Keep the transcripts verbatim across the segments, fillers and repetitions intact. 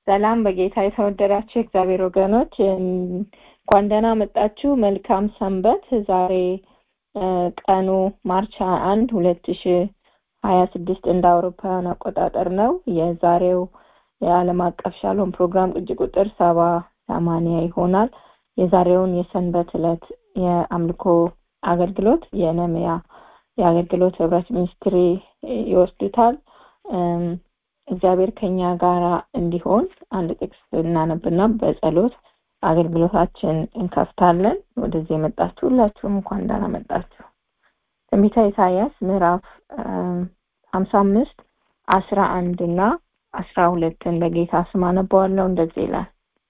ሰላም በጌታ የተወደዳችሁ እግዚአብሔር ወገኖች እንኳን ደህና መጣችሁ። መልካም ሰንበት። ዛሬ ቀኑ ማርች አንድ ሁለት ሺህ ሃያ ስድስት እንደ አውሮፓውያን አቆጣጠር ነው። የዛሬው የዓለም አቀፍ ሻሎም ፕሮግራም ቅጂ ቁጥር ሰባ ሰማንያ ይሆናል። የዛሬውን የሰንበት ዕለት የአምልኮ አገልግሎት የነሚያ የአገልግሎት ህብረት ሚኒስትሪ ይወስዱታል። እግዚአብሔር ከኛ ጋር እንዲሆን አንድ ጥቅስ እናነብና በጸሎት አገልግሎታችን እንከፍታለን። ወደዚህ የመጣችሁ ሁላችሁም እንኳን ደህና መጣችሁ። ትንቢተ ኢሳይያስ ምዕራፍ ሃምሳ አምስት አስራ አንድ እና አስራ ሁለት በጌታ ስም አነባዋለሁ። እንደዚህ ይላል።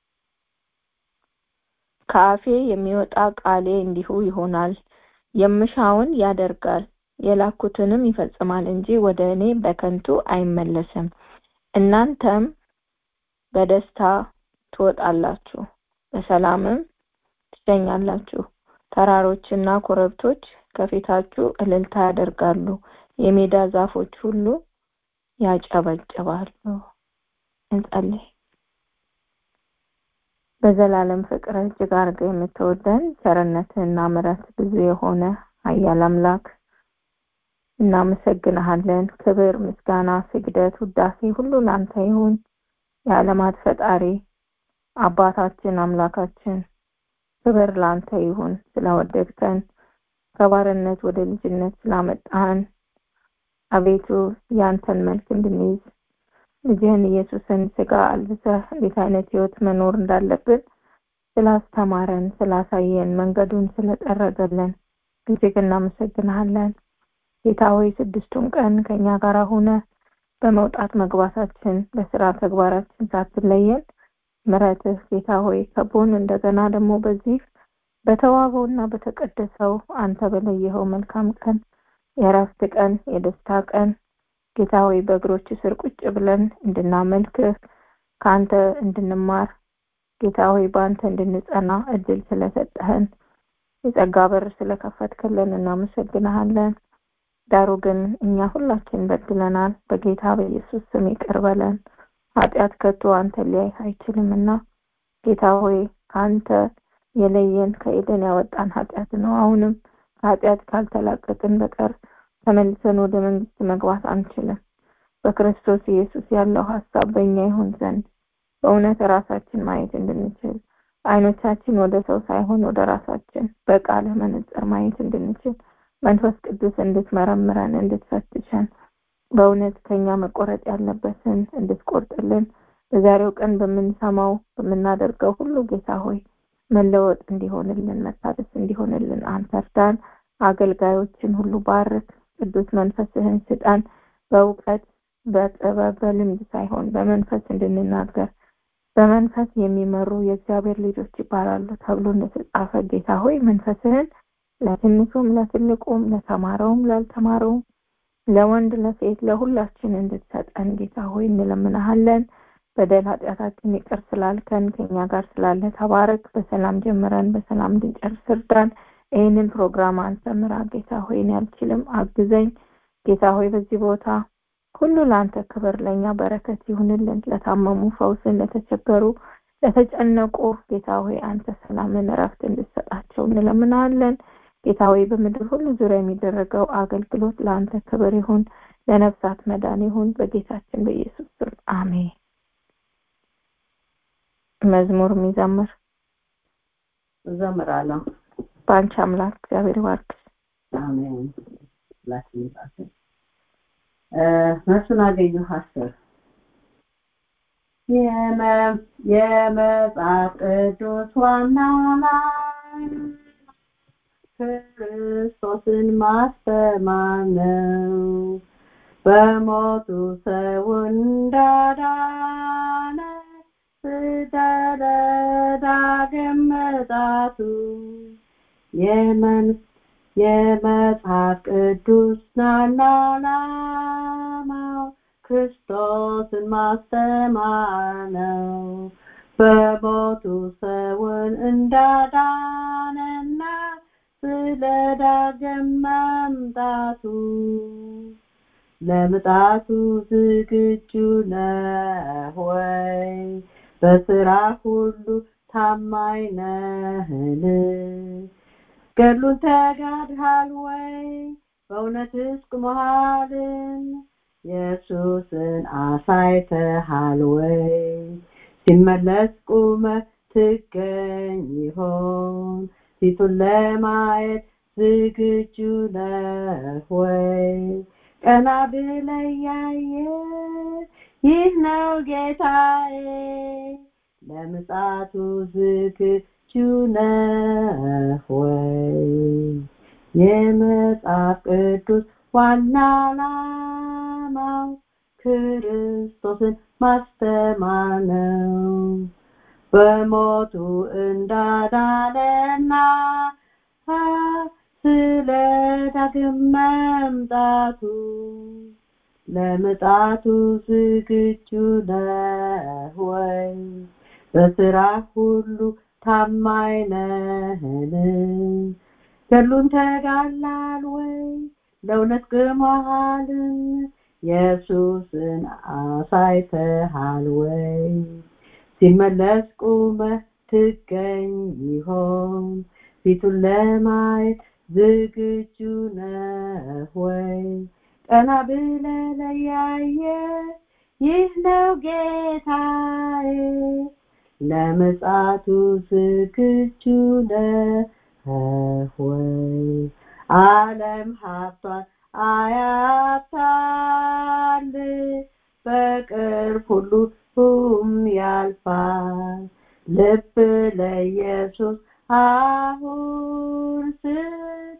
ከአፌ የሚወጣ ቃሌ እንዲሁ ይሆናል፣ የምሻውን ያደርጋል፣ የላኩትንም ይፈጽማል እንጂ ወደ እኔ በከንቱ አይመለስም። እናንተም በደስታ ትወጣላችሁ፣ በሰላምም ትሸኛላችሁ። ተራሮችና ኮረብቶች ከፊታችሁ እልልታ ያደርጋሉ፣ የሜዳ ዛፎች ሁሉ ያጨበጭባሉ። እንጸልይ። በዘላለም ፍቅር እጅግ አድርገህ የምትወደን ቸርነትህና ምሕረት ብዙ የሆነ ኃያል አምላክ እናመሰግንሃለን። ክብር፣ ምስጋና፣ ስግደት፣ ውዳሴ ሁሉ ላንተ ይሁን። የዓለማት ፈጣሪ አባታችን አምላካችን ክብር ላንተ ይሁን። ስለወደድከን ከባርነት ወደ ልጅነት ስላመጣህን አቤቱ ያንተን መልክ እንድንይዝ ልጅህን ኢየሱስን ስጋ አልብሰህ እንዴት አይነት ህይወት መኖር እንዳለብን ስላስተማረን ስላሳየን መንገዱን ስለጠረገልን እጅግ እናመሰግንሃለን። ጌታ ሆይ ስድስቱን ቀን ከኛ ጋር ሆነ በመውጣት መግባታችን በስራ ተግባራችን ሳትለየን ምሕረትህ ጌታ ሆይ ከቦን እንደገና ደግሞ በዚህ በተዋበውና በተቀደሰው አንተ በለየኸው መልካም ቀን የእረፍት ቀን የደስታ ቀን ጌታ ሆይ በእግሮች ስር ቁጭ ብለን እንድናመልክህ ከአንተ እንድንማር ጌታ ሆይ በአንተ እንድንጸና እድል ስለሰጠህን የጸጋ በር ስለከፈትክልን እናመሰግንሃለን። ዳሩ ግን እኛ ሁላችን በድለናል። በጌታ በኢየሱስ ስም ይቅር በለን። ኃጢአት ከቶ አንተ ሊያይ አይችልምና ጌታ ሆይ አንተ የለየን ከኤደን ያወጣን ኃጢአት ነው። አሁንም ኃጢአት ካልተላቀቅን በቀር ተመልሰን ወደ መንግስት መግባት አንችልም። በክርስቶስ ኢየሱስ ያለው ሐሳብ በእኛ ይሁን ዘንድ በእውነት ራሳችን ማየት እንድንችል አይኖቻችን ወደ ሰው ሳይሆን ወደ ራሳችን በቃለ መነጽር ማየት እንድንችል መንፈስ ቅዱስ እንድትመረምረን እንድትፈትሸን በእውነት ከኛ መቆረጥ ያለበትን እንድትቆርጥልን በዛሬው ቀን በምንሰማው በምናደርገው ሁሉ ጌታ ሆይ መለወጥ እንዲሆንልን መታደስ እንዲሆንልን አንተ እርዳን። አገልጋዮችን ሁሉ ባርክ። ቅዱስ መንፈስህን ስጠን። በእውቀት በጥበብ በልምድ ሳይሆን በመንፈስ እንድንናገር በመንፈስ የሚመሩ የእግዚአብሔር ልጆች ይባላሉ ተብሎ እንደተጻፈ ጌታ ሆይ መንፈስህን ለትንሹም ለትልቁም ለተማረውም ላልተማረውም ለወንድ ለሴት ለሁላችን እንድትሰጠን ጌታ ሆይ እንለምንሃለን። በደል ኃጢአታችን ይቅር ስላልከን ከኛ ጋር ስላለ ተባረክ። በሰላም ጀምረን በሰላም እንድንጨርስ እርዳን። ይህንን ፕሮግራም አንተ ምራ ጌታ ሆይ እኔ አልችልም፣ አግዘኝ ጌታ ሆይ። በዚህ ቦታ ሁሉ ለአንተ ክብር ለኛ በረከት ይሁንልን። ለታመሙ ፈውስን፣ ለተቸገሩ ለተጨነቁ ጌታ ሆይ አንተ ሰላምን እረፍት እንድትሰጣቸው እንለምናለን። ጌታ ሆይ በምድር ሁሉ ዙሪያ የሚደረገው አገልግሎት ለአንተ ክብር ይሁን፣ ለነፍሳት መዳን ይሁን በጌታችን በኢየሱስ ስም አሜን። መዝሙር የሚዘምር ዘምራለሁ። ባንቺ አምላክ እግዚአብሔር ይባርክ። አሜን። ላስይዛት እ መስና ገኘሁ ሐሰር የመ የመጽሐፍ ቅዱስ ዋና ላይ ክርስቶስን ማስተማር ነው። በሞቱ ሰውን እንዳዳነ ስለዳግም መምጣቱ የመን የመጽሐፍ ቅዱስ ዋና ዓላማው ክርስቶስን ማስተማር ነው። በሞቱ ሰውን እንዳዳነና ስለዳግም መምጣቱ ለምጣቱ ዝግጁ ነህ ወይ? በስራ ሁሉ ታማኝ ነህን? ገድሉን ተጋድሃል ወይ? በእውነትስ ቁመሃልን? ኢየሱስን አሳይተሃል ወይ? ሲመለስ ቁመህ ትገኝ ይሆን? ፊቱን ለማየት ዝግጁ ነህ ወይ? ቀና ብለህ ያየህ ይህ ነው ጌታዬ፣ ለምጽአቱ ዝግጁ ነህ ወይ? የመጽሐፍ ቅዱስ ዋና ዓላማው ክርስቶስን ማስተማር ነው። በሞቱ እንዳዳነና ስለ ዳግም መምጣቱ ለምጽአቱ ዝግጁ ነህ ወይ? በስራ ሁሉ ታማኝ ነህን? ገድሉን ተጋድለሃል ወይ? ለእውነት ቆመሃልን? ኢየሱስን አሳይተሃል ወይ? ሲመለስ ቁመህ ትገኝ ይሆን? ፊቱን ለማየት ዝግጁ ነህ ወይ? ቀና ብለህ ለያየህ ይህ ነው ጌታዬ፣ ለምጽአቱ ዝግጁ ነህ ወይ? ዓለም ሀብቷን አያታል፣ በቅርብ ሁሉም ያልፋል። ልብ ለኢየሱስ አሁን ስጥ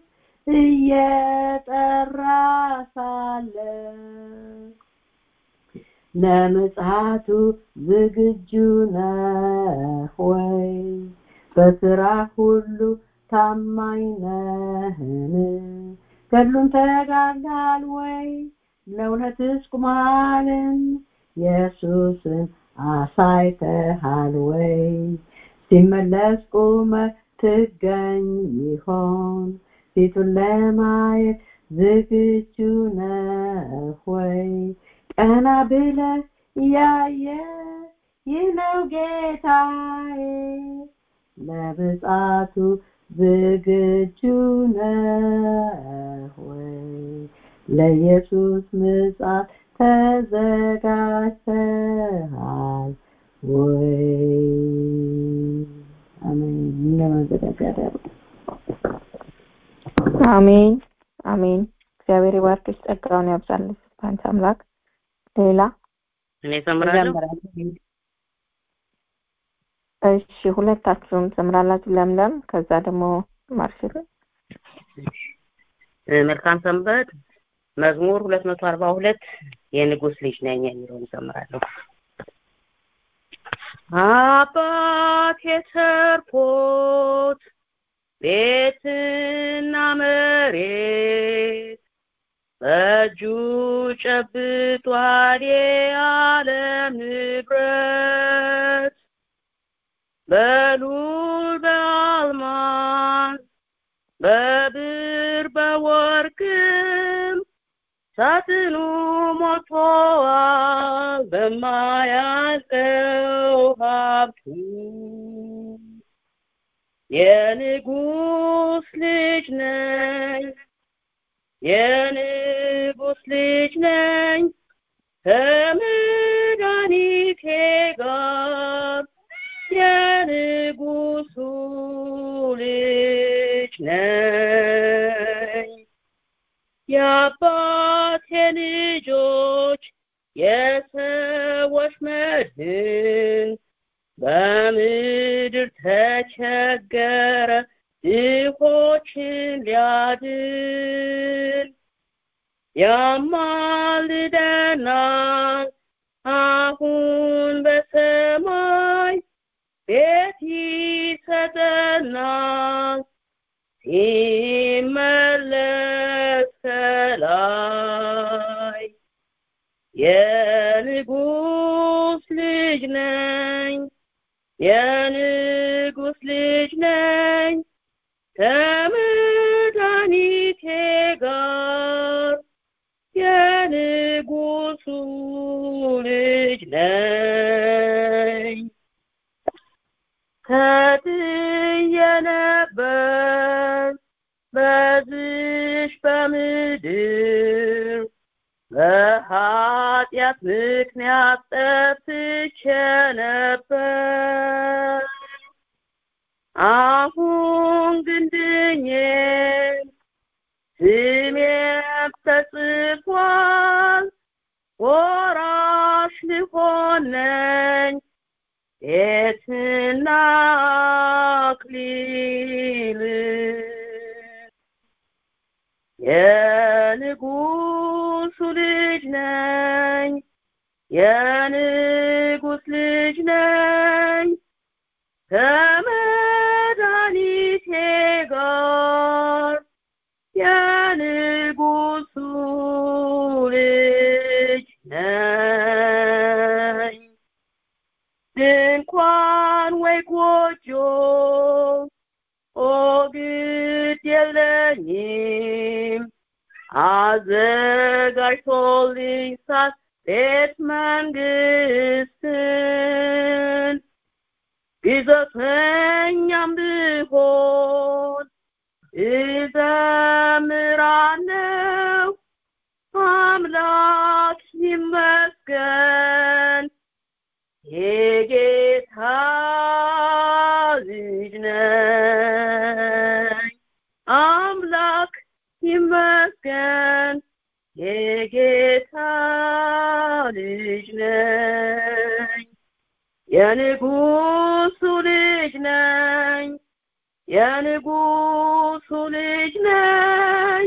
እየጠራ ሳለ፣ ለምጽአቱ ዝግጁ ነህ ወይ? በስራ ሁሉ ታማኝ ነህን? ገድሉን ተጋድለሃል ወይ? ለእውነትስ ቁመሃልን? ኢየሱስን አሳይተሃል ወይ? ሲመለስ ቁመህ ትገኝ ይሆን? ፊቱን ለማየት ዝግጁ ነህ ወይ? ቀና ብለህ ያየህ ይህ ነው ጌታዬ፣ ለምጽአቱ ዝግጁ ነህ ወይ? ለኢየሱስ ምጽአት ተዘጋጅተሃል ወይ? አሜን። እንደመዘጋጀት አሜን አሜን። እግዚአብሔር ይባርክሽ፣ ጸጋውን ያብዛልሽ አንቺ አምላክ። ሌላ እኔ ዘምራለሁ። እሺ፣ ሁለታችሁም ዘምራላችሁ። ለምለም፣ ከዛ ደግሞ ማርሽል። መልካም ሰንበት። መዝሙር ሁለት መቶ አርባ ሁለት የንጉስ ልጅ ነኝ የሚለውን ዘምራለሁ። አባት የተርፎት ቤትና መሬት በእጁ ጨብጧል የዓለም ንብረት፣ በሉል በአልማዝ በብር በወርቅም ሳጥኑ ሞልቷል በማያልቀው ሀብቱ። የንጉስ ልጅ ነኝ የንጉስ ልጅ ነኝ ከመድኃኒቴ ጋር የንጉሱ ልጅ ነኝ። የአባቴ ልጆች የሰዎች መድህን በምድር ተቸገረ ድሆችን ሊያድን ያማልደናል አሁን በሰማይ ቤት ይሰጠናል ሲመለስ ከላይ። የንጉስ ልጅ ነኝ የንጉስ ልጅ ነኝ ከመድኃኒቴ ጋር የንጉሱ ልጅ ነኝ። ተጥዬ ነበር በዚች በምድር በኃጢአት ምክንያት ጠፍቼ ነበር። አሁን ግን ድኜ ስሜም ተጽፏል፣ ወራሽ ልሆን ነኝ ቤትና አክሊል። የንጉሱ ልጅ ነኝ፣ የንጉስ ልጅ ነኝ፣ ከመድኃኒቴ ጋር የንጉሱ ልጅ ነኝ። ድንኳን ወይ ጎጆ ኦ ግድ የለኝም፣ አዘጋጅቶልኝ ሳት ቤተ መንግሥትን። ግዘተኛም ብሆን እዘምራለሁ፣ አምላክ ይመስገን የጌታ ልጅ ነኝ። አምላክ ይመስገን የጌታ ልጅ ነኝ። የንጉሱ ልጅ ነኝ፣ የንጉሱ ልጅ ነኝ፣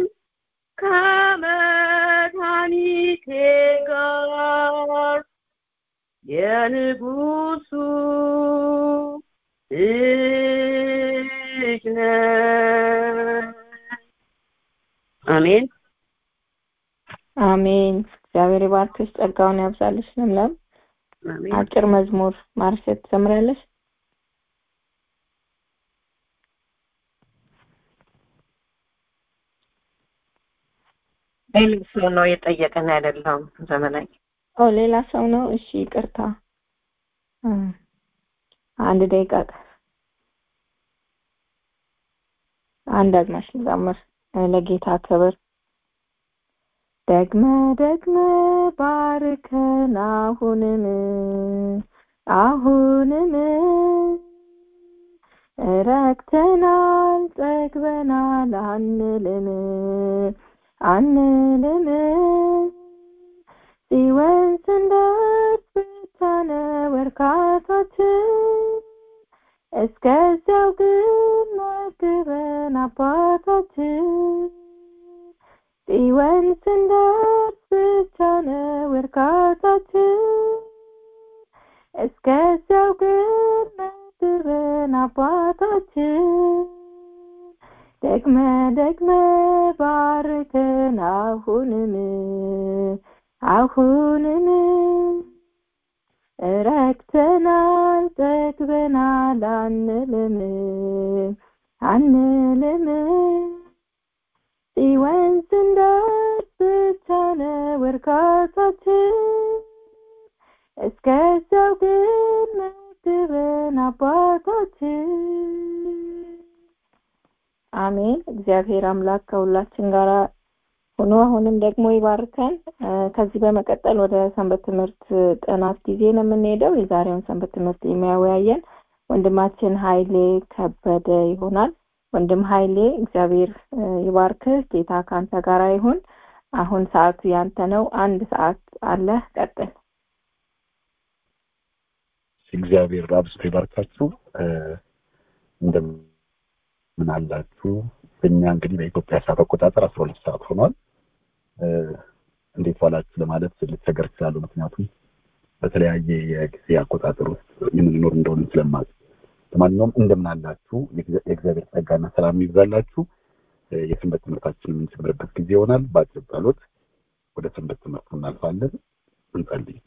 ከመድኃኒቴ ጋር የንጉሱ ልጅ ነኝ። አሜን አሜን። እግዚአብሔር ይባርክሽ፣ ጸጋውን ያብዛልሽ። ለምለም አጭር መዝሙር ማርሸት ትዘምራለሽ? ሌላ ሰው ነው የጠየቀን አይደለም ዘመናዊ። ኦ ሌላ ሰው ነው። እሺ ይቅርታ። አንድ ደቂቃ አንድ አዝማች ልዘምር ለጌታ ክብር። ደግመ ደግመ ባርከን አሁንም አሁንም ረክተናል ጠግበናል አንልም አንልም። ጽዮን ስንደርስ ብቻ ነው እርካታችን፣ እስከዚያው ግን መግበን አባታችን። ጽዮን ስንደርስ ብቻ ነው እርካታችን፣ እስከዚያው ግን መግበን አባታችን። ደግመ ደግመ ባርከን አሁንም አሁንም ረክተናል ጠግበናል አንልም አንልም። ጽዮን ስንደርስ ብቻ ነው እርካታችን፣ እስከዚያው ግን መግበን አባታችን። አሜን። እግዚአብሔር አምላክ ከሁላችን ጋር ሆኖ አሁንም ደግሞ ይባርከን። ከዚህ በመቀጠል ወደ ሰንበት ትምህርት ጥናት ጊዜ ነው የምንሄደው። የዛሬውን ሰንበት ትምህርት የሚያወያየን ወንድማችን ኃይሌ ከበደ ይሆናል። ወንድም ኃይሌ እግዚአብሔር ይባርክህ፣ ጌታ ካንተ ጋር ይሁን። አሁን ሰዓቱ ያንተ ነው። አንድ ሰዓት አለ፣ ቀጥል። እግዚአብሔር አብዝቶ ይባርካችሁ። እንደምን አላችሁ? በእኛ እንግዲህ በኢትዮጵያ ሰዓት አቆጣጠር አስራ ሁለት ሰዓት ሆኗል። እንዴት ዋላችሁ ለማለት ልትቸገር እችላለሁ፣ ምክንያቱም በተለያየ የጊዜ አቆጣጠር ውስጥ የምንኖር እንደሆነ ስለማውቅ። ለማንኛውም እንደምን አላችሁ? የእግዚአብሔር ጸጋና ሰላም ይብዛላችሁ። የሰንበት ትምህርታችንን የምንጀምርበት ጊዜ ይሆናል። በአጭር ጸሎት ወደ ሰንበት ትምህርቱ እናልፋለን። እንጸልይ።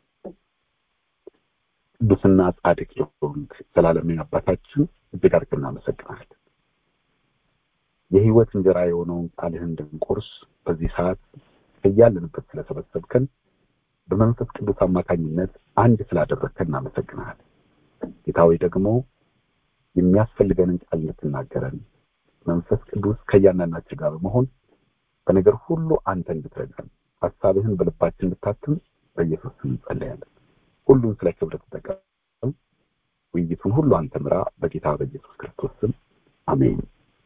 ቅዱስና ጻድቅ የሆንክ ዘላለማዊ አባታችን እጅግ አድርገን እናመሰግናለን። የህይወት እንጀራ የሆነውን ቃልህን እንድንቆርስ በዚህ ሰዓት እያለንበት ስለሰበሰብከን በመንፈስ ቅዱስ አማካኝነት አንድ ስላደረግከን እናመሰግናለን። ጌታ ሆይ ደግሞ የሚያስፈልገንን ቃል እንድትናገረን መንፈስ ቅዱስ ከያናናችን ጋር በመሆን በነገር ሁሉ አንተ እንድትረዳን ሐሳብህን በልባችን እንድታትም በኢየሱስ ስም እንጸልያለን። ሁሉን ስለ ክብር ተጠቀም። ውይይቱን ሁሉ አንተ ምራ በጌታ በኢየሱስ ክርስቶስ ስም አሜን።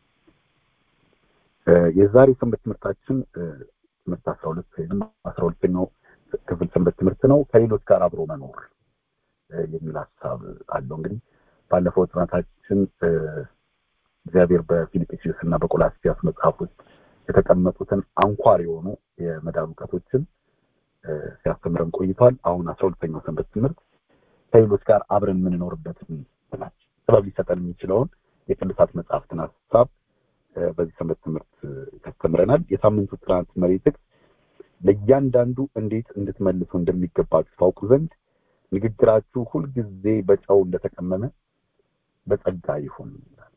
የዛሬ ሰንበት ትምህርታችን ትምህርት አስራ ሁለት ወይም አስራ ሁለተኛው ክፍል ሰንበት ትምህርት ነው። ከሌሎች ጋር አብሮ መኖር የሚል ሐሳብ አለው። እንግዲህ ባለፈው ጥናታችን እግዚአብሔር በፊልጵስዩስ እና በቆላስይስ መጽሐፍ ውስጥ የተቀመጡትን አንኳር የሆኑ የመዳን ዕውቀቶችን ሲያስተምረን ቆይቷል። አሁን አስራ ሁለተኛው ሰንበት ትምህርት ከሌሎች ጋር አብረን የምንኖርበትን ጥበብ ሊሰጠን የሚችለውን የቅዱሳት መጽሐፍትን ሐሳብ በዚህ ሰንበት ትምህርት ያስተምረናል። የሳምንቱ ጥናት መሪ ጥቅስ ለእያንዳንዱ እንዴት እንድትመልሱ እንደሚገባችሁ ታውቁ ዘንድ ንግግራችሁ ሁልጊዜ በጨው እንደተቀመመ በጸጋ ይሁን ይላል።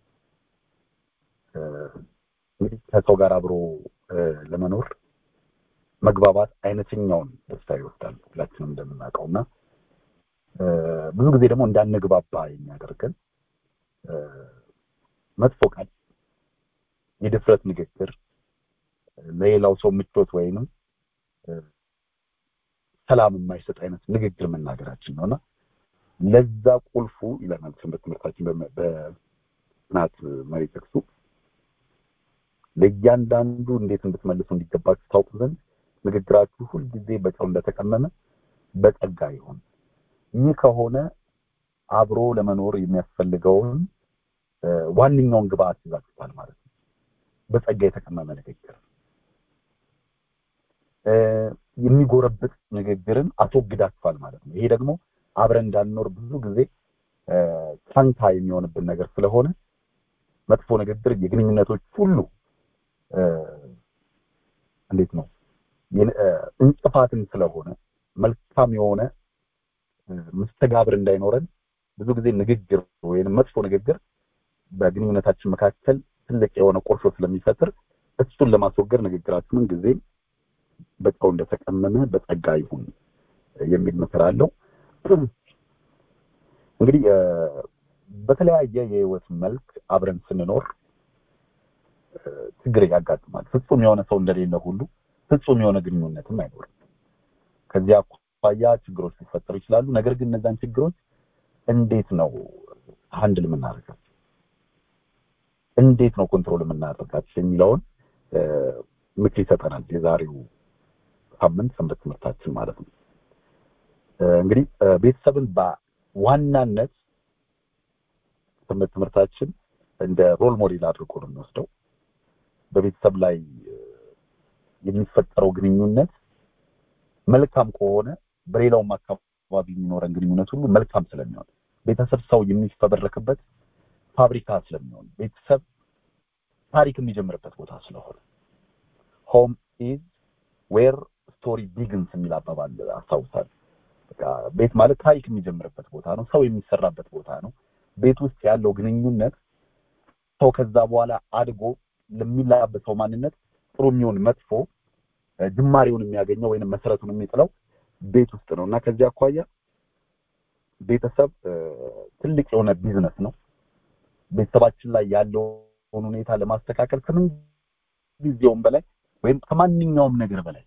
እንግዲህ ከሰው ጋር አብሮ ለመኖር መግባባት አይነተኛውን ደስታ ይወስዳል ሁላችንም እንደምናውቀውና ብዙ ጊዜ ደግሞ እንዳንግባባ የሚያደርገን መጥፎ ቃል፣ የድፍረት ንግግር፣ ለሌላው ሰው ምቾት ወይንም ሰላም የማይሰጥ አይነት ንግግር መናገራችን ነውና ለዛ ቁልፉ ይለናል ሰንበት ትምህርታችን በጥናት መሪ ጥቅሱ ለእያንዳንዱ እንዴት እንድትመልሱ እንዲገባችሁ ታውቁ ዘንድ ንግግራችሁ ሁልጊዜ በጨው እንደተቀመመ በጸጋ ይሁን። ይህ ከሆነ አብሮ ለመኖር የሚያስፈልገውን ዋንኛውን ግብአት ይዛችኋል ማለት ነው። በጸጋ የተቀመመ ንግግር፣ የሚጎረብጥ ንግግርን አስወግዳችኋል ማለት ነው። ይሄ ደግሞ አብረን እንዳንኖር ብዙ ጊዜ ጫንታ የሚሆንብን ነገር ስለሆነ መጥፎ ንግግር የግንኙነቶች ሁሉ እንዴት ነው እንቅፋትን ስለሆነ መልካም የሆነ መስተጋብር እንዳይኖረን ብዙ ጊዜ ንግግር ወይንም መጥፎ ንግግር በግንኙነታችን መካከል ትልቅ የሆነ ቁርሾ ስለሚፈጥር እሱን ለማስወገድ ንግግራችንን ጊዜ በጨው እንደተቀመመ በጸጋ ይሁን የሚል ምክር አለው። እንግዲህ በተለያየ የህይወት መልክ አብረን ስንኖር ችግር ያጋጥማል። ፍጹም የሆነ ሰው እንደሌለ ሁሉ ፍጹም የሆነ ግንኙነትም አይኖርም። ከዚያ አኳያ ችግሮች ሊፈጠሩ ይችላሉ። ነገር ግን እነዛን ችግሮች እንዴት ነው ሃንድል የምናደርጋቸው፣ እንዴት ነው ኮንትሮል የምናደርጋቸው የሚለውን ምክር ይሰጠናል የዛሬው ሳምንት ሰንበት ትምህርታችን ማለት ነው። እንግዲህ ቤተሰብን በዋናነት ሰንበት ትምህርታችን እንደ ሮል ሞዴል አድርጎ ነው የሚወስደው። በቤተሰብ ላይ የሚፈጠረው ግንኙነት መልካም ከሆነ በሌላውም አካባቢ የሚኖረን ግንኙነት ሁሉ መልካም ስለሚሆን ቤተሰብ ሰው የሚፈበረክበት ፋብሪካ ስለሚሆን ቤተሰብ ታሪክ የሚጀምርበት ቦታ ስለሆነ ሆም ኢዝ ዌር ስቶሪ ቢግንስ የሚል አባባል አስታውሳለሁ። በቃ ቤት ማለት ታሪክ የሚጀምርበት ቦታ ነው፣ ሰው የሚሰራበት ቦታ ነው። ቤት ውስጥ ያለው ግንኙነት ሰው ከዛ በኋላ አድጎ ለሚላበሰው ማንነት ጥሩ የሚሆን መጥፎ ጅማሬውን የሚያገኘው ወይንም መሰረቱን የሚጥለው ቤት ውስጥ ነውና ከዚያ አኳያ ቤተሰብ ትልቅ የሆነ ቢዝነስ ነው። ቤተሰባችን ላይ ያለውን ሁኔታ ለማስተካከል ከምን ጊዜውም በላይ ወይም ከማንኛውም ነገር በላይ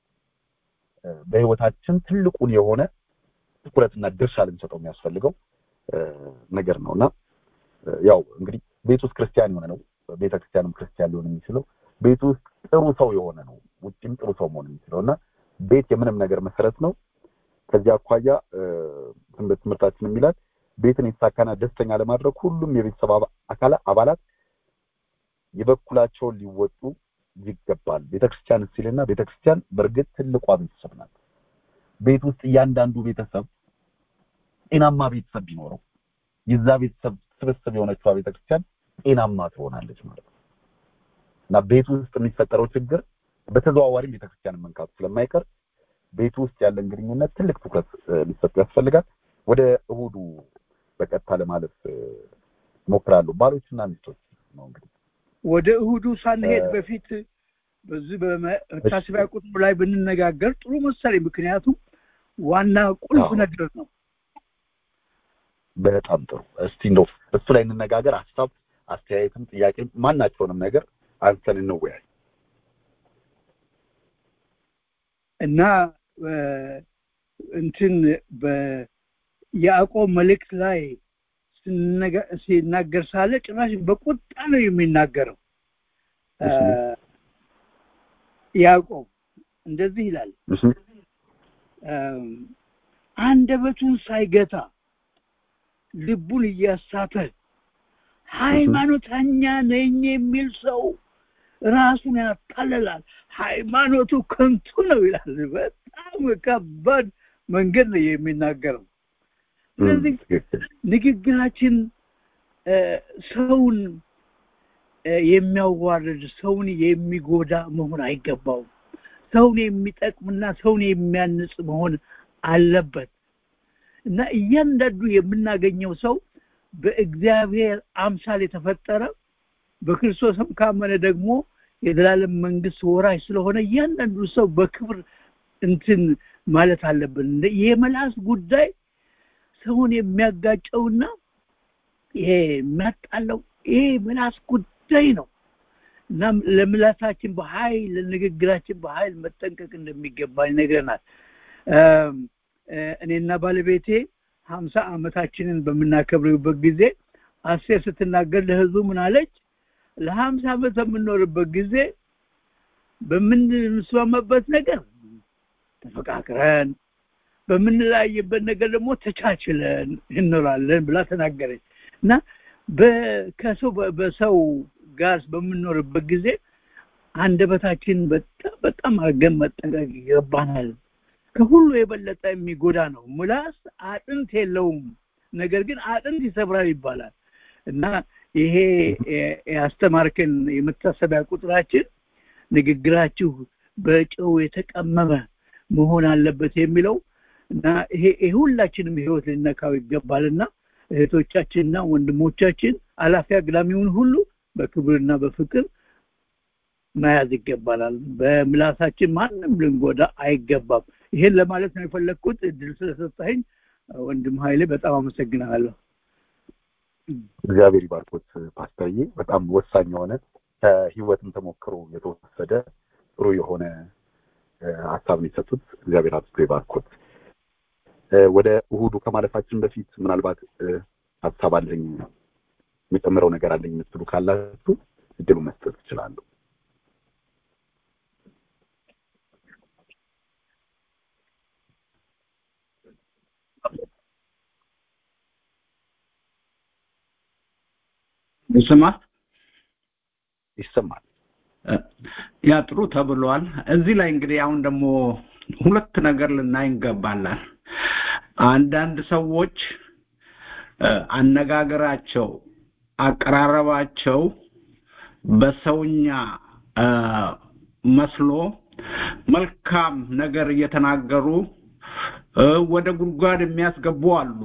በህይወታችን ትልቁን የሆነ ትኩረትና ድርሻ ልንሰጠው የሚያስፈልገው ነገር ነውና ያው እንግዲህ ቤት ውስጥ ክርስቲያን የሆነ ነው ቤተክርስቲያንም ክርስቲያን ሊሆን የሚችለው ቤት ውስጥ ጥሩ ሰው የሆነ ነው ውጭም ጥሩ ሰው መሆን የሚችለውና ቤት የምንም ነገር መሰረት ነው። ከዚያ አኳያ ትምህርታችን የሚላል ቤትን የተሳካና ደስተኛ ለማድረግ ሁሉም የቤተሰብ አካላት አባላት የበኩላቸውን ሊወጡ ይገባል። ቤተክርስቲያን ሲልና ቤተክርስቲያን በእርግጥ ትልቋ ቤተሰብ ናት። ቤት ውስጥ እያንዳንዱ ቤተሰብ ጤናማ ቤተሰብ ቢኖረው የዛ ቤተሰብ ስብስብ የሆነችው ቤተክርስቲያን ጤናማ ትሆናለች ማለት ነው እና ቤት ውስጥ የሚፈጠረው ችግር በተዘዋዋሪም ቤተክርስቲያንን መንካቱ ስለማይቀር ቤት ውስጥ ያለን ግንኙነት ትልቅ ትኩረት ሊሰጥ ያስፈልጋል። ወደ እሁዱ በቀጥታ ለማለፍ ሞክራለሁ። ባሎችና ሚስቶች ነው እንግዲህ ወደ እሁዱ ሳንሄድ በፊት በዚህ በመታሰቢያ ቁጥሩ ላይ ብንነጋገር ጥሩ መሰለኝ። ምክንያቱም ዋና ቁልፍ ነገር ነው። በጣም ጥሩ። እስቲ እንደው እሱ ላይ እንነጋገር። ሐሳብ አስተያየትም ጥያቄም ማናቸውንም ነገር አንተን እንወያይ እና እንትን በያዕቆብ መልእክት ላይ ሲናገር ሳለ ጭራሽ በቁጣ ነው የሚናገረው። ያዕቆብ እንደዚህ ይላል አንደበቱን ሳይገታ ልቡን እያሳተ ሃይማኖተኛ ነኝ የሚል ሰው ራሱን ያታለላል፣ ሃይማኖቱ ከንቱ ነው ይላል። በጣም ከባድ መንገድ ነው የሚናገረው። ስለዚህ ንግግራችን ሰውን የሚያዋርድ ሰውን የሚጎዳ መሆን አይገባውም። ሰውን የሚጠቅምና ሰውን የሚያንጽ መሆን አለበት እና እያንዳንዱ የምናገኘው ሰው በእግዚአብሔር አምሳል የተፈጠረ በክርስቶስም ካመነ ደግሞ የዘላለም መንግስት ወራሽ ስለሆነ እያንዳንዱ ሰው በክብር እንትን ማለት አለብን። የመላስ ጉዳይ ሰውን የሚያጋጨውና ይሄ የሚያጣለው ይሄ መላስ ጉዳይ ነው እና ለምላሳችን በኃይል ለንግግራችን በኃይል መጠንቀቅ እንደሚገባ ይነግረናል። እኔና ባለቤቴ ሀምሳ ዓመታችንን በመናከብርበት ጊዜ አስር ስትናገር ለህዝቡ ምን አለች? ለሀምሳ ዓመት በመኖርበት ጊዜ በምንስማማበት ነገር ተፈቃቅረን በምንላይበት ነገር ደግሞ ተቻችለን እንኖራለን ብላ ተናገረች። እና በከሰው በሰው ጋር በመኖርበት ጊዜ አንደበታችን በጣም በጣም አገም መጠንቀቅ ይገባናል። ከሁሉ የበለጠ የሚጎዳ ነው። ምላስ አጥንት የለውም፣ ነገር ግን አጥንት ይሰብራል ይባላል እና ይሄ ያስተማርከን የመታሰቢያ ቁጥራችን ንግግራችሁ በጨው የተቀመመ መሆን አለበት የሚለው እና ይሄ ሁላችንም ህይወት ሊነካው ይገባልና እህቶቻችንና ወንድሞቻችን አላፊ አግዳሚውን ሁሉ በክብርና በፍቅር መያዝ ይገባናል። በምላሳችን ማንንም ልንጎዳ አይገባም። ይሄን ለማለት ነው የፈለኩት። እድል ስለሰጠኸኝ ወንድም ኃይሌ በጣም አመሰግናለሁ። እግዚአብሔር ይባርኮት ፓስተርዬ። በጣም ወሳኝ የሆነ ከህይወትም ተሞክሮ የተወሰደ ጥሩ የሆነ ሐሳብ ነው የሰጡት። እግዚአብሔር አብዝቶ ይባርኮት። ወደ እሁዱ ከማለፋችን በፊት ምናልባት ሐሳብ አለኝ የምጨምረው ነገር አለኝ የምትሉ ካላችሁ እድሉ መስጠት ትችላለሁ። ይሰማል ይሰማል። ያ ጥሩ ተብሏል። እዚህ ላይ እንግዲህ አሁን ደግሞ ሁለት ነገር ልናይ እንገባለን። አንዳንድ ሰዎች አነጋገራቸው አቀራረባቸው በሰውኛ መስሎ መልካም ነገር እየተናገሩ ወደ ጉድጓድ የሚያስገቡ አሉ።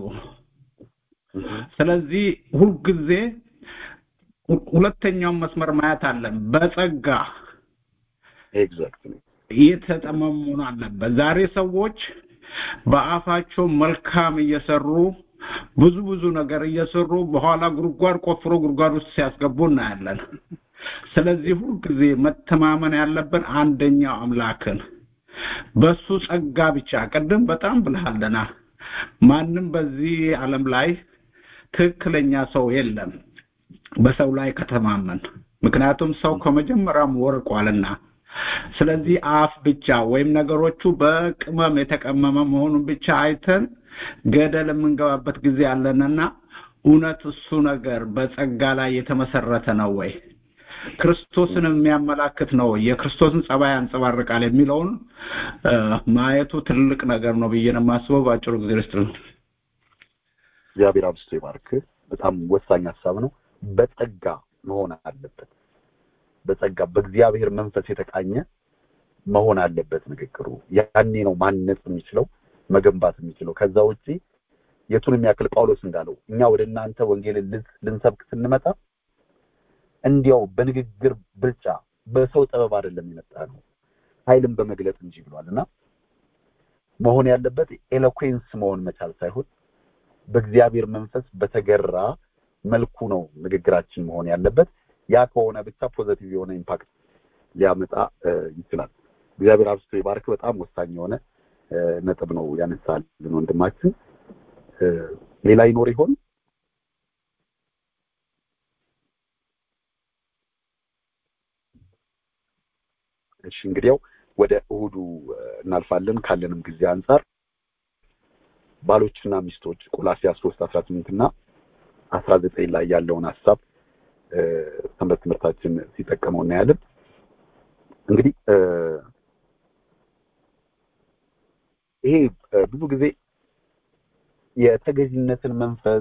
ስለዚህ ሁልጊዜ ሁለተኛው መስመር ማየት አለን። በጸጋ ኤግዛክትሊ የተጠመሙን አለበት። ዛሬ ሰዎች በአፋቸው መልካም እየሰሩ ብዙ ብዙ ነገር እየሰሩ በኋላ ጉድጓድ ቆፍሮ ጉድጓድ ውስጥ ሲያስገቡ እናያለን። ስለዚህ ሁልጊዜ መተማመን ያለብን አንደኛው አምላክን በሱ ጸጋ ብቻ። ቀደም በጣም ብለሃልና ማንም በዚህ ዓለም ላይ ትክክለኛ ሰው የለም በሰው ላይ ከተማመን፣ ምክንያቱም ሰው ከመጀመሪያም ወርቋልና። ስለዚህ አፍ ብቻ ወይም ነገሮቹ በቅመም የተቀመመ መሆኑን ብቻ አይተን ገደል የምንገባበት ጊዜ አለንና እውነት እሱ ነገር በጸጋ ላይ የተመሰረተ ነው ወይ ክርስቶስን የሚያመላክት ነው የክርስቶስን ጸባይ አንጸባርቃል የሚለውን ማየቱ ትልቅ ነገር ነው ብዬ ነው የማስበው። ባጭሩ ጊዜ ውስጥ ነው። እግዚአብሔር አብዝቶ ይባርክ። በጣም ወሳኝ ሐሳብ ነው። በጸጋ መሆን አለበት። በጸጋ በእግዚአብሔር መንፈስ የተቃኘ መሆን አለበት ንግግሩ። ያኔ ነው ማነጽ የሚችለው መገንባት የሚችለው። ከዛ ውጪ የቱንም ያክል ጳውሎስ እንዳለው እኛ ወደ እናንተ ወንጌልን ልንሰብክ ስንመጣ እንዲያው በንግግር ብልጫ በሰው ጥበብ አይደለም የመጣነው ኃይልን በመግለጽ እንጂ ብሏልና መሆን ያለበት ኤሎኩዌንስ መሆን መቻል ሳይሆን በእግዚአብሔር መንፈስ በተገራ መልኩ ነው ንግግራችን መሆን ያለበት። ያ ከሆነ ብቻ ፖዚቲቭ የሆነ ኢምፓክት ሊያመጣ ይችላል። እግዚአብሔር አብዝቶ ይባርክ። በጣም ወሳኝ የሆነ ነጥብ ነው ያነሳልን ወንድማችን። ሌላ ይኖር ይሆን? እሺ እንግዲያው ወደ እሁዱ እናልፋለን። ካለንም ጊዜ አንፃር ባሎችና ሚስቶች ቆላስይስ ሶስት አስራ ስምንት እና አስራ ዘጠኝ ላይ ያለውን ሐሳብ ሰንበት ትምህርታችን ሲጠቀመው እናያለን። እንግዲህ ይሄ ብዙ ጊዜ የተገዥነትን መንፈስ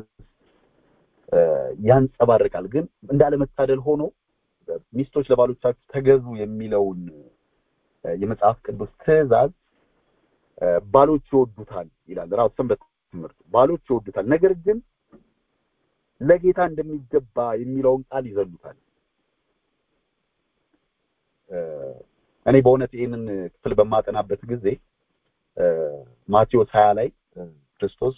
ያንጸባርቃል። ግን እንዳለመታደል ሆኖ ሚስቶች ለባሎቻችሁ ተገዙ የሚለውን የመጽሐፍ ቅዱስ ትእዛዝ ባሎች ይወዱታል ይላል ራሱ ሰንበት ትምህርት። ባሎች ይወዱታል፣ ነገር ግን ለጌታ እንደሚገባ የሚለውን ቃል ይዘሉታል። እኔ በእውነት ይሄንን ክፍል በማጠናበት ጊዜ ማቴዎስ ሀያ ላይ ክርስቶስ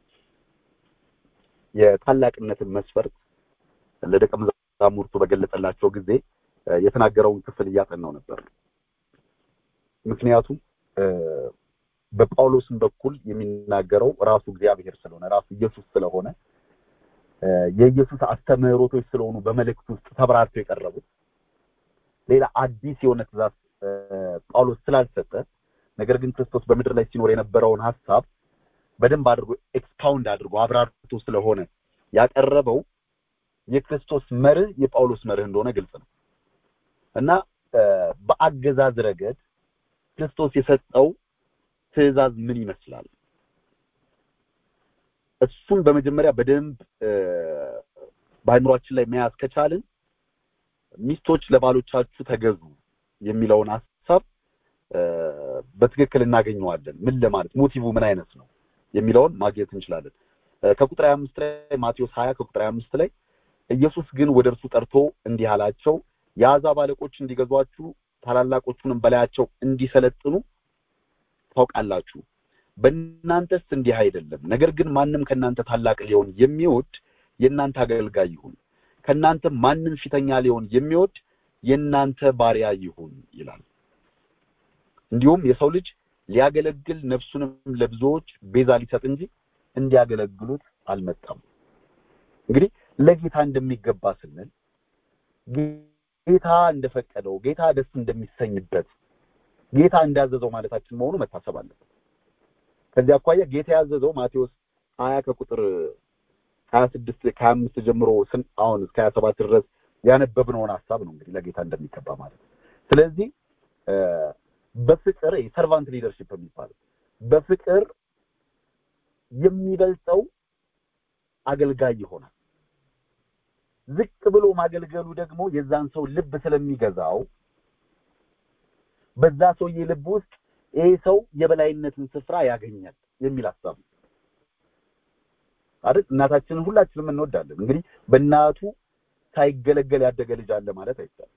የታላቅነትን መስፈርት ለደቀ መዛሙርቱ በገለጸላቸው ጊዜ የተናገረውን ክፍል እያጠናው ነበር። ምክንያቱም በጳውሎስም በኩል የሚናገረው ራሱ እግዚአብሔር ስለሆነ ራሱ ኢየሱስ ስለሆነ የኢየሱስ አስተምህሮቶች ስለሆኑ በመልእክቱ ውስጥ ተብራርተው የቀረቡት ሌላ አዲስ የሆነ ትእዛዝ ጳውሎስ ስላልሰጠ፣ ነገር ግን ክርስቶስ በምድር ላይ ሲኖር የነበረውን ሐሳብ በደንብ አድርጎ ኤክስፓውንድ አድርጎ አብራርቶ ስለሆነ ያቀረበው የክርስቶስ መርህ የጳውሎስ መርህ እንደሆነ ግልጽ ነው እና በአገዛዝ ረገድ ክርስቶስ የሰጠው ትእዛዝ ምን ይመስላል? እሱን በመጀመሪያ በደንብ በአእምሯችን ላይ መያዝ ከቻልን ሚስቶች ለባሎቻችሁ ተገዙ የሚለውን ሐሳብ በትክክል እናገኘዋለን። ምን ለማለት ሞቲቭ ምን አይነት ነው የሚለውን ማግኘት እንችላለን። ከቁጥር ሃያ አምስት ላይ ማቴዎስ ሀያ ከቁጥር ሃያ አምስት ላይ ኢየሱስ ግን ወደ እርሱ ጠርቶ እንዲህ አላቸው፣ የአሕዛብ አለቆች እንዲገዟችሁ ታላላቆቹንም በላያቸው እንዲሰለጥኑ ታውቃላችሁ። በእናንተስ እንዲህ አይደለም። ነገር ግን ማንም ከእናንተ ታላቅ ሊሆን የሚወድ የእናንተ አገልጋይ ይሁን፣ ከእናንተ ማንም ፊተኛ ሊሆን የሚወድ የእናንተ ባሪያ ይሁን ይላል። እንዲሁም የሰው ልጅ ሊያገለግል ነፍሱንም ለብዙዎች ቤዛ ሊሰጥ እንጂ እንዲያገለግሉት አልመጣም። እንግዲህ ለጌታ እንደሚገባ ስንል ጌታ እንደፈቀደው ጌታ ደስ እንደሚሰኝበት ጌታ እንዳዘዘው ማለታችን መሆኑ መታሰብ አለበት። ከዚህ አኳያ ጌታ ያዘዘው ማቴዎስ ሀያ ከቁጥር ሀያ ስድስት ከሀያ አምስት ጀምሮ ስን አሁን እስከ ሀያ ሰባት ድረስ ያነበብነውን ሐሳብ ነው እንግዲህ ለጌታ እንደሚገባ ማለት። ስለዚህ በፍቅር የሰርቫንት ሊደርሺፕ የሚባለው በፍቅር የሚበልጠው አገልጋይ ይሆናል። ዝቅ ብሎ ማገልገሉ ደግሞ የዛን ሰው ልብ ስለሚገዛው በዛ ሰውዬ ልብ ውስጥ ይሄ ሰው የበላይነትን ስፍራ ያገኛል የሚል ሐሳብ ነው አይደል? እናታችንን ሁላችንም እንወዳለን። እንግዲህ በእናቱ ሳይገለገል ያደገ ልጅ አለ ማለት አይቻልም።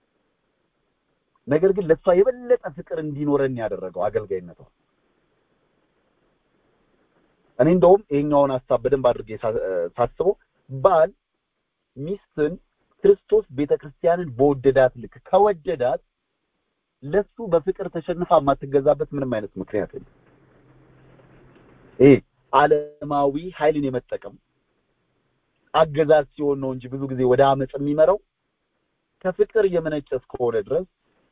ነገር ግን ለሷ የበለጠ ፍቅር እንዲኖረን ያደረገው አገልጋይነቷ። እኔ እንደውም ይሄኛውን ሐሳብ በደንብ አድርጌ ሳስበው ባል ሚስትን ክርስቶስ ቤተክርስቲያንን በወደዳት ልክ ከወደዳት ለሱ በፍቅር ተሸንፋ ማትገዛበት ምንም አይነት ምክንያት የለም። ይሄ ዓለማዊ ኃይልን የመጠቀም አገዛዝ ሲሆን ነው እንጂ ብዙ ጊዜ ወደ አመጽ የሚመራው ከፍቅር የመነጨ እስከሆነ ድረስ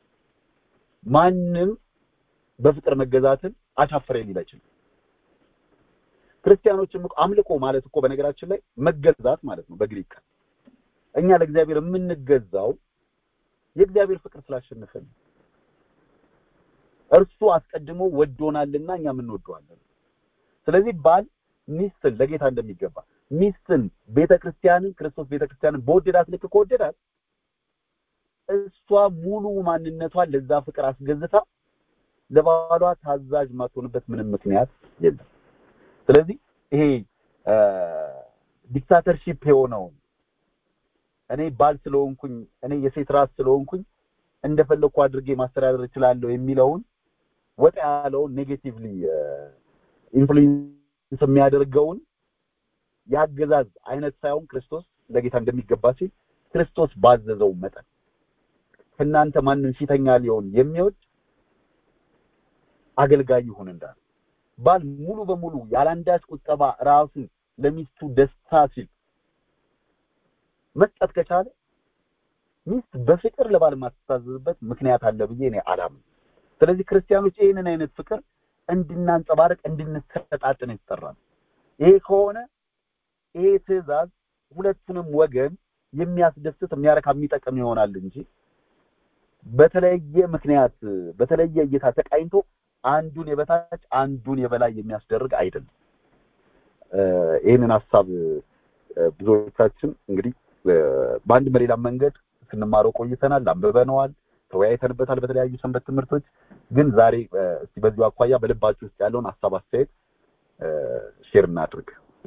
ማንም በፍቅር መገዛትን አሻፈረኝ ሊል አይችልም። ክርስቲያኖችም አምልኮ ማለት እኮ በነገራችን ላይ መገዛት ማለት ነው በግሪክ። እኛ ለእግዚአብሔር የምንገዛው የእግዚአብሔር ፍቅር ስላሸነፈን እርሱ አስቀድሞ ወዶናልና እኛም እንወደዋለን። ስለዚህ ባል ሚስትን ለጌታ እንደሚገባ ሚስትን ቤተክርስቲያንን ክርስቶስ ቤተክርስቲያንን በወደዳት ልክ ከወደዳት እሷ ሙሉ ማንነቷን ለዛ ፍቅር አስገዝታ ለባሏ ታዛዥ ማትሆንበት ምንም ምክንያት የለም። ስለዚህ ይሄ ዲክታተርሺፕ የሆነው እኔ ባል ስለሆንኩኝ እኔ የሴት ራስ ስለሆንኩኝ እንደፈለኩ አድርጌ ማስተዳደር እችላለሁ የሚለውን ወጣ ያለውን ኔጌቲቭሊ ኢንፍሉዌንስ የሚያደርገውን ያገዛዝ አይነት ሳይሆን ክርስቶስ ለጌታ እንደሚገባ ሲል ክርስቶስ ባዘዘው መጠን ከናንተ ማንን ፊተኛ ሊሆን የሚወድ አገልጋይ ይሁን እንዳለ ባል ሙሉ በሙሉ ያላንዳች ቁጠባ ራሱን ለሚስቱ ደስታ ሲል መስጠት ከቻለ ሚስት በፍቅር ለባል ማስተዛዘብበት ምክንያት አለ ብዬ እኔ አላምንም። ስለዚህ ክርስቲያኖች ይሄንን አይነት ፍቅር እንድናንጸባርቅ እንድንሰጣጥን ይተራል። ይሄ ከሆነ ይሄ ትእዛዝ ሁለቱንም ወገን የሚያስደስት የሚያረካ የሚጠቅም ይሆናል እንጂ በተለየ ምክንያት በተለየ እይታ ተቃይንቶ አንዱን የበታች አንዱን የበላይ የሚያስደርግ አይደለም። ይሄንን ሐሳብ ብዙዎቻችን እንግዲህ በአንድ በሌላ መንገድ ስንማረው ቆይተናል፣ አንብበነዋል፣ ተወያይተንበታል በተለያዩ ሰንበት ትምህርቶች። ግን ዛሬ እስቲ በዚሁ አኳያ በልባችሁ ውስጥ ያለውን ሐሳብ አስተያየት ሼር እናድርግ።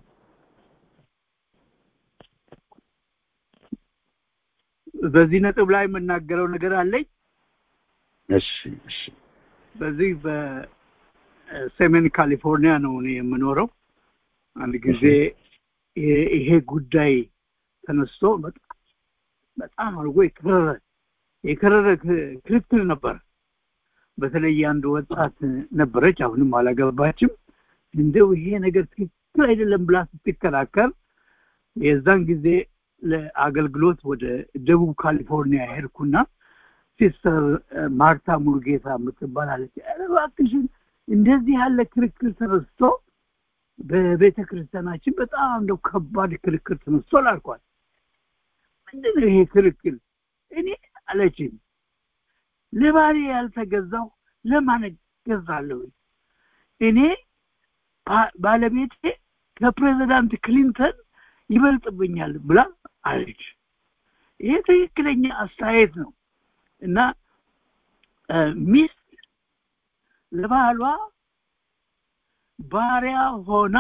በዚህ ነጥብ ላይ የምናገረው ነገር አለኝ። እሺ እሺ። በዚህ በሰሜን ካሊፎርኒያ ነው እኔ የምኖረው። አንድ ጊዜ ይሄ ጉዳይ ተነስቶ በጣም አርጎ የከረረ የከረረ ክርክር ነበር። በተለይ አንድ ወጣት ነበረች፣ አሁንም አላገባችም። እንደው ይሄ ነገር ትክክል አይደለም ብላ ስትከራከር የዛን ጊዜ ለአገልግሎት ወደ ደቡብ ካሊፎርኒያ ሄድኩና ሲስተር ማርታ ሙሉጌታ የምትባላለች እባክሽን እንደዚህ ያለ ክርክር ተነስቶ በቤተ ክርስቲያናችን በጣም እንደው ከባድ ክርክር ተነስቶ ላልኳት። ምንድነው ይሄ ክርክር? እኔ አለችኝ ለባሌ ያልተገዛው ለማን ገዛለሁ? እኔ ባለቤቴ ከፕሬዝዳንት ክሊንተን ይበልጥብኛል ብላ አለች። ይሄ ትክክለኛ አስተያየት ነው። እና ሚስት ለባሏ ባሪያ ሆና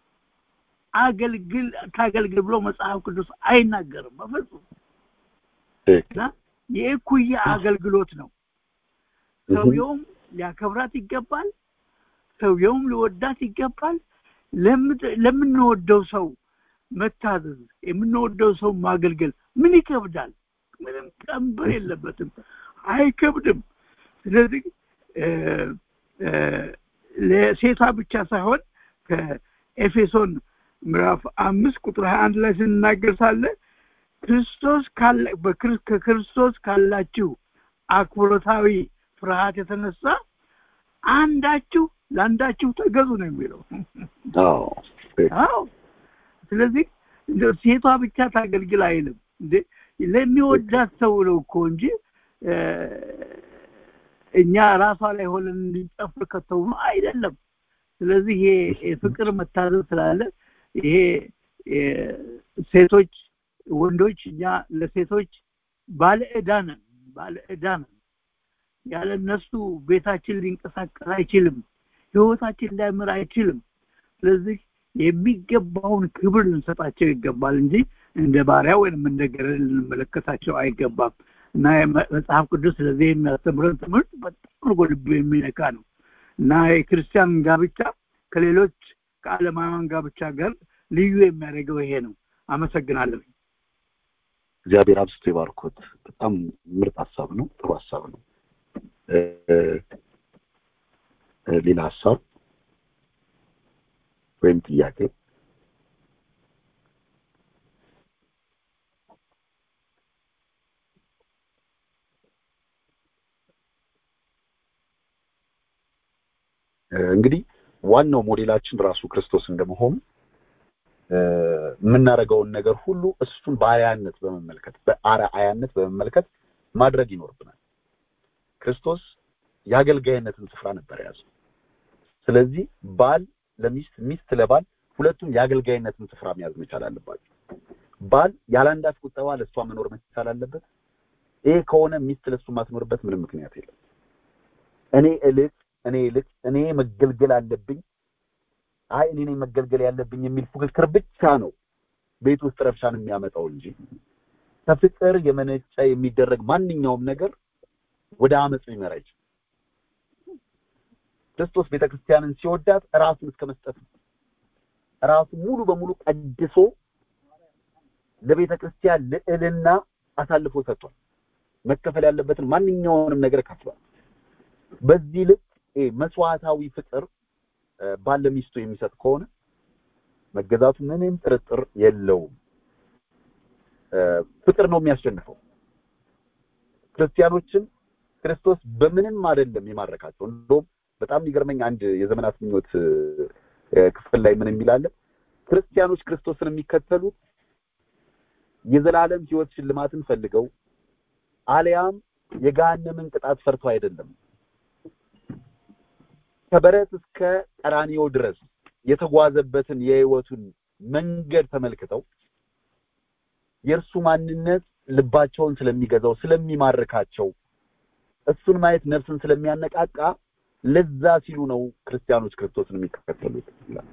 አገልግል ታገልግል ብሎ መጽሐፍ ቅዱስ አይናገርም በፍጹም። እና የእኩያ አገልግሎት ነው። ሰውየውም ሊያከብራት ይገባል፣ ሰውየውም ሊወዳት ይገባል። ለምንወደው ሰው መታዘዝ፣ የምንወደው ሰው ማገልገል ምን ይከብዳል? ምንም ቀንበር የለበትም፣ አይከብድም። ስለዚህ ለሴቷ ብቻ ሳይሆን ከኤፌሶን ምዕራፍ አምስት ቁጥር ሃያ አንድ ላይ ስንናገር ሳለ ክርስቶስ ካለ በክርስቶስ ካላችሁ አክብሮታዊ ፍርሃት የተነሳ አንዳችሁ ለአንዳችሁ ተገዙ ነው የሚለው። አዎ አዎ። ስለዚህ ሴቷ ብቻ ታገልግል አይልም እንዴ፣ ለሚወዳት ሰው ነው እኮ እንጂ እኛ ራሷ ላይ ሆነን እንድንጨፍር ከተው ነው አይደለም። ስለዚህ ይሄ ፍቅር መታዘዝ ስላለ ይሄ ሴቶች ወንዶች እኛ ለሴቶች ባለ ዕዳ ነን፣ ባለ ዕዳ ነን። ያለ እነሱ ቤታችን ሊንቀሳቀስ አይችልም፣ ህይወታችን ሊያምር አይችልም። ስለዚህ የሚገባውን ክብር ልንሰጣቸው ይገባል እንጂ እንደ ባሪያ ወይም እንደ ገረድ ልንመለከታቸው አይገባም። እና መጽሐፍ ቅዱስ ስለዚህ የሚያስተምረን ትምህርት በጣም ልብ የሚነካ ነው። እና የክርስቲያን ጋብቻ ከሌሎች ከዓለማውያን ጋብቻ ጋር ልዩ የሚያደርገው ይሄ ነው። አመሰግናለሁ። እግዚአብሔር አብዝቶ ይባርኮት። በጣም ምርጥ ሐሳብ ነው፣ ጥሩ ሐሳብ ነው። ሌላ ሐሳብ ወይም ጥያቄ? እንግዲህ ዋናው ሞዴላችን ራሱ ክርስቶስ እንደመሆኑ የምናደርገውን ነገር ሁሉ እሱን በአርአያነት በመመልከት በአርአያነት በመመልከት ማድረግ ይኖርብናል። ክርስቶስ የአገልጋይነትን ስፍራ ነበር ያዘው። ስለዚህ ባል ለሚስት፣ ሚስት ለባል ሁለቱም የአገልጋይነትን ስፍራ መያዝ መቻል አለባቸው። ባል ያላንዳች ቁጠባ ለሷ መኖር መቻል አለበት። ይሄ ከሆነ ሚስት ለሱ ማትኖርበት ምንም ምክንያት የለም። እኔ እልቅ እኔ እልቅ እኔ መገልገል አለብኝ፣ አይ እኔ ነኝ መገልገል ያለብኝ የሚል ፉክክር ብቻ ነው ቤት ውስጥ ረብሻን የሚያመጣው እንጂ ከፍቅር የመነጨ የሚደረግ ማንኛውም ነገር ወደ አመጽ ሊመራ ይችላል። ክርስቶስ ቤተክርስቲያንን ሲወዳት ራሱን እስከ መስጠት ነው። ራሱ ሙሉ በሙሉ ቀድሶ ለቤተ ክርስቲያን ልዕልና አሳልፎ ሰጥቷል። መከፈል ያለበትን ማንኛውንም ነገር ከፍሏል። በዚህ ልክ መስዋዕታዊ ፍቅር ባለ ሚስቱ የሚሰጥ ከሆነ መገዛቱ ምንም ጥርጥር የለውም። ፍቅር ነው የሚያሸንፈው። ክርስቲያኖችን ክርስቶስ በምንም አይደለም የማረካቸው። እንደውም በጣም ይገርመኝ አንድ የዘመናት ምኞት ክፍል ላይ ምን የሚላል ክርስቲያኖች ክርስቶስን የሚከተሉት የዘላለም ሕይወት ሽልማትን ፈልገው አልያም የገሃነምን ቅጣት ፈርተው አይደለም። ከበረት እስከ ቀራንዮ ድረስ የተጓዘበትን የሕይወቱን መንገድ ተመልክተው የእርሱ ማንነት ልባቸውን ስለሚገዛው ስለሚማርካቸው እሱን ማየት ነፍስን ስለሚያነቃቃ ለዛ ሲሉ ነው ክርስቲያኖች ክርስቶስን የሚከተሉት።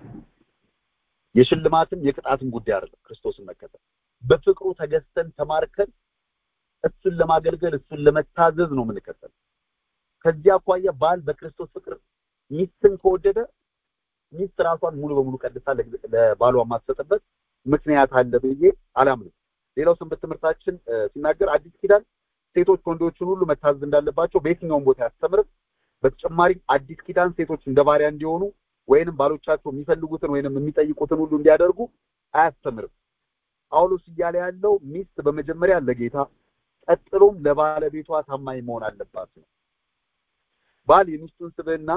የሽልማትም የቅጣትም ጉዳይ አይደለም ክርስቶስን መከተል። በፍቅሩ ተገዝተን ተማርከን እሱን ለማገልገል እሱን ለመታዘዝ ነው የምንከተለው። ከዚያ አኳያ ባል በክርስቶስ ፍቅር ሚስትን ከወደደ ሚስት ራሷን ሙሉ በሙሉ ቀድሳ ለባሏ ማሰጠበት ምክንያት አለ ብዬ አላምንም። ሌላው ሰንበት ትምህርታችን ሲናገር አዲስ ኪዳን ሴቶች ወንዶችን ሁሉ መታዘዝ እንዳለባቸው በየትኛውም ቦታ ያስተምራል። በተጨማሪ አዲስ ኪዳን ሴቶች እንደ ባሪያ እንዲሆኑ ወይንም ባሎቻቸው የሚፈልጉትን ወይንም የሚጠይቁትን ሁሉ እንዲያደርጉ አያስተምርም። ጳውሎስ እያለ ያለው ሚስት በመጀመሪያ ለጌታ ቀጥሎም ለባለቤቷ ታማኝ መሆን አለባት ነው። ባል የሚስቱን ስብዕና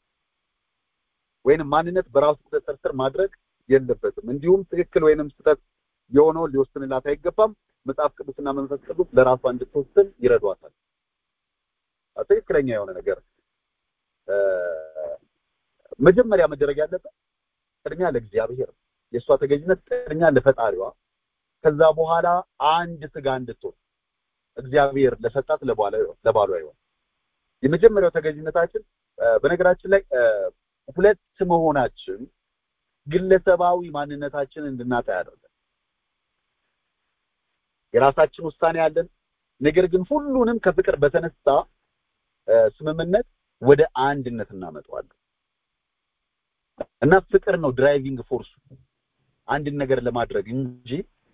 ወይንም ማንነት በራሱ ቁጥጥር ስር ማድረግ የለበትም። እንዲሁም ትክክል ወይንም ስህተት የሆነውን ሊወስንላት አይገባም። መጽሐፍ ቅዱስና መንፈስ ቅዱስ ለራሷ እንድትወስን ይረዷታል። ትክክለኛ የሆነ ነገር መጀመሪያ መደረግ ያለበት ቅድሚያ ለእግዚአብሔር የሷ ተገዥነት ቅድሚያ ለፈጣሪዋ፣ ከዛ በኋላ አንድ ስጋ እንድትሆን እግዚአብሔር ለሰጣት ለባሏ ለባሏ ይሆን። የመጀመሪያው ተገዥነታችን በነገራችን ላይ ሁለት መሆናችን ግለሰባዊ ማንነታችንን እንድናጣ ያደርጋል። የራሳችን ውሳኔ ያለን ነገር ግን ሁሉንም ከፍቅር በተነሳ ስምምነት ወደ አንድነት እናመጣዋለን እና ፍቅር ነው ድራይቪንግ ፎርስ አንድ ነገር ለማድረግ እንጂ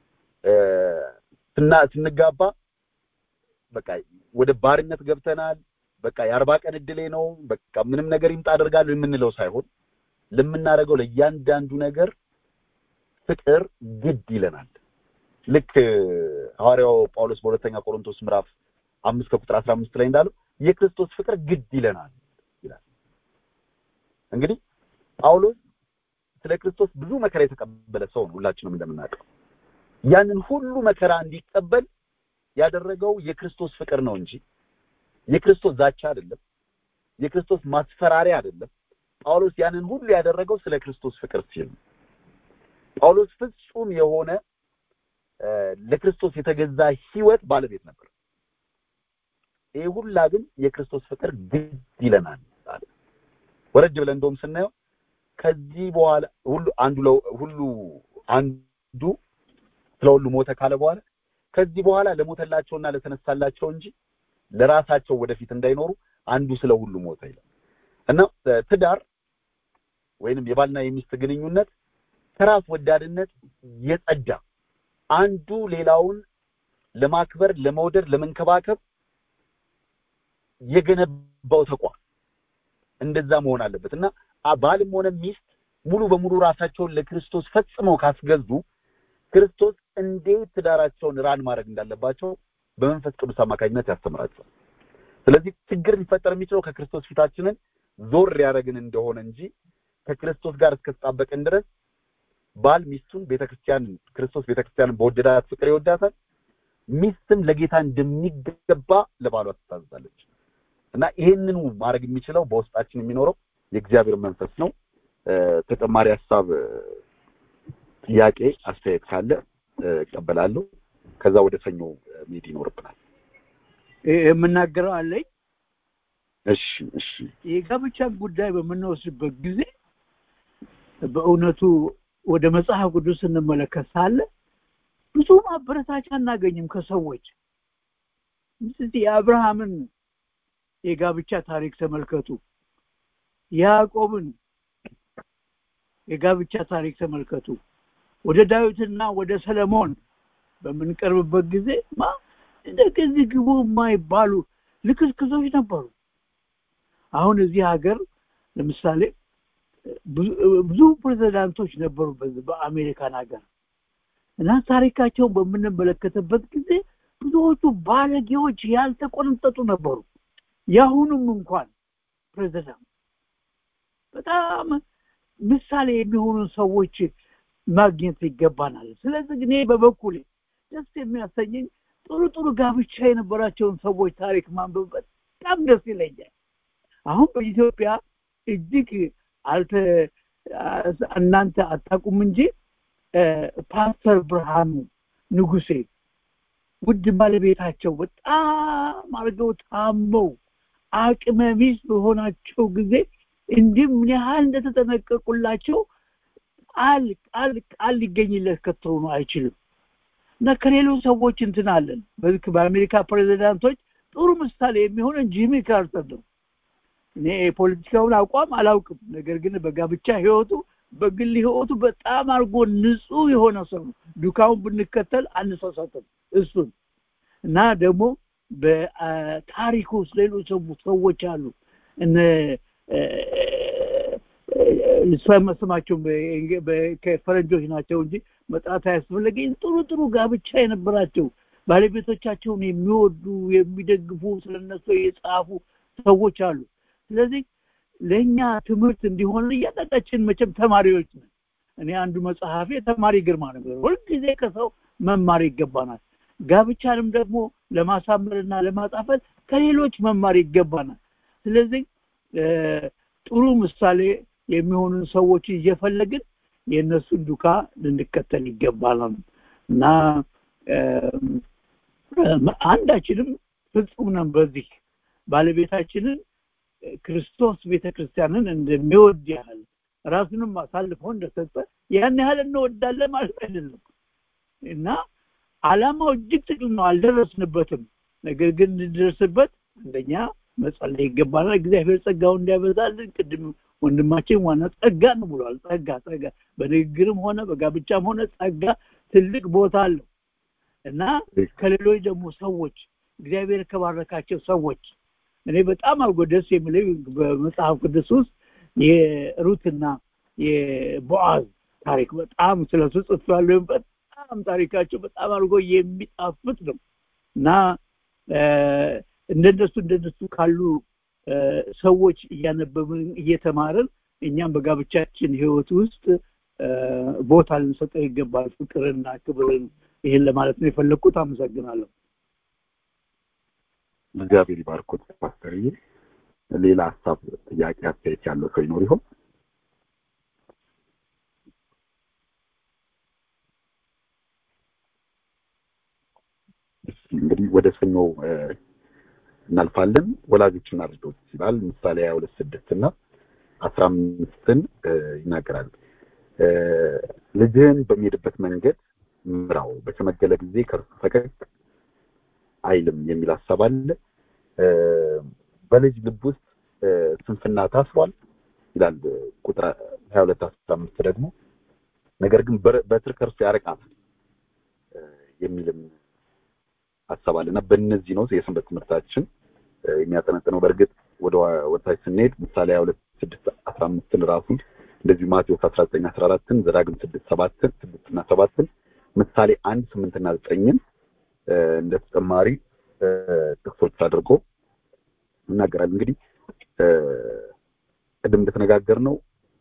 እና ስንጋባ በቃ ወደ ባርነት ገብተናል በቃ የአርባ ቀን እድሌ ነው በቃ ምንም ነገር ይምጣ አደርጋለሁ የምንለው ሳይሆን ለምናደርገው ለእያንዳንዱ ነገር ፍቅር ግድ ይለናል። ልክ ሐዋርያው ጳውሎስ በሁለተኛ ቆሮንቶስ ምዕራፍ አምስት ከቁጥር አስራ አምስት ላይ እንዳለው የክርስቶስ ፍቅር ግድ ይለናል ይላል። እንግዲህ ጳውሎስ ስለ ክርስቶስ ብዙ መከራ የተቀበለ ሰው ነው ሁላችንም እንደምናውቀው። ያንን ሁሉ መከራ እንዲቀበል ያደረገው የክርስቶስ ፍቅር ነው እንጂ የክርስቶስ ዛቻ አይደለም፣ የክርስቶስ ማስፈራሪያ አይደለም። ጳውሎስ ያንን ሁሉ ያደረገው ስለ ክርስቶስ ፍቅር ሲል ነው። ጳውሎስ ፍጹም የሆነ ለክርስቶስ የተገዛ ሕይወት ባለቤት ነበር። ይሄ ሁላ ግን የክርስቶስ ፍቅር ግድ ይለናል አለ። ወረድ ብለን እንደውም ስናየው ከዚህ በኋላ ሁሉ አንዱ ሁሉ አንዱ ስለሁሉ ሞተ ካለ በኋላ ከዚህ በኋላ ለሞተላቸውና ለተነሳላቸው እንጂ ለራሳቸው ወደፊት እንዳይኖሩ አንዱ ስለሁሉ ሞተ ይላል እና ትዳር ወይንም የባልና የሚስት ግንኙነት ከራስ ወዳድነት የጸዳ አንዱ ሌላውን ለማክበር ለመውደድ ለመንከባከብ የገነባው ተቋም እንደዛ መሆን አለበት እና ባልም ሆነ ሚስት ሙሉ በሙሉ ራሳቸውን ለክርስቶስ ፈጽመው ካስገዙ ክርስቶስ እንዴት ትዳራቸውን ራን ማድረግ እንዳለባቸው በመንፈስ ቅዱስ አማካኝነት ያስተምራቸዋል። ስለዚህ ችግር ሊፈጠር የሚችለው ከክርስቶስ ፊታችንን ዞር ያደረግን እንደሆነ እንጂ ከክርስቶስ ጋር እስከተጣበቀን ድረስ ባል ሚስቱን ቤተክርስቲያንን ክርስቶስ ቤተክርስቲያንን በወደዳት ፍቅር ይወዳታል፣ ሚስትም ለጌታ እንደሚገባ ለባሏ ትታዘዛለች እና ይሄንን ማድረግ የሚችለው በውስጣችን የሚኖረው የእግዚአብሔር መንፈስ ነው። ተጨማሪ ሐሳብ ጥያቄ አስተያየት ካለ እቀበላለሁ። ከዛ ወደ ሰኞ ሜዲ ይኖርብናል። የምናገረው አለኝ። እሺ እሺ የጋብቻ ጉዳይ በምንወስድበት ጊዜ በእውነቱ ወደ መጽሐፍ ቅዱስ እንመለከታለ ብዙ ማበረታቻ እናገኝም ከሰዎች። ስለዚህ የአብርሃምን የጋብቻ ታሪክ ተመልከቱ፣ ያዕቆብን የጋብቻ ታሪክ ተመልከቱ፣ ወደ ዳዊትና ወደ ሰለሞን በምንቀርብበት ጊዜ ማ እንደዚህ ግቡ የማይባሉ ልክስክሶች ነበሩ። አሁን እዚህ ሀገር ለምሳሌ ብዙ ፕሬዝዳንቶች ነበሩ በዚህ በአሜሪካን ሀገር እና ታሪካቸውን በምንመለከትበት ጊዜ ብዙዎቹ ባለጌዎች ያልተቆነጠጡ ነበሩ። ያሁኑም እንኳን ፕሬዝዳንት በጣም ምሳሌ የሚሆኑ ሰዎች ማግኘት ይገባናል። ስለዚህ እኔ በበኩሌ ደስ የሚያሰኘኝ ጥሩ ጥሩ ጋብቻ የነበራቸውን ሰዎች ታሪክ ማንበብ በጣም ደስ ይለኛል። አሁን በኢትዮጵያ እጅግ አልተ እናንተ አታውቁም እንጂ ፓስተር ብርሃኑ ንጉሴ ውድ ባለቤታቸው በጣም አርገው ታመው አቅመ ቢስ በሆናቸው ጊዜ እንዲህ ምን ያህል እንደተጠነቀቁላቸው ቃል ቃል ቃል ሊገኝለት ከተው ነው አይችልም። እና ከሌሎች ሰዎች እንትን አለን በልክ በአሜሪካ ፕሬዝዳንቶች ጥሩ ምሳሌ የሚሆን ጂሚ ካርተር ነው። እኔ ፖለቲካውን አቋም አላውቅም፣ ነገር ግን በጋብቻ ህይወቱ በግል ህይወቱ በጣም አርጎ ንጹህ የሆነ ሰው ነው። ዱካውን ብንከተል አንሳሳትም እሱን። እና ደግሞ በታሪኩ ውስጥ ሌሎች ሰዎች አሉ እነ ስማቸው ከፈረንጆች ናቸው እንጂ መጣታ ያስፈልገኝ ጥሩ ጥሩ ጋብቻ የነበራቸው ባለቤቶቻቸውን የሚወዱ የሚደግፉ ስለነሱ የጻፉ ሰዎች አሉ። ስለዚህ ለኛ ትምህርት እንዲሆን እያጣጣችን መቼም ተማሪዎች ነን። እኔ አንዱ መጽሐፌ ተማሪ ግርማ ነበር። ሁልጊዜ ከሰው መማር ይገባናል። ጋብቻንም ደግሞ ለማሳመርና ለማጣፈጥ ከሌሎች መማር ይገባናል። ስለዚህ ጥሩ ምሳሌ የሚሆኑ ሰዎች እየፈለግን የነሱን ዱካ ልንከተል ይገባል እና አንዳችንም ፍጹም ነን በዚህ ባለቤታችንን ክርስቶስ ቤተክርስቲያንን እንደሚወድ ያህል ራሱንም አሳልፎ እንደሰጠ ያን ያህል እንወዳለን ማለት አይደለም። እና ዓላማው እጅግ ጥቅል ነው፣ አልደረስንበትም። ነገር ግን እንድንደርስበት አንደኛ መጸለይ ይገባናል። እግዚአብሔር ጸጋውን እንዲያበዛልን ቅድም ወንድማችን ዋና ጸጋ ነው ብሏል። ጸጋ ጸጋ በንግግርም ሆነ በጋብቻም ሆነ ጸጋ ትልቅ ቦታ አለው እና ከሌሎች ደግሞ ሰዎች እግዚአብሔር ከባረካቸው ሰዎች እኔ በጣም አልጎ ደስ የሚለኝ በመጽሐፍ ቅዱስ ውስጥ የሩትና የቦአዝ ታሪክ በጣም ስለሱ ጽፏል። በጣም ታሪካቸው በጣም አልጎ የሚጣፍጥ ነው እና እንደነሱ እንደነሱ ካሉ ሰዎች እያነበብን እየተማርን እኛም በጋብቻችን ህይወት ውስጥ ቦታ ልንሰጠው ይገባል፣ ፍቅርና ክብርን። ይሄን ለማለት ነው የፈለኩት። አመሰግናለሁ። እግዚአብሔር ይባርኮት ፓስተርዬ። ሌላ ሀሳብ ጥያቄ አስተያየት ያለው ሰው ይኖር ይሆን? እንግዲህ ወደ ሰኞ እናልፋለን። ወላጆችና ልጆች ይላል ምሳሌ ሃያ ሁለት ስድስት እና አስራ አምስትን ይናገራል። ልጅህን በሚሄድበት መንገድ ምራው፣ በተመገለ ጊዜ ከእርሱ ፈቀቅ አይልም የሚል ሀሳብ አለ። በልጅ ልብ ውስጥ ስንፍና ታስሯል ይላል ቁጥር ሃያ ሁለት አስራ አምስት ደግሞ ነገር ግን በትር ከእርሱ ያርቃል የሚልም ሀሳብ አለና በእነዚህ ነው የሰንበት ትምህርታችን የሚያጠነጥነው። በእርግጥ ወደ ወጣይ ስንሄድ ምሳሌ ሃያ ሁለት ስድስት አስራ አምስትን ራሱን እንደዚህ ማቴዎስ አስራ ዘጠኝ አስራ አራትን ዘዳግም ስድስት ሰባትን ስድስት እና ሰባትን ምሳሌ አንድ ስምንት እና ዘጠኝን እንደ ተጨማሪ ጥቅሶች አድርጎ እናገራል። እንግዲህ ቅድም እንደተነጋገርነው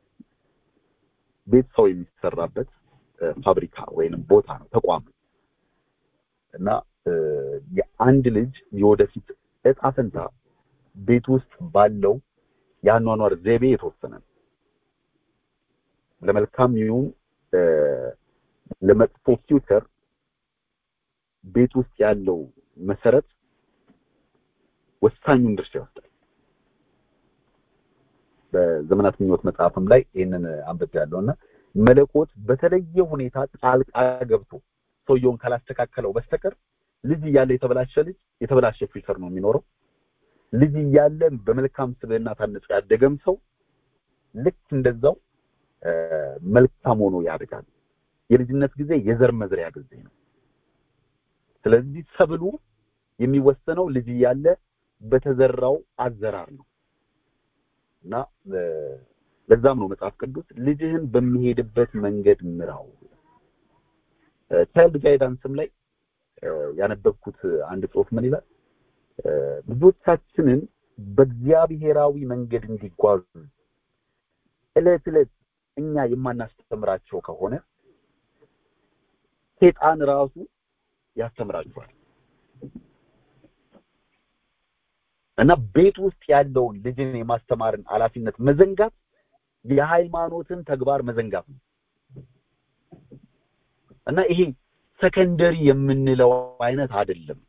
ቤት ሰው የሚሰራበት ፋብሪካ ወይንም ቦታ ነው፣ ተቋም እና የአንድ ልጅ የወደፊት ዕጣ ፈንታ ቤት ውስጥ ባለው ያኗኗር ዘይቤ የተወሰነ ነው። ለመልካም ይሁን ለመጥፎ ፊውቸር ቤት ውስጥ ያለው መሰረት ወሳኙን ድርሻ ይወስዳል። በዘመናት ምኞት መጽሐፍም ላይ ይሄንን አንብቤያለሁና መለኮት በተለየ ሁኔታ ጣልቃ ገብቶ ሰውየውን ካላስተካከለው በስተቀር ልጅ እያለ የተበላሸ ልጅ የተበላሸ ፊውቸር ነው የሚኖረው። ልጅ እያለ በመልካም ስብዕና ታንጾ ያደገም ሰው ልክ እንደዛው መልካም ሆኖ ያድጋል። የልጅነት ጊዜ የዘር መዝሪያ ጊዜ ነው። ስለዚህ ሰብሉ የሚወሰነው ልጅ ያለ በተዘራው አዘራር ነው እና ለዛም ነው መጽሐፍ ቅዱስ ልጅህን በሚሄድበት መንገድ ምራው ቻይልድ ጋይዳንስም ላይ ያነበብኩት አንድ ጽሑፍ ምን ይላል ልጆቻችንን በእግዚአብሔራዊ መንገድ እንዲጓዙ እለት እለት እኛ የማናስተምራቸው ከሆነ ሰይጣን ራሱ ያስተምራቸዋል እና ቤት ውስጥ ያለውን ልጅን የማስተማርን ኃላፊነት መዘንጋት የሃይማኖትን ተግባር መዘንጋት ነው እና ይሄ ሰከንደሪ የምንለው አይነት አይደለም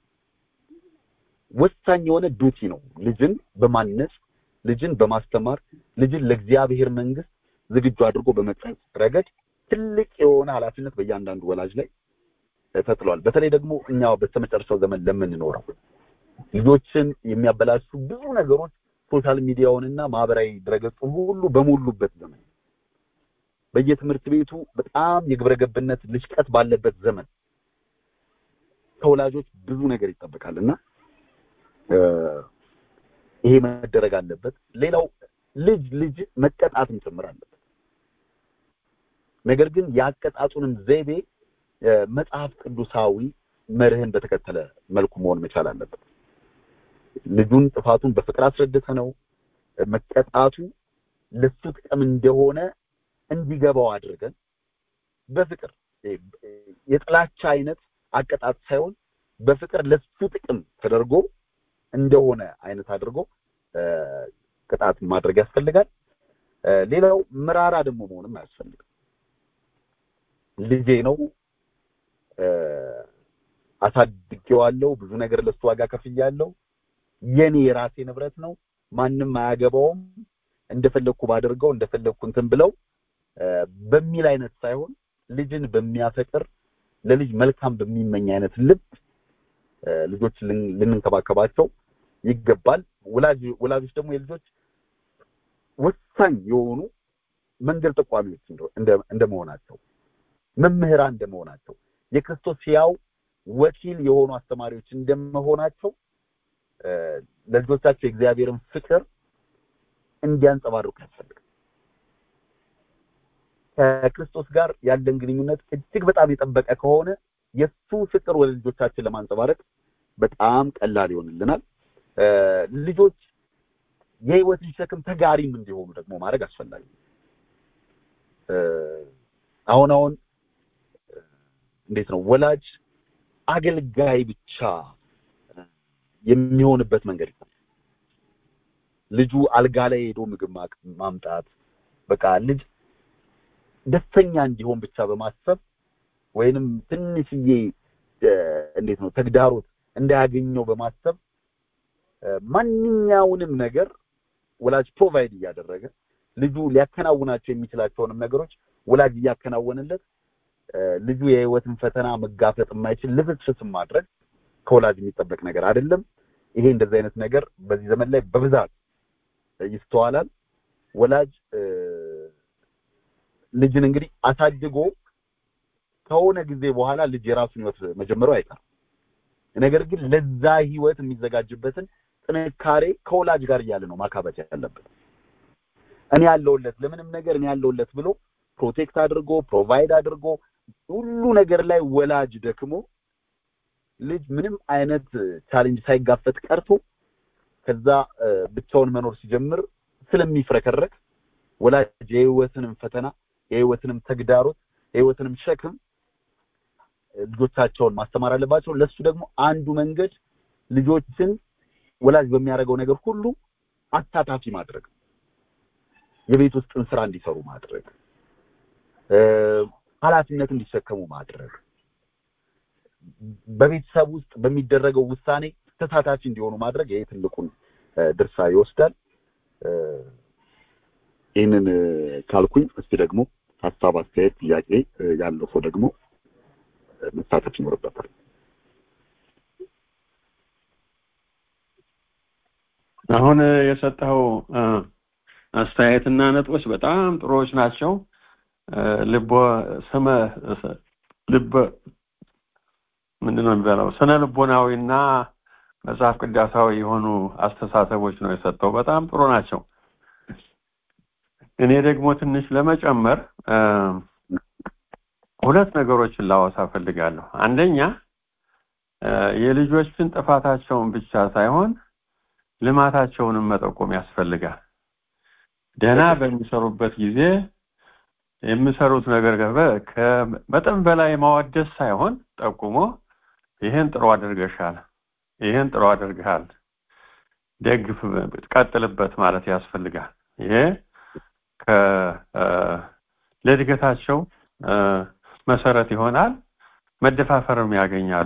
ወሳኝ የሆነ ዱቲ ነው ልጅን በማነጽ ልጅን በማስተማር ልጅን ለእግዚአብሔር መንግስት ዝግጁ አድርጎ በመቅረጽ ረገድ ትልቅ የሆነ ኃላፊነት በእያንዳንዱ ወላጅ ላይ ተጥሏል በተለይ ደግሞ እኛው በተመጨረሻው ዘመን ለምንኖረው ልጆችን የሚያበላሹ ብዙ ነገሮች ሶሻል ሚዲያውንና ማህበራዊ ድረገጹ ሁሉ በሙሉበት ዘመን በየትምህርት ቤቱ በጣም የግብረገብነት ልሽቀት ባለበት ዘመን ከወላጆች ብዙ ነገር ይጠበቃልና ይሄ መደረግ አለበት ሌላው ልጅ ልጅ መቀጣትም ጭምር አለበት ነገር ግን ያቀጣጡንም ዘይቤ መጽሐፍ ቅዱሳዊ መርህን በተከተለ መልኩ መሆን መቻል አለበት ልጁን ጥፋቱን በፍቅር አስረድተነው መቀጣቱ ለሱ ጥቅም እንደሆነ እንዲገባው አድርገን በፍቅር የጥላቻ አይነት አቀጣጥ ሳይሆን በፍቅር ለሱ ጥቅም ተደርጎ እንደሆነ አይነት አድርጎ ቅጣት ማድረግ ያስፈልጋል ሌላው ምራራ ደግሞ መሆንም ያስፈልጋል ልጄ ነው አሳድጌዋለሁ ብዙ ነገር ለሱ ዋጋ ከፍያለሁ የኔ የራሴ ንብረት ነው ማንንም አያገባውም እንደፈለኩ ባደርገው እንደፈለኩ እንትን ብለው በሚል አይነት ሳይሆን ልጅን በሚያፈቅር ለልጅ መልካም በሚመኝ አይነት ልብ ልጆች ልንንከባከባቸው ይገባል ወላጅ ወላጆች ደግሞ የልጆች ወሳኝ የሆኑ መንገድ ተቋሚዎች እንደመሆናቸው መምህራን እንደመሆናቸው የክርስቶስ ያው ወኪል የሆኑ አስተማሪዎች እንደመሆናቸው ለልጆቻቸው እግዚአብሔርን ፍቅር እንዲያንጸባርቁ ያስፈልጋል ከክርስቶስ ጋር ያለን ግንኙነት እጅግ በጣም የጠበቀ ከሆነ የሱ ፍቅር ወደ ልጆቻችን ለማንጸባረቅ በጣም ቀላል ይሆንልናል ልጆች የህይወት ሸክም ተጋሪም እንዲሆኑ ደግሞ ማድረግ አስፈላጊ አሁን አሁን እንዴት ነው ወላጅ አገልጋይ ብቻ የሚሆንበት መንገድ ይታያል ልጁ አልጋ ላይ ሄዶ ምግብ ማምጣት በቃ ልጅ ደስተኛ እንዲሆን ብቻ በማሰብ ወይንም ትንሽዬ እንዴት ነው ተግዳሮት እንዳያገኘው በማሰብ ማንኛውንም ነገር ወላጅ ፕሮቫይድ ያደረገ ልጁ ሊያከናውናቸው የሚችላቸውንም ነገሮች ወላጅ ያከናወነለት ልጁ የህይወትን ፈተና መጋፈጥ የማይችል ልፍስፍስ ማድረግ ከወላጅ የሚጠበቅ ነገር አይደለም ይሄ እንደዚህ አይነት ነገር በዚህ ዘመን ላይ በብዛት ይስተዋላል ወላጅ ልጅን እንግዲህ አሳድጎ ከሆነ ጊዜ በኋላ ልጅ የራሱን ህይወት መጀመሩ አይቀርም ነገር ግን ለዛ ህይወት የሚዘጋጅበትን ጥንካሬ ከወላጅ ጋር ያለ ነው ማካበት ያለበት እኔ ያለውለት ለምንም ነገር እኔ ያለውለት ብሎ ፕሮቴክት አድርጎ ፕሮቫይድ አድርጎ ሁሉ ነገር ላይ ወላጅ ደክሞ ልጅ ምንም አይነት ቻሌንጅ ሳይጋፈጥ ቀርቶ ከዛ ብቻውን መኖር ሲጀምር ስለሚፍረከረክ ወላጅ የህይወትንም ፈተና የህይወትንም ተግዳሮት የህይወትንም ሸክም ልጆቻቸውን ማስተማር አለባቸው ለሱ ደግሞ አንዱ መንገድ ልጆችን ወላጅ በሚያደርገው ነገር ሁሉ አሳታፊ ማድረግ የቤት ውስጥ ስራ እንዲሰሩ ማድረግ ኃላፊነት እንዲሸከሙ ማድረግ በቤተሰብ ውስጥ በሚደረገው ውሳኔ ተሳታፊ እንዲሆኑ ማድረግ ይሄ ትልቁን ድርሻ ይወስዳል ይሄንን ካልኩኝ እስቲ ደግሞ ሐሳብ አስተያየት ጥያቄ ያለው ሰው ደግሞ መሳተፍ ይኖርበታል አሁን የሰጠው አስተያየትና ነጥቦች በጣም ጥሩዎች ናቸው ልቦ ሰመ ልብ ምንድነው የሚባለው ስነ ልቦናዊና መጽሐፍ ቅዱሳዊ የሆኑ አስተሳሰቦች ነው የሰጠው። በጣም ጥሩ ናቸው። እኔ ደግሞ ትንሽ ለመጨመር ሁለት ነገሮችን ላወሳ ፈልጋለሁ። አንደኛ የልጆችን ጥፋታቸውን ብቻ ሳይሆን ልማታቸውንም መጠቆም ያስፈልጋል። ደህና በሚሰሩበት ጊዜ የሚሰሩት ነገር ከመጠን በላይ ማወደስ ሳይሆን ጠቁሞ ይሄን ጥሩ አድርገሻል፣ ይሄን ጥሩ አድርገሃል፣ ደግፍ፣ ቀጥልበት ማለት ያስፈልጋል። ይሄ ከ ለድገታቸው መሰረት ይሆናል። መደፋፈርም ያገኛሉ፣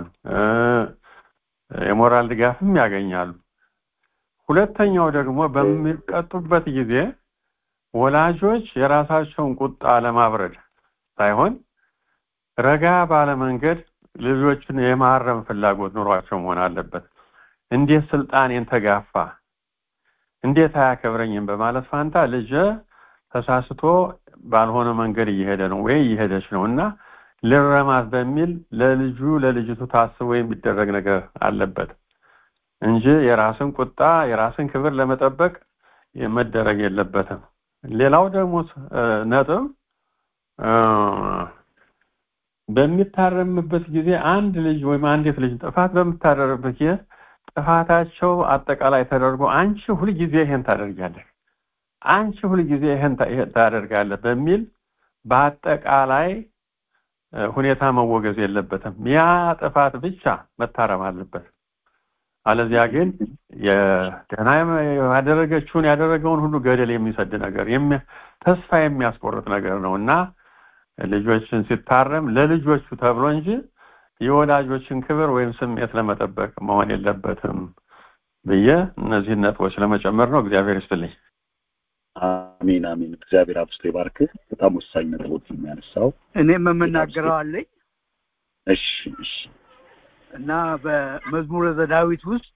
የሞራል ድጋፍም ያገኛሉ። ሁለተኛው ደግሞ በሚቀጡበት ጊዜ ወላጆች የራሳቸውን ቁጣ ለማብረድ ሳይሆን ረጋ ባለ መንገድ ልጆችን የማረም ፍላጎት ኑሯቸው መሆን አለበት። እንዴት ስልጣኔን ተጋፋ፣ እንዴት አያከብረኝም በማለት ፋንታ ልጅ ተሳስቶ ባልሆነ መንገድ እየሄደ ነው ወይ እየሄደች ነውና ለረማት በሚል ለልጁ ለልጅቱ ታስቦ የሚደረግ ነገር አለበት እንጂ የራስን ቁጣ የራስን ክብር ለመጠበቅ መደረግ የለበትም። ሌላው ደግሞ ነጥብ በሚታረምበት ጊዜ አንድ ልጅ ወይም አንዲት ልጅ ጥፋት በምታደርግበት ጊዜ ጥፋታቸው አጠቃላይ ተደርጎ አንቺ ሁሉ ጊዜ ይሄን ታደርጋለህ፣ አንቺ ሁሉ ጊዜ ይሄን ታደርጋለህ በሚል በአጠቃላይ ሁኔታ መወገዝ የለበትም። ያ ጥፋት ብቻ መታረም አለበት። አለዚያ ግን የደህና ያደረገችውን ያደረገውን ሁሉ ገደል የሚሰድ ነገር ተስፋ የሚያስቆርጥ ነገር ነውና ልጆችን ሲታረም ለልጆቹ ተብሎ እንጂ የወላጆችን ክብር ወይም ስሜት ለመጠበቅ መሆን የለበትም ብዬ እነዚህን ነጥቦች ለመጨመር ነው። እግዚአብሔር ይስጥልኝ። አሜን አሜን። እግዚአብሔር አብስቶ ይባርክ። በጣም ወሳኝ ነጥቦች የሚያነሳው እኔም የምናገረው አለኝ። እሺ እሺ። እና በመዝሙረ ዘዳዊት ውስጥ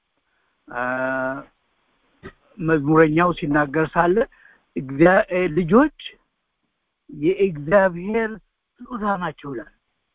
መዝሙረኛው ሲናገር ሳለ ልጆች የእግዚአብሔር ስጦታ ናቸው ይላል።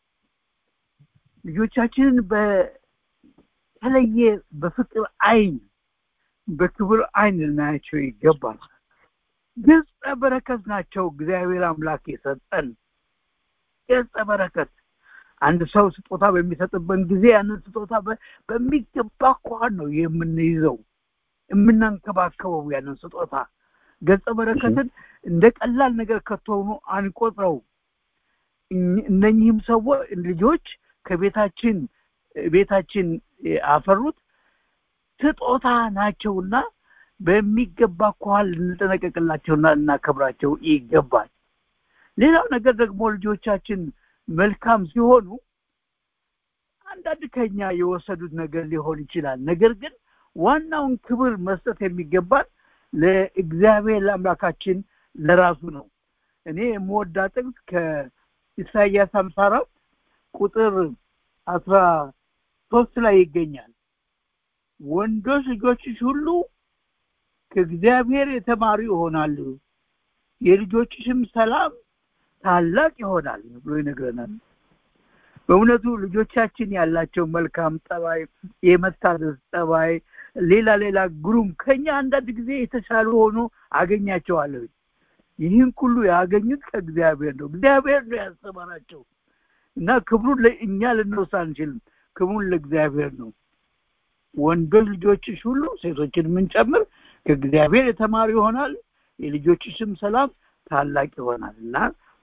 ልጆቻችንን በተለየ በፍቅር አይን በክብር አይን ልናያቸው ይገባል። ገጸ በረከት ናቸው እግዚአብሔር አምላክ የሰጠን ገጸ በረከት። አንድ ሰው ስጦታ በሚሰጥበት ጊዜ ያንን ስጦታ በሚገባ ኳን ነው የምንይዘው የምናንከባከበው። ያንን ስጦታ ገጸ በረከትን እንደ ቀላል ነገር ከተሆኑ አንቆጥረው። እነኚህም ሰዎች ልጆች ከቤታችን ቤታችን አፈሩት ስጦታ ናቸውና በሚገባ ኳን ልንጠነቀቅላቸውና እናከብራቸው ይገባል። ሌላው ነገር ደግሞ ልጆቻችን መልካም ሲሆኑ አንዳንድ ከኛ የወሰዱት ነገር ሊሆን ይችላል። ነገር ግን ዋናውን ክብር መስጠት የሚገባል ለእግዚአብሔር ለአምላካችን ለራሱ ነው። እኔ የምወዳው ጥቅስ ከኢሳይያስ ሃምሳ አራት ቁጥር አስራ ሶስት ላይ ይገኛል። ወንዶች ልጆችሽ ሁሉ ከእግዚአብሔር የተማሩ ይሆናሉ፣ የልጆችሽም ሰላም ታላቅ ይሆናል ብሎ ይነግረናል። በእውነቱ ልጆቻችን ያላቸው መልካም ጠባይ፣ የመታዘዝ ጠባይ፣ ሌላ ሌላ ግሩም ከኛ አንዳንድ ጊዜ የተሻሉ ሆኖ አገኛቸዋለሁ። ይህን ሁሉ ያገኙት ከእግዚአብሔር ነው። እግዚአብሔር ነው ያስተማራቸው እና ክብሩን ለእኛ ልንወስድ አንችልም። ክብሩን ለእግዚአብሔር ነው። ወንዶች ልጆችሽ ሁሉ ሴቶችን ምን ጨምር ከእግዚአብሔር የተማሩ ይሆናል፣ የልጆችሽም ሰላም ታላቅ ይሆናል እና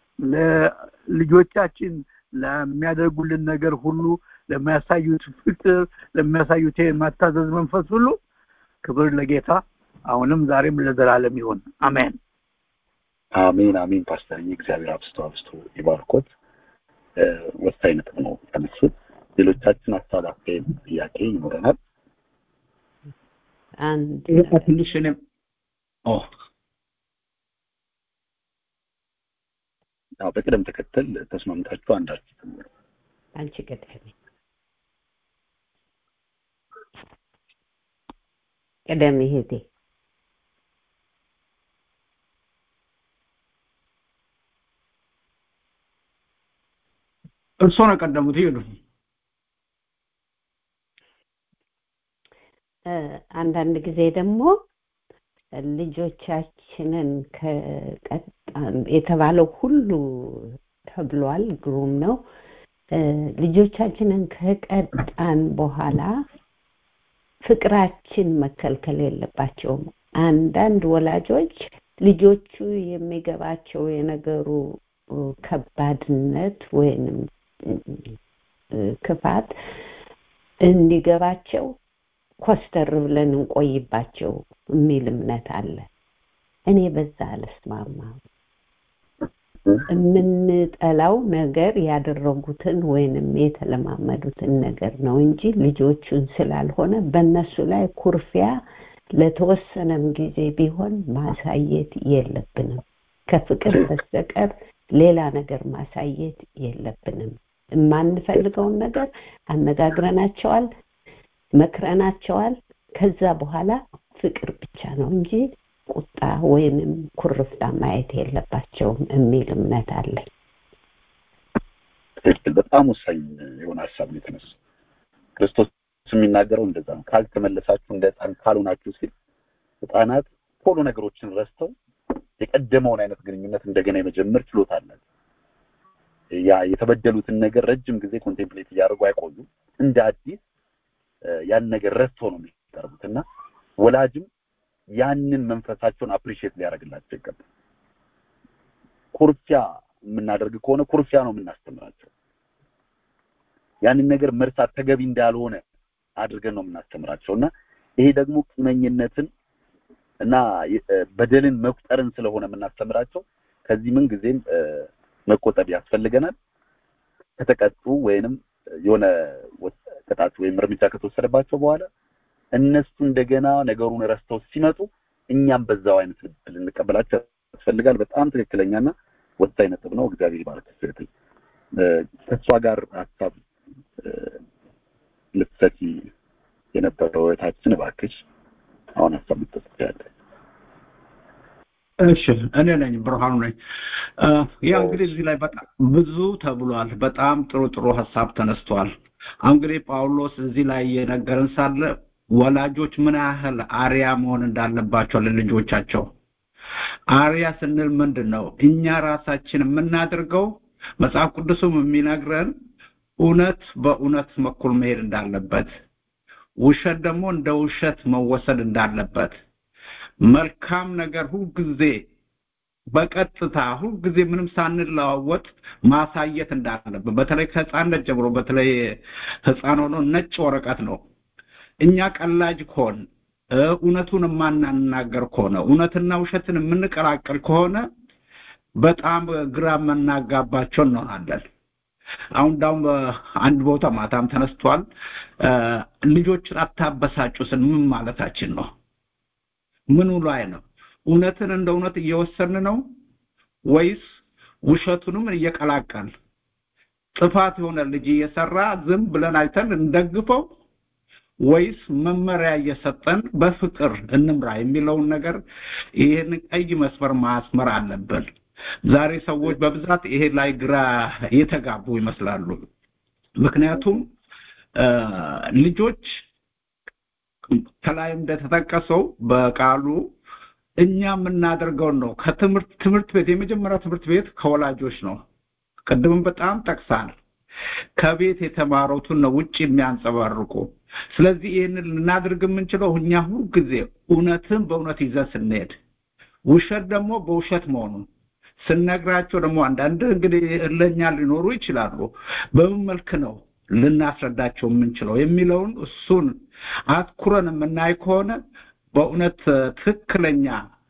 ለልጆቻችን ለሚያደርጉልን ነገር ሁሉ ለሚያሳዩት ፍቅር ለሚያሳዩት የማታዘዝ መንፈስ ሁሉ ክብር ለጌታ አሁንም ዛሬም ለዘላለም ይሁን። አሜን አሜን አሜን። ፓስተር እግዚአብሔር አብስቶ አብስቶ ይባርኮት። ወሳኝ ነጥብ ነው ያነሱት። ሌሎቻችን ሀሳባችን ጥያቄ ይኖረናል። አንድ ትንሽ እኔም ኦ አዎ በቅደም ተከተል ተስማምታችሁ አንዳችሁ ተምሩ። አንቺ ቀደም ቀደም ይሄቴ እርሶ ነው ቀደሙት ይሉ አንዳንድ ጊዜ ደግሞ ልጆቻችንን ከቀጣን የተባለው ሁሉ ተብሏል ግሩም ነው ልጆቻችንን ከቀጣን በኋላ ፍቅራችን መከልከል የለባቸውም አንዳንድ ወላጆች ልጆቹ የሚገባቸው የነገሩ ከባድነት ወይንም ክፋት እንዲገባቸው ኮስተር ብለን እንቆይባቸው የሚል እምነት አለ እኔ በዛ አልስማማም የምንጠላው ነገር ያደረጉትን ወይንም የተለማመዱትን ነገር ነው እንጂ ልጆቹን ስላልሆነ በእነሱ ላይ ኩርፊያ ለተወሰነም ጊዜ ቢሆን ማሳየት የለብንም ከፍቅር በስተቀር ሌላ ነገር ማሳየት የለብንም የማንፈልገውን ነገር አነጋግረናቸዋል መክረናቸዋል ከዛ በኋላ ፍቅር ብቻ ነው እንጂ ቁጣ ወይንም ኩርፍታ ማየት የለባቸውም የሚል እምነት አለ በጣም ወሳኝ የሆነ ሐሳብ ነው የተነሳው ክርስቶስ የሚናገረው እንደዛ ነው ካልተመለሳችሁ እንደ ሕፃን ካልሆናችሁ ሲል ሕፃናት ቶሎ ነገሮችን ረስተው የቀደመውን አይነት ግንኙነት እንደገና የመጀመር ችሎታ አላቸው ያ የተበደሉትን ነገር ረጅም ጊዜ ኮንቴምፕሌት ያደርጉ አይቆዩ እንደ አዲስ ያን ነገር ረስተው ነው የሚቀርቡትና ወላጅም ያንን መንፈሳቸውን አፕሪሺየት ሊያደርግላቸው ይገባል ኩርፊያ የምናደርግ ከሆነ ኩርፊያ ነው የምናስተምራቸው ያንን ነገር መርሳት ተገቢ እንዳልሆነ አድርገን ነው የምናስተምራቸውና ይሄ ደግሞ ቂመኝነትን እና በደልን መቁጠርን ስለሆነ የምናስተምራቸው ከዚህ ምን ጊዜም መቆጠብ ያስፈልገናል ከተቀጡ ወይንም የሆነ ቅጣት ወይም እርምጃ ከተወሰደባቸው በኋላ እነሱ እንደገና ነገሩን ረስተው ሲመጡ እኛም በዛው አይነት ልንቀበላቸው ያስፈልጋል በጣም ትክክለኛና ወሳኝ ነጥብ ነው እግዚአብሔር ይባርክ ስለዚህ ከሷ ጋር ሐሳብ ልትሰጪ የነበረው እህታችን እባክሽ አሁን ሐሳብ ልትሰጪያለሽ እሺ እኔ ነኝ ብርሃኑ ነኝ ያ እንግዲህ እዚህ ላይ በጣም ብዙ ተብሏል በጣም ጥሩ ጥሩ ሐሳብ ተነስቷል እንግዲህ ጳውሎስ እዚህ ላይ የነገረን ሳለ ወላጆች ምን ያህል አሪያ መሆን እንዳለባቸው ለልጆቻቸው አሪያ ስንል ምንድነው እኛ ራሳችን የምናደርገው መጽሐፍ ቅዱስም የሚነግረን እውነት በእውነት መኩል መሄድ እንዳለበት ውሸት ደግሞ እንደ ውሸት መወሰድ እንዳለበት መልካም ነገር ሁሉ ጊዜ በቀጥታ ሁሉ ጊዜ ምንም ሳንለዋወጥ ማሳየት እንዳለበት በተለይ ከህፃንነት ጀምሮ በተለይ ህፃን ሆኖ ነጭ ወረቀት ነው እኛ ቀላጅ ኮን እውነቱን ማናናገር ከሆነ እውነትና ውሸትን የምንቀላቀል ከሆነ በጣም ግራ መናጋባቸው ነው አለን አሁን ዳውን አንድ ቦታ ማታም ተነስቷል ልጆችን አታበሳጩስን ምን ማለታችን ነው ምኑ ላይ ነው እውነትን እንደ እውነት እየወሰንን ነው ወይስ ውሸቱንም እየቀላቀል ጥፋት የሆነ ልጅ እየሰራ ዝም ብለን አይተን እንደግፈው ወይስ መመሪያ እየሰጠን በፍቅር እንምራ የሚለውን ነገር ይሄን ቀይ መስመር ማስመር አለበት ዛሬ ሰዎች በብዛት ይሄ ላይ ግራ የተጋቡ ይመስላሉ ምክንያቱም ልጆች ከላይ እንደተጠቀሰው በቃሉ እኛ የምናደርገው ነው ከትምህርት ትምህርት ቤት የመጀመሪያ ትምህርት ቤት ከወላጆች ነው ቀደም በጣም ጠቅሳል ከቤት የተማሩትን ነው ውጪ የሚያንጸባርቁ ስለዚህ ይሄንን ልናደርግ የምንችለው እኛ ሁሉ ጊዜ እውነትን በእውነት ይዘን ስንሄድ ውሸት ደግሞ በውሸት መሆኑን ስንነግራቸው ደግሞ አንዳንድ እንግዲህ ለኛ ሊኖሩ ይችላሉ በምን መልክ ነው ልናስረዳቸው የምንችለው የሚለውን እሱን አትኩረን የምናይ ከሆነ በእውነት ትክክለኛ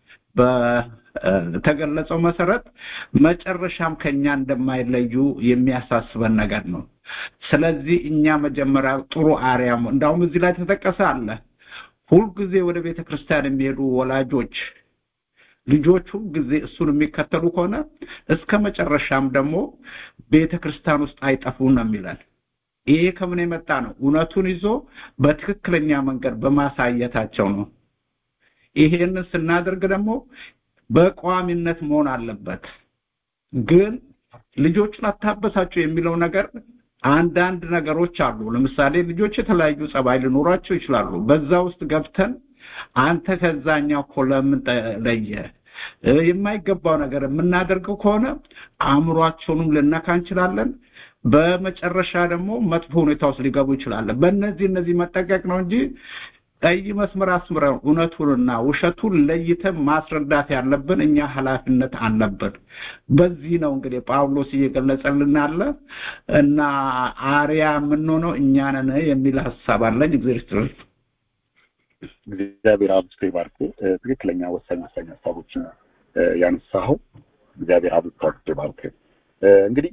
በተገለጸው መሰረት መጨረሻም ከኛ እንደማይለዩ የሚያሳስበን ነገር ነው ስለዚህ እኛ መጀመሪያ ጥሩ አርያም እንዳውም እዚህ ላይ ተጠቀሰ አለ ሁሉ ጊዜ ወደ ቤተ ክርስቲያን የሚሄዱ ወላጆች ልጆቹ ጊዜ እሱን የሚከተሉ ከሆነ እስከ መጨረሻም ደግሞ ቤተ ክርስቲያን ውስጥ አይጠፉም ነው የሚላል ይሄ ከምን የመጣ ነው እውነቱን ይዞ በትክክለኛ መንገድ በማሳየታቸው ነው ይሄንን ስናደርግ ደግሞ በቋሚነት መሆን አለበት ግን ልጆቹን አታበሳጩ የሚለው ነገር አንዳንድ ነገሮች አሉ። ለምሳሌ ልጆች የተለያዩ ጸባይ ሊኖራቸው ይችላሉ። በዛ ውስጥ ገብተን አንተ ከዛኛው እኮ ለምን ተለየ የማይገባው ነገር የምናደርገው ከሆነ አእምሯቸውንም ልነካ እንችላለን። በመጨረሻ ደግሞ መጥፎ ሁኔታ ውስጥ ሊገቡ ይችላል። በእነዚህ እነዚህ መጠቀቅ ነው እንጂ ቀይ መስመር አስምረን እውነቱንና ውሸቱን ለይተን ማስረዳት ያለብን እኛ ኃላፊነት አለብን። በዚህ ነው እንግዲህ ጳውሎስ እየገለጸልን ያለ እና አርያ የምንሆነው እኛ ነን የሚል ሐሳብ አለኝ። እግዚአብሔር ይስጥልኝ። እግዚአብሔር አብዝቶ ይባርክ። ትክክለኛ ወሳኝ ወሳኝ ሐሳቦችን ያነሳው እግዚአብሔር አብዝቶ ይባርክ። እንግዲህ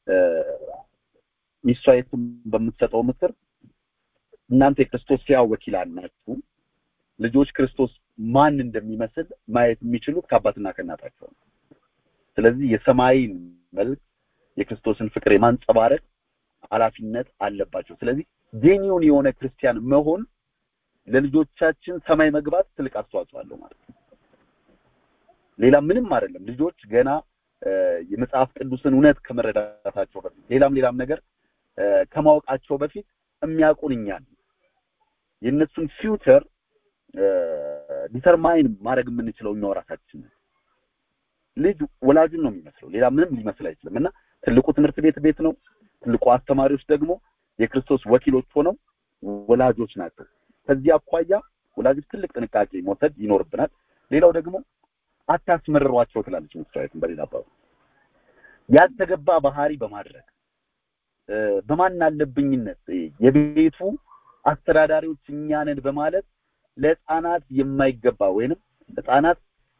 ሚስዋይቱን በምትሰጠው ምክር እናንተ የክርስቶስ ሕያው ወኪላን ናችሁ። ልጆች ክርስቶስ ማን እንደሚመስል ማየት የሚችሉት ከአባትና ከእናታቸው ነው። ስለዚህ የሰማይን መልክ የክርስቶስን ፍቅር የማንጸባረቅ ኃላፊነት አለባቸው። ስለዚህ ጄኒውን የሆነ ክርስቲያን መሆን ለልጆቻችን ሰማይ መግባት ትልቅ አስተዋጽኦ አለው ማለት ነው። ሌላ ምንም አይደለም። ልጆች ገና የመጽሐፍ ቅዱስን እውነት ከመረዳታቸው በፊት ሌላም ሌላም ነገር ከማወቃቸው በፊት የሚያውቁን እኛን የነሱን ፊውቸር ዲተርማይን ማድረግ የምንችለው እኛው ራሳችን ነን። ልጅ ወላጁን ነው የሚመስለው፣ ሌላ ምንም ሊመስል አይችልም። እና ትልቁ ትምህርት ቤት ቤት ነው። ትልቁ አስተማሪዎች ደግሞ የክርስቶስ ወኪሎች ሆነው ወላጆች ናቸው። ከዚህ አኳያ ወላጆች ትልቅ ጥንቃቄ መውሰድ ይኖርብናል። ሌላው ደግሞ አታስመርሯቸው ትላለች ምሳሌቱን በሌላ አባባል ያልተገባ ባህሪ በማድረግ በማን አለብኝነት የቤቱ አስተዳዳሪዎች እኛ ነን በማለት ለህፃናት የማይገባ ወይንም ህፃናት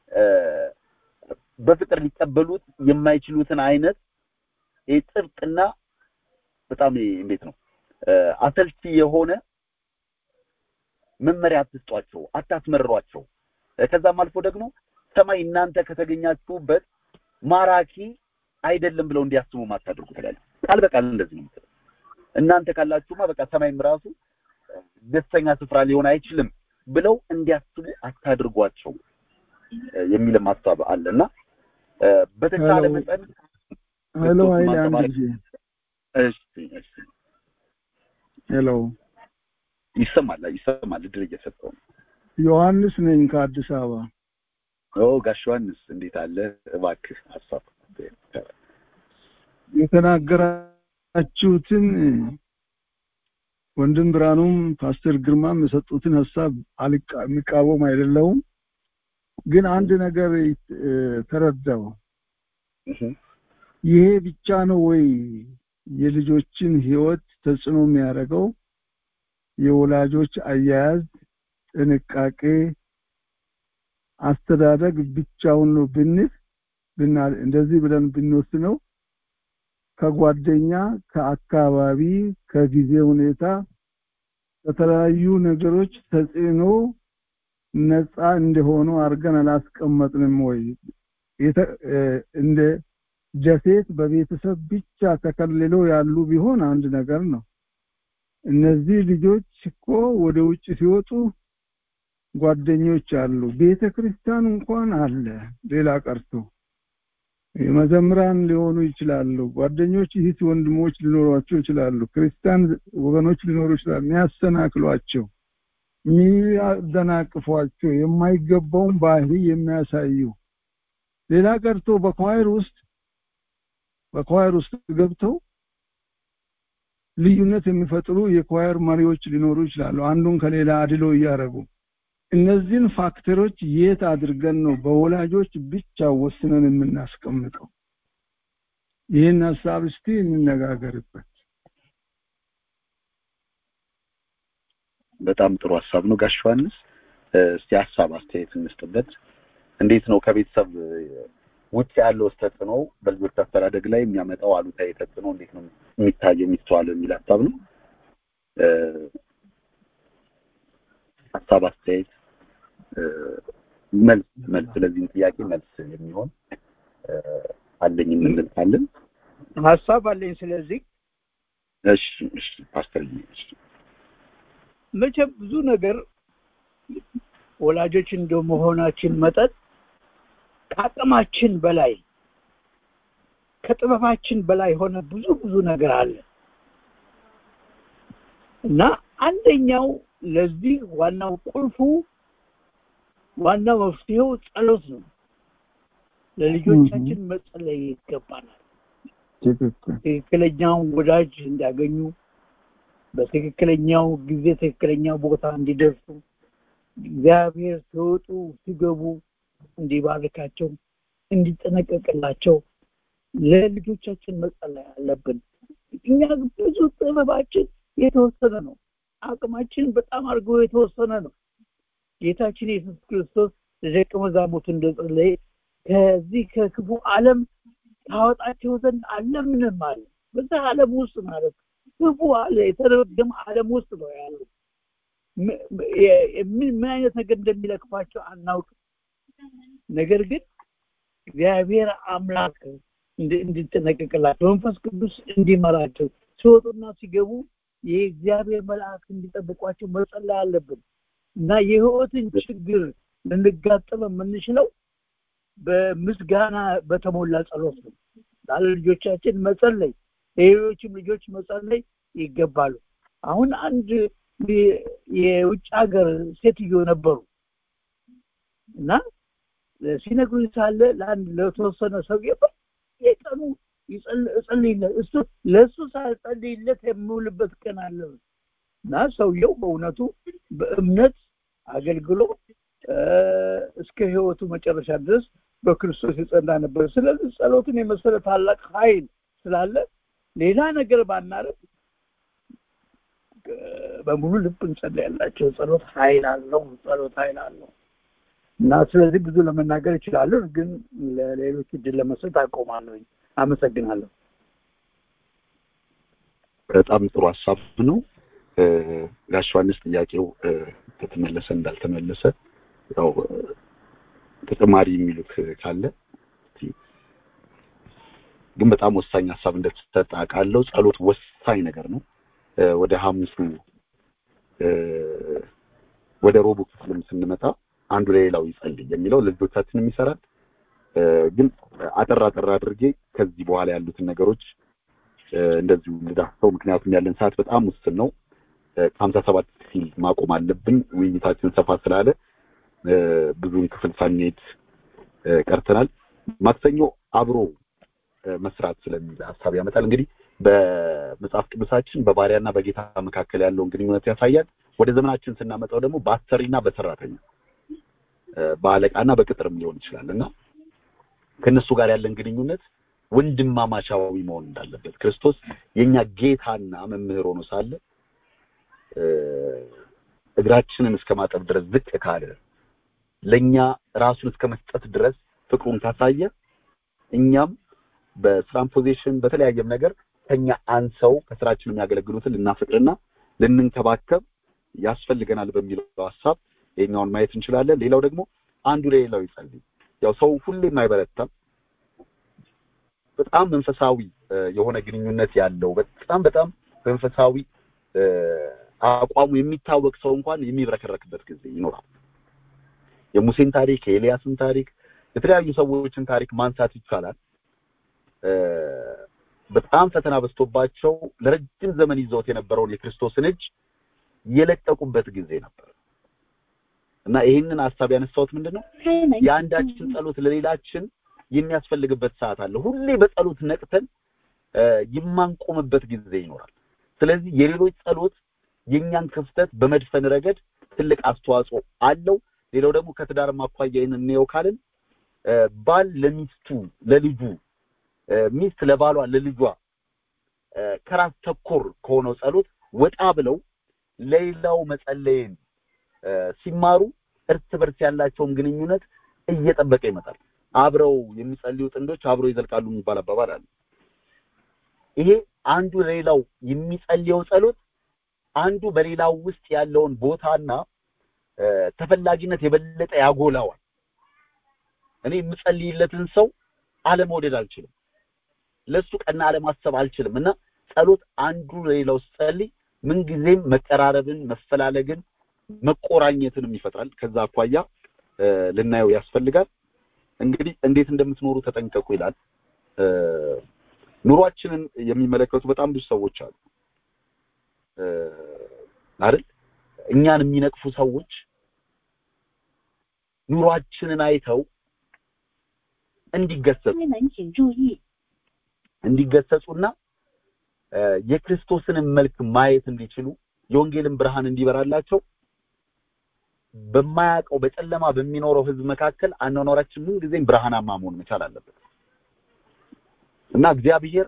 በፍቅር ሊቀበሉት የማይችሉትን አይነት የጥብቅና በጣም እንዴት ነው አሰልቺ የሆነ መመሪያ አትስጧቸው፣ አታስመርሯቸው። ከዛም አልፎ ደግሞ ሰማይ እናንተ ከተገኛችሁበት ማራኪ አይደለም ብለው እንዲያስቡ ማታደርጉ ትላለች። ቃል በቃል እንደዚህ ነው። እናንተ ካላችሁማ በቃ ሰማይም ራሱ ደስተኛ ስፍራ ሊሆን አይችልም ብለው እንዲያስቡ አታድርጓቸው የሚል ማስተባበ አለና በተቻለ መጠን ሄሎ ኃይሌ አንድ ጊዜ እሺ እሺ ሄሎ ይሰማል ይሰማል ድል እየሰጠው ዮሐንስ ነኝ ከአዲስ አበባ። ኦ ጋሽ ዮሐንስ እንዴት አለ? እባክህ ሐሳብ የተናገራችሁትን ወንድም ብርሃኑም ፓስተር ግርማም የሰጡትን ሐሳብ አልቃወም አይደለም። ግን አንድ ነገር ተረዳው። ይሄ ብቻ ነው ወይ የልጆችን ህይወት ተጽዕኖ የሚያደርገው? የወላጆች አያያዝ፣ ጥንቃቄ፣ አስተዳደግ ብቻውን ነው ብንል ብናል እንደዚህ ብለን ብንወስነው ከጓደኛ ከአካባቢ ከጊዜ ሁኔታ ከተለያዩ ነገሮች ተጽዕኖ ነፃ እንደሆኑ አርገን አላስቀመጥንም ወይ? እንደ ጀሴት በቤተሰብ ብቻ ተከልለው ያሉ ቢሆን አንድ ነገር ነው። እነዚህ ልጆች እኮ ወደ ውጭ ሲወጡ ጓደኞች አሉ፣ ቤተክርስቲያን እንኳን አለ። ሌላ ቀርቶ የመዘምራን ሊሆኑ ይችላሉ፣ ጓደኞች እህት ወንድሞች ሊኖሯቸው ይችላሉ፣ ክርስቲያን ወገኖች ሊኖሩ ይችላሉ። የሚያሰናክሏቸው የሚያደናቅፏቸው የማይገባውን ባህሪ የሚያሳዩ ሌላ ቀርቶ በኳየር ውስጥ በኳየር ውስጥ ገብተው ልዩነት የሚፈጥሩ የኳየር መሪዎች ሊኖሩ ይችላሉ፣ አንዱን ከሌላ አድሎ ያረጉ። እነዚህን ፋክተሮች የት አድርገን ነው በወላጆች ብቻ ወስነን የምናስቀምጠው? ይሄን ሐሳብ እስቲ እንነጋገርበት። በጣም ጥሩ ሐሳብ ነው ጋሽ ዮሐንስ። እስቲ ሐሳብ አስተያየት እንስጥበት። እንዴት ነው ከቤተሰብ ውጭ ያለው ተጽዕኖ በልጆች አስተዳደግ ላይ የሚያመጣው አሉታዊ ተጽዕኖ እንዴት ነው የሚታየው የሚስተዋለው የሚል ሐሳብ ነው። ሐሳብ አስተያየት መልስ መልስ ለዚህ ጥያቄ መልስ የሚሆን አለኝ እንልካለን። ሐሳብ አለኝ። ስለዚህ እሺ እሺ ፓስተር እሺ መቼም ብዙ ነገር ወላጆች እንደመሆናችን መጠን ከአቅማችን በላይ ከጥበባችን በላይ ሆነ ብዙ ብዙ ነገር አለ። እና አንደኛው ለዚህ ዋናው ቁልፉ ዋናው መፍትሄው ጸሎት ነው። ለልጆቻችን መጸለይ ይገባናል። ትክክለኛው ወዳጅ እንዲያገኙ፣ በትክክለኛው ጊዜ ትክክለኛው ቦታ እንዲደርሱ፣ እግዚአብሔር ሲወጡ ሲገቡ እንዲባርካቸው፣ እንዲጠነቀቅላቸው ለልጆቻችን መጸለይ አለብን። እኛ ብዙ ጥበባችን የተወሰነ ነው። አቅማችን በጣም አድርጎ የተወሰነ ነው። ጌታችን ኢየሱስ ክርስቶስ ለደቀ መዛሙርቱ እንደጸለየ ከዚህ ከክፉ ዓለም ታወጣቸው ዘንድ አለምንም አለ። በዛ ዓለም ውስጥ ማለት ክፉ አለ የተረገመ ዓለም ውስጥ ነው ያለው። ምን አይነት ነገር እንደሚለክፋቸው አናውቅም። ነገር ግን እግዚአብሔር አምላክ እንዲጠነቀቅላቸው መንፈስ ቅዱስ እንዲመራቸው ሲወጡና ሲገቡ የእግዚአብሔር መልአክ እንዲጠብቋቸው መጸለይ አለብን እና የህይወትን ችግር ልንጋጠም የምንችለው በምስጋና በተሞላ ጸሎት ነው። ለልጆቻችን መጸለይ፣ ለሌሎችም ልጆች መጸለይ ይገባሉ። አሁን አንድ የውጭ ሀገር ሴትዮ ነበሩ እና ሲነግሩኝ ሳለ ለአንድ ለተወሰነ ሰው የቀኑ ይጸልይለት እሱ ለሱ ሳይጸልይለት የሚውልበት ቀን አለ እና ሰውየው በእውነቱ በእምነት አገልግሎ እስከ ህይወቱ መጨረሻ ድረስ በክርስቶስ የጸና ነበር። ስለዚህ ጸሎትን የመሰለ ታላቅ ኃይል ስላለ ሌላ ነገር ባናረግ በሙሉ ልብ እንጸልያላቸው። ጸሎት ኃይል አለው። ጸሎት ኃይል አለው እና ስለዚህ ብዙ ለመናገር ይችላል፣ ግን ለሌሎች እድል ለመስጠት አቆማለሁ። አመሰግናለሁ። በጣም ጥሩ ሐሳብ ነው። ጋሽ ዮሐንስ ጥያቄው ተተመለሰ እንዳልተመለሰ ያው ተጨማሪ የሚሉት ካለ ግን በጣም ወሳኝ ሐሳብ እንደተሰጠ አውቃለሁ። ጸሎት ወሳኝ ነገር ነው። ወደ ሐሙሱ ወደ ሮቡ ክፍልም ስንመጣ አንዱ ለሌላው ይጸልይ የሚለው ለልጆቻችንም ይሰራል። ግን አጠራ አጠራ አድርጌ ከዚህ በኋላ ያሉትን ነገሮች እንደዚሁ ልዳሰው፣ ምክንያቱም ያለን ሰዓት በጣም ውስን ነው። ከሀምሳ ሰባት ሲል ማቆም አለብን። ውይይታችን ሰፋ ስላለ ብዙን ክፍል ሳንሄድ ቀርተናል። ማክሰኞ አብሮ መስራት ስለሚል ሐሳብ ያመጣል። እንግዲህ በመጽሐፍ ቅዱሳችን በባሪያና በጌታ መካከል ያለውን ግንኙነት ያሳያል። ወደ ዘመናችን ስናመጣው ደግሞ በአሰሪና በሰራተኛ በአለቃና በቅጥርም ሊሆን ይችላልና ከነሱ ጋር ያለን ግንኙነት ወንድማማቻዊ መሆን እንዳለበት ክርስቶስ የኛ ጌታና መምህር ሆኖ ሳለ እግራችንን እስከማጠብ ድረስ ዝቅ ካለ ለኛ ራሱን እስከመስጠት ድረስ ፍቅሩን ካሳየ እኛም በስራም ፖዚሽን በተለያየም ነገር ከኛ አንሰው ከስራችን የሚያገለግሉትን ልናፍቅርና ልንንከባከብ ያስፈልገናል በሚለው ሐሳብ የኛውን ማየት እንችላለን። ሌላው ደግሞ አንዱ ለሌላው ይጸልይ። ያው ሰው ሁሌም አይበረታም። በጣም መንፈሳዊ የሆነ ግንኙነት ያለው በጣም በጣም መንፈሳዊ አቋሙ የሚታወቅ ሰው እንኳን የሚብረከረክበት ጊዜ ይኖራል። የሙሴን ታሪክ፣ የኤልያስን ታሪክ፣ የተለያዩ ሰዎችን ታሪክ ማንሳት ይቻላል። በጣም ፈተና በዝቶባቸው ለረጅም ዘመን ይዘውት የነበረውን የክርስቶስን እጅ የለቀቁበት ጊዜ ነበር እና ይሄንን ሐሳብ ያነሳሁት ምንድነው የአንዳችን ጸሎት ለሌላችን የሚያስፈልግበት ሰዓት አለ። ሁሌ በጸሎት ነቅተን የማንቆምበት ጊዜ ይኖራል። ስለዚህ የሌሎች ጸሎት የኛን ክፍተት በመድፈን ረገድ ትልቅ አስተዋጽኦ አለው። ሌላው ደግሞ ከትዳር ማኳያ እንየው ካልን ባል ለሚስቱ ለልጁ፣ ሚስት ለባሏ ለልጇ ከራስ ተኮር ከሆነው ጸሎት ወጣ ብለው ለሌላው መጸለይን ሲማሩ እርስ በርስ ያላቸውን ግንኙነት እየጠበቀ ይመጣል። አብረው የሚጸልዩ ጥንዶች አብረው ይዘልቃሉ የሚባል አባባል አለ። ይሄ አንዱ ለሌላው የሚጸልየው ጸሎት አንዱ በሌላው ውስጥ ያለውን ቦታና ተፈላጊነት የበለጠ ያጎላዋል። እኔ የምጸልይለትን ሰው አለመውደድ አልችልም፣ ለሱ ቀና አለማሰብ አልችልም እና ጸሎት አንዱ ለሌላው ሲጸልይ ምንጊዜም መቀራረብን፣ መፈላለግን፣ መቆራኘትንም ይፈጥራል። ከዛ አኳያ ልናየው ያስፈልጋል። እንግዲህ እንዴት እንደምትኖሩ ተጠንቀቁ ይላል። ኑሯችንን የሚመለከቱ በጣም ብዙ ሰዎች አሉ። አይደል እኛን የሚነቅፉ ሰዎች ኑሯችንን አይተው እንዲገሰጹ እንዲገሰጹና የክርስቶስን መልክ ማየት እንዲችሉ የወንጌልን ብርሃን እንዲበራላቸው በማያውቀው በጨለማ በሚኖረው ህዝብ መካከል አኗኗራችን ምን ጊዜም ብርሃናማ መሆን መቻል አለበት እና እግዚአብሔር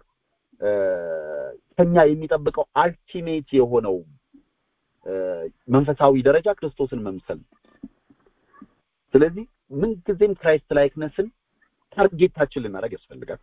ከኛ የሚጠብቀው አልቲሜት የሆነው መንፈሳዊ ደረጃ ክርስቶስን መምሰል። ስለዚህ ምን ጊዜም ክራይስት ላይክነስን ታርጌታችን ልናደርግ ያስፈልጋል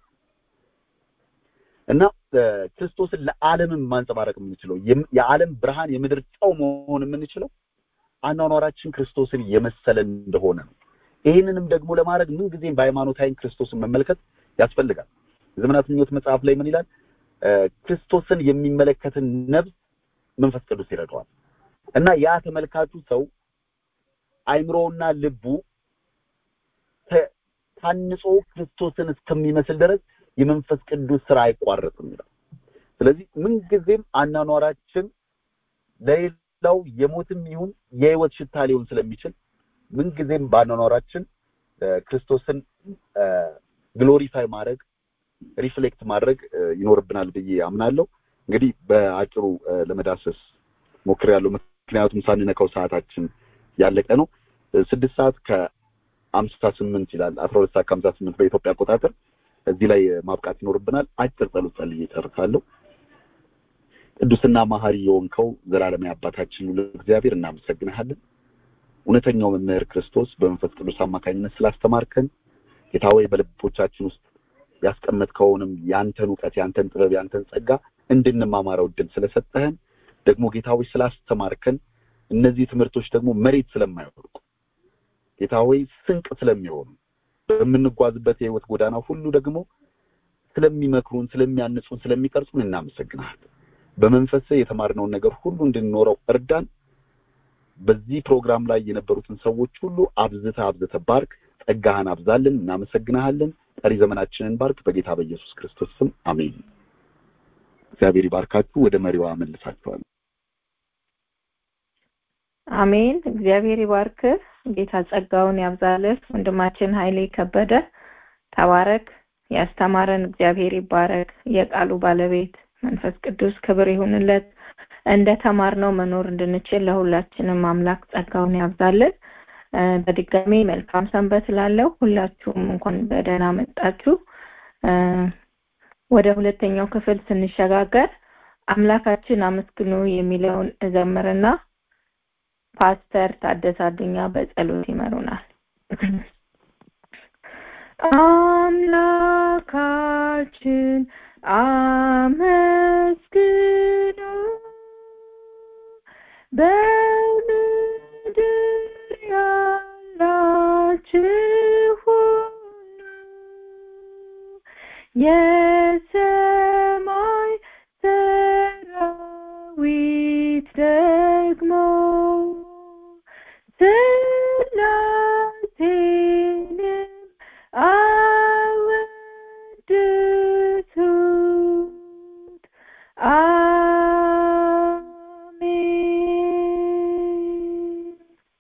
እና ክርስቶስን ለዓለምም ማንጸባረቅ የምንችለው የዓለም ብርሃን የምድር ጨው መሆን የምንችለው አኗኗራችን ክርስቶስን የመሰለ እንደሆነ ነው። ይሄንንም ደግሞ ለማድረግ ምን ጊዜም በሃይማኖታዊ ክርስቶስን መመልከት ያስፈልጋል። ዘመናት ምኞት መጽሐፍ ላይ ምን ይላል? ክርስቶስን የሚመለከትን ነፍስ መንፈስ ቅዱስ ይረዳዋል እና ያ ተመልካቹ ሰው አይምሮውና ልቡ ታንጾ ክርስቶስን እስከሚመስል ድረስ የመንፈስ ቅዱስ ሥራ አይቋረጥም ይላል። ስለዚህ ምን ጊዜም አናኗራችን ለሌላው የሞትም ይሁን የህይወት ሽታ ሊሆን ስለሚችል ምን ጊዜም ባናኗራችን ክርስቶስን ግሎሪፋይ ማድረግ ሪፍሌክት ማድረግ ይኖርብናል ብዬ አምናለሁ። እንግዲህ በአጭሩ ለመዳሰስ ሞክሬያለሁ ምክንያቱም ሳንነካው ሰዓታችን ያለቀ ነው። ስድስት ሰዓት ከሀምሳ ስምንት ይላል አስራ ሁለት ሰዓት ከሀምሳ ስምንት በኢትዮጵያ አቆጣጠር እዚህ ላይ ማብቃት ይኖርብናል። አጭር ጸሎት ጸልዬ እጨርሳለሁ። ቅዱስና መሐሪ የሆንከው ዘላለማዊ አባታችን ሁሉ እግዚአብሔር እናመሰግናለን። እውነተኛው መምህር ክርስቶስ በመንፈስ ቅዱስ አማካኝነት ስላስተማርከን ጌታ ሆይ በልቦቻችን ውስጥ ያስቀመጥከውንም ያንተን ዕውቀት ያንተን ጥበብ ያንተን ጸጋ እንድንማማረው እድል ስለሰጠህን ደግሞ ጌታ ሆይ ስላስተማርከን እነዚህ ትምህርቶች ደግሞ መሬት ስለማይወድቁ ጌታ ሆይ ስንቅ ስለሚሆኑ በምንጓዝበት የህይወት ጎዳና ሁሉ ደግሞ ስለሚመክሩን ስለሚያንጹን ስለሚቀርጹን እናመሰግናለን። በመንፈስ የተማርነውን ነገር ሁሉ እንድንኖረው እርዳን። በዚህ ፕሮግራም ላይ የነበሩትን ሰዎች ሁሉ አብዝተ አብዝተ ባርክ፣ ጸጋህን አብዛልን። እናመሰግናለን። ቀሪ ዘመናችንን ባርክ በጌታ በኢየሱስ ክርስቶስ ስም አሜን። እግዚአብሔር ይባርካችሁ። ወደ መሪዋ መልሳችኋለሁ። አሜን። እግዚአብሔር ይባርክ። ጌታ ጸጋውን ያብዛልህ። ወንድማችን ኃይሌ ከበደ ተባረክ። ያስተማረን እግዚአብሔር ይባረክ። የቃሉ ባለቤት መንፈስ ቅዱስ ክብር ይሁንለት። እንደ ተማርነው መኖር እንድንችል ለሁላችንም አምላክ ጸጋውን ያብዛልን። በድጋሚ መልካም ሰንበት ላለው ሁላችሁም እንኳን በደህና መጣችሁ። ወደ ሁለተኛው ክፍል ስንሸጋገር አምላካችን አመስግኑ የሚለውን እዘምርና ፓስተር ታደሰ አዱኛ በጸሎት ይመሩናል። አምላካችን አመስግኑ በምድር ያላችሁ ሁሉ የሰማይ ሰራዊት ደግሞ ስላሴንም አወድሱት። አሜን።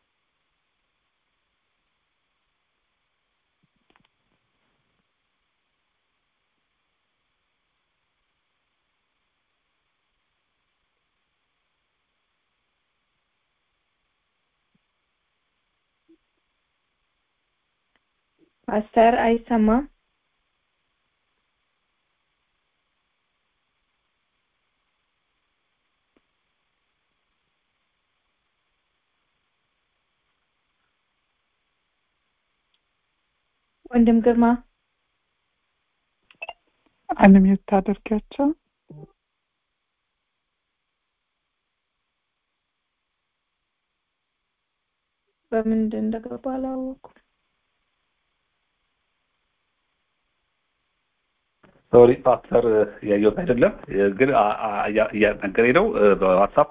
ፓስተር አይሰማም? ወንድም ግርማ አንም የታደርጋቸው በምንድን እንደገባ አላወኩም። ሶሪ ፓስተር ያየሁት አይደለም ግን እያነገረኝ ነው በዋትስአፕ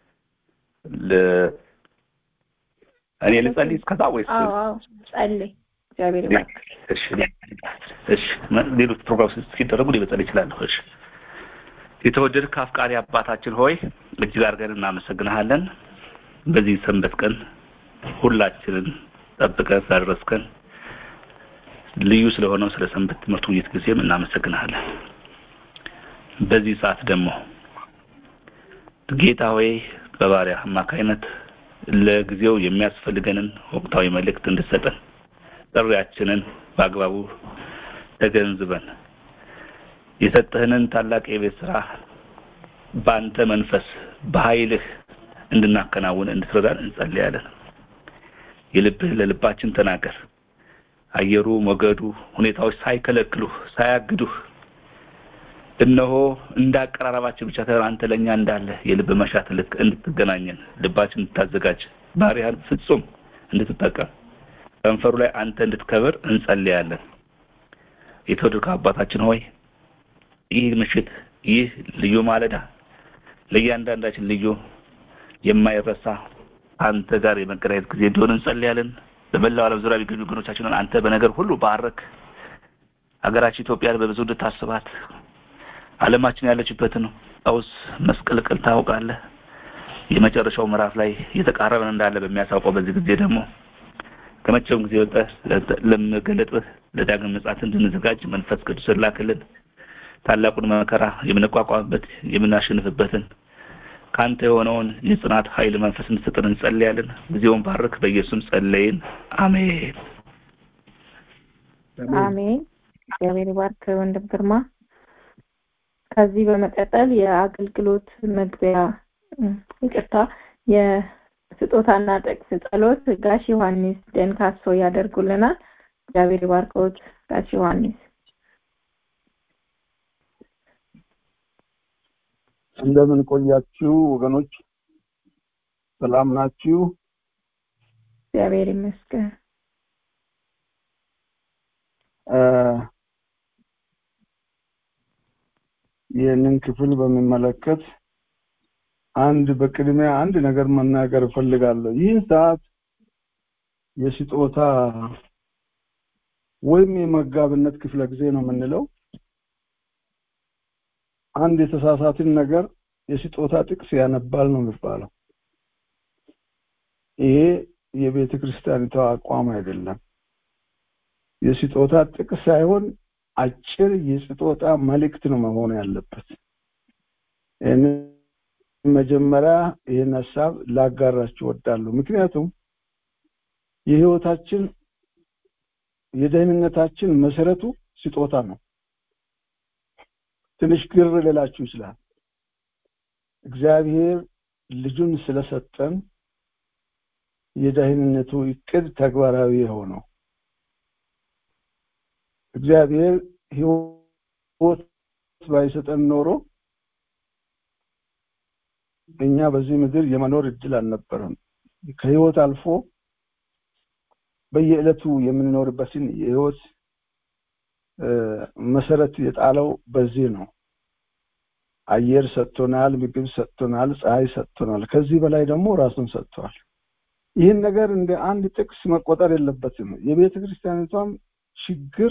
እኔ ልጸልይ እስከዛ ወይስ? አዎ አዎ ጸልይ። እግዚአብሔር ይባርክ። እሺ እሺ ሌሎች ፕሮግራሞች ሲደረጉ ሊበጸልይ ይችላል። እሺ የተወደድክ አፍቃሪ አባታችን ሆይ እጅግ አድርገን እናመሰግናለን። በዚህ ሰንበት ቀን ሁላችንን ጠብቀህ ስላደረስከን ልዩ ስለሆነው ስለ ሰንበት ትምህርት ውይይት ጊዜም እናመሰግናለን። በዚህ ሰዓት ደግሞ ጌታ ሆይ በባሪያ አማካይነት ለጊዜው የሚያስፈልገንን ወቅታዊ መልእክት እንድትሰጠን ጥሪያችንን በአግባቡ ተገንዝበን የሰጠህንን ታላቅ የቤት ስራ በአንተ መንፈስ በኃይልህ እንድናከናውን እንድትረዳን እንጸልያለን። የልብህ ለልባችን ተናገር። አየሩ ሞገዱ ሁኔታዎች ሳይከለክሉህ ሳያግዱህ እነሆ እንዳቀራረባችን ብቻ አንተ ለኛ እንዳለ የልብ መሻት ልክ እንድትገናኘን ልባችን እንድታዘጋጅ ባሪያን ፍጹም እንድትጠቀም ከንፈሩ ላይ አንተ እንድትከብር እንጸልያለን። የተወደድከው አባታችን ሆይ ይህ ምሽት ይህ ልዩ ማለዳ ለእያንዳንዳችን ልዩ የማይረሳ አንተ ጋር የመገናኘት ጊዜ እንዲሆን እንጸልያለን። በመላው ዓለም ዙሪያ የሚገኙ ወገኖቻችንን አንተ በነገር ሁሉ ባረክ። ሀገራችን ኢትዮጵያን በብዙ እንድታስባት ዓለማችን ያለችበትን ቀውስ መስቀልቅል ታውቃለህ። የመጨረሻው ምዕራፍ ላይ እየተቃረበን እንዳለ በሚያሳውቀው በዚህ ጊዜ ደግሞ ከመቼውም ጊዜ ወጣ ለመገለጥህ ለዳግም ምጽአት እንድንዘጋጅ መንፈስ ቅዱስ ላክልን። ታላቁን መከራ የምንቋቋምበት የምናሸንፍበትን ካንተ የሆነውን የጽናት ኃይል መንፈስ እንድትሰጠን እንጸልያለን። ጊዜውን ባርክ። በኢየሱስ ጸለይን፣ አሜን አሜን። እግዚአብሔር ይባርክ ወንድም ግርማ። ከዚህ በመቀጠል የአገልግሎት መግቢያ ይቅርታ የስጦታና ጥቅስ ጸሎት ጋሽ ዮሐንስ ደንካሶ ያደርጉልናል። እግዚአብሔር ይባርክዎት ጋሽ ዮሐንስ። እንደምን ቆያችሁ ወገኖች? ሰላም ናችሁ? እግዚአብሔር ይመስገን። እ ይህንን ክፍል በሚመለከት አንድ በቅድሚያ አንድ ነገር መናገር እፈልጋለሁ። ይህን ሰዓት የስጦታ ወይም የመጋብነት ክፍለ ጊዜ ነው የምንለው። አንድ የተሳሳትን ነገር የስጦታ ጥቅስ ያነባል ነው የሚባለው። ይሄ የቤተ ክርስቲያኒቷ አቋም አይደለም። የስጦታ ጥቅስ ሳይሆን አጭር የስጦታ መልእክት ነው መሆን ያለበት። እኔ መጀመሪያ ይሄን ሐሳብ ላጋራችሁ እወዳለሁ። ምክንያቱም የህይወታችን የደህንነታችን መሰረቱ ስጦታ ነው። ትንሽ ግር ሊላችሁ ይችላል። እግዚአብሔር ልጁን ስለሰጠን የደህንነቱ እቅድ ተግባራዊ ሆነው እግዚአብሔር ህይወት ባይሰጠን ኖሮ እኛ በዚህ ምድር የመኖር እድል አልነበረም። ከህይወት አልፎ በየዕለቱ የምንኖርበትን የህይወት መሰረት የጣለው በዚህ ነው። አየር ሰጥቶናል፣ ምግብ ሰጥቶናል፣ ፀሐይ ሰጥቶናል። ከዚህ በላይ ደግሞ ራሱን ሰጥቷል። ይህን ነገር እንደ አንድ ጥቅስ መቆጠር የለበትም። የቤተ ክርስቲያኒቷም ችግር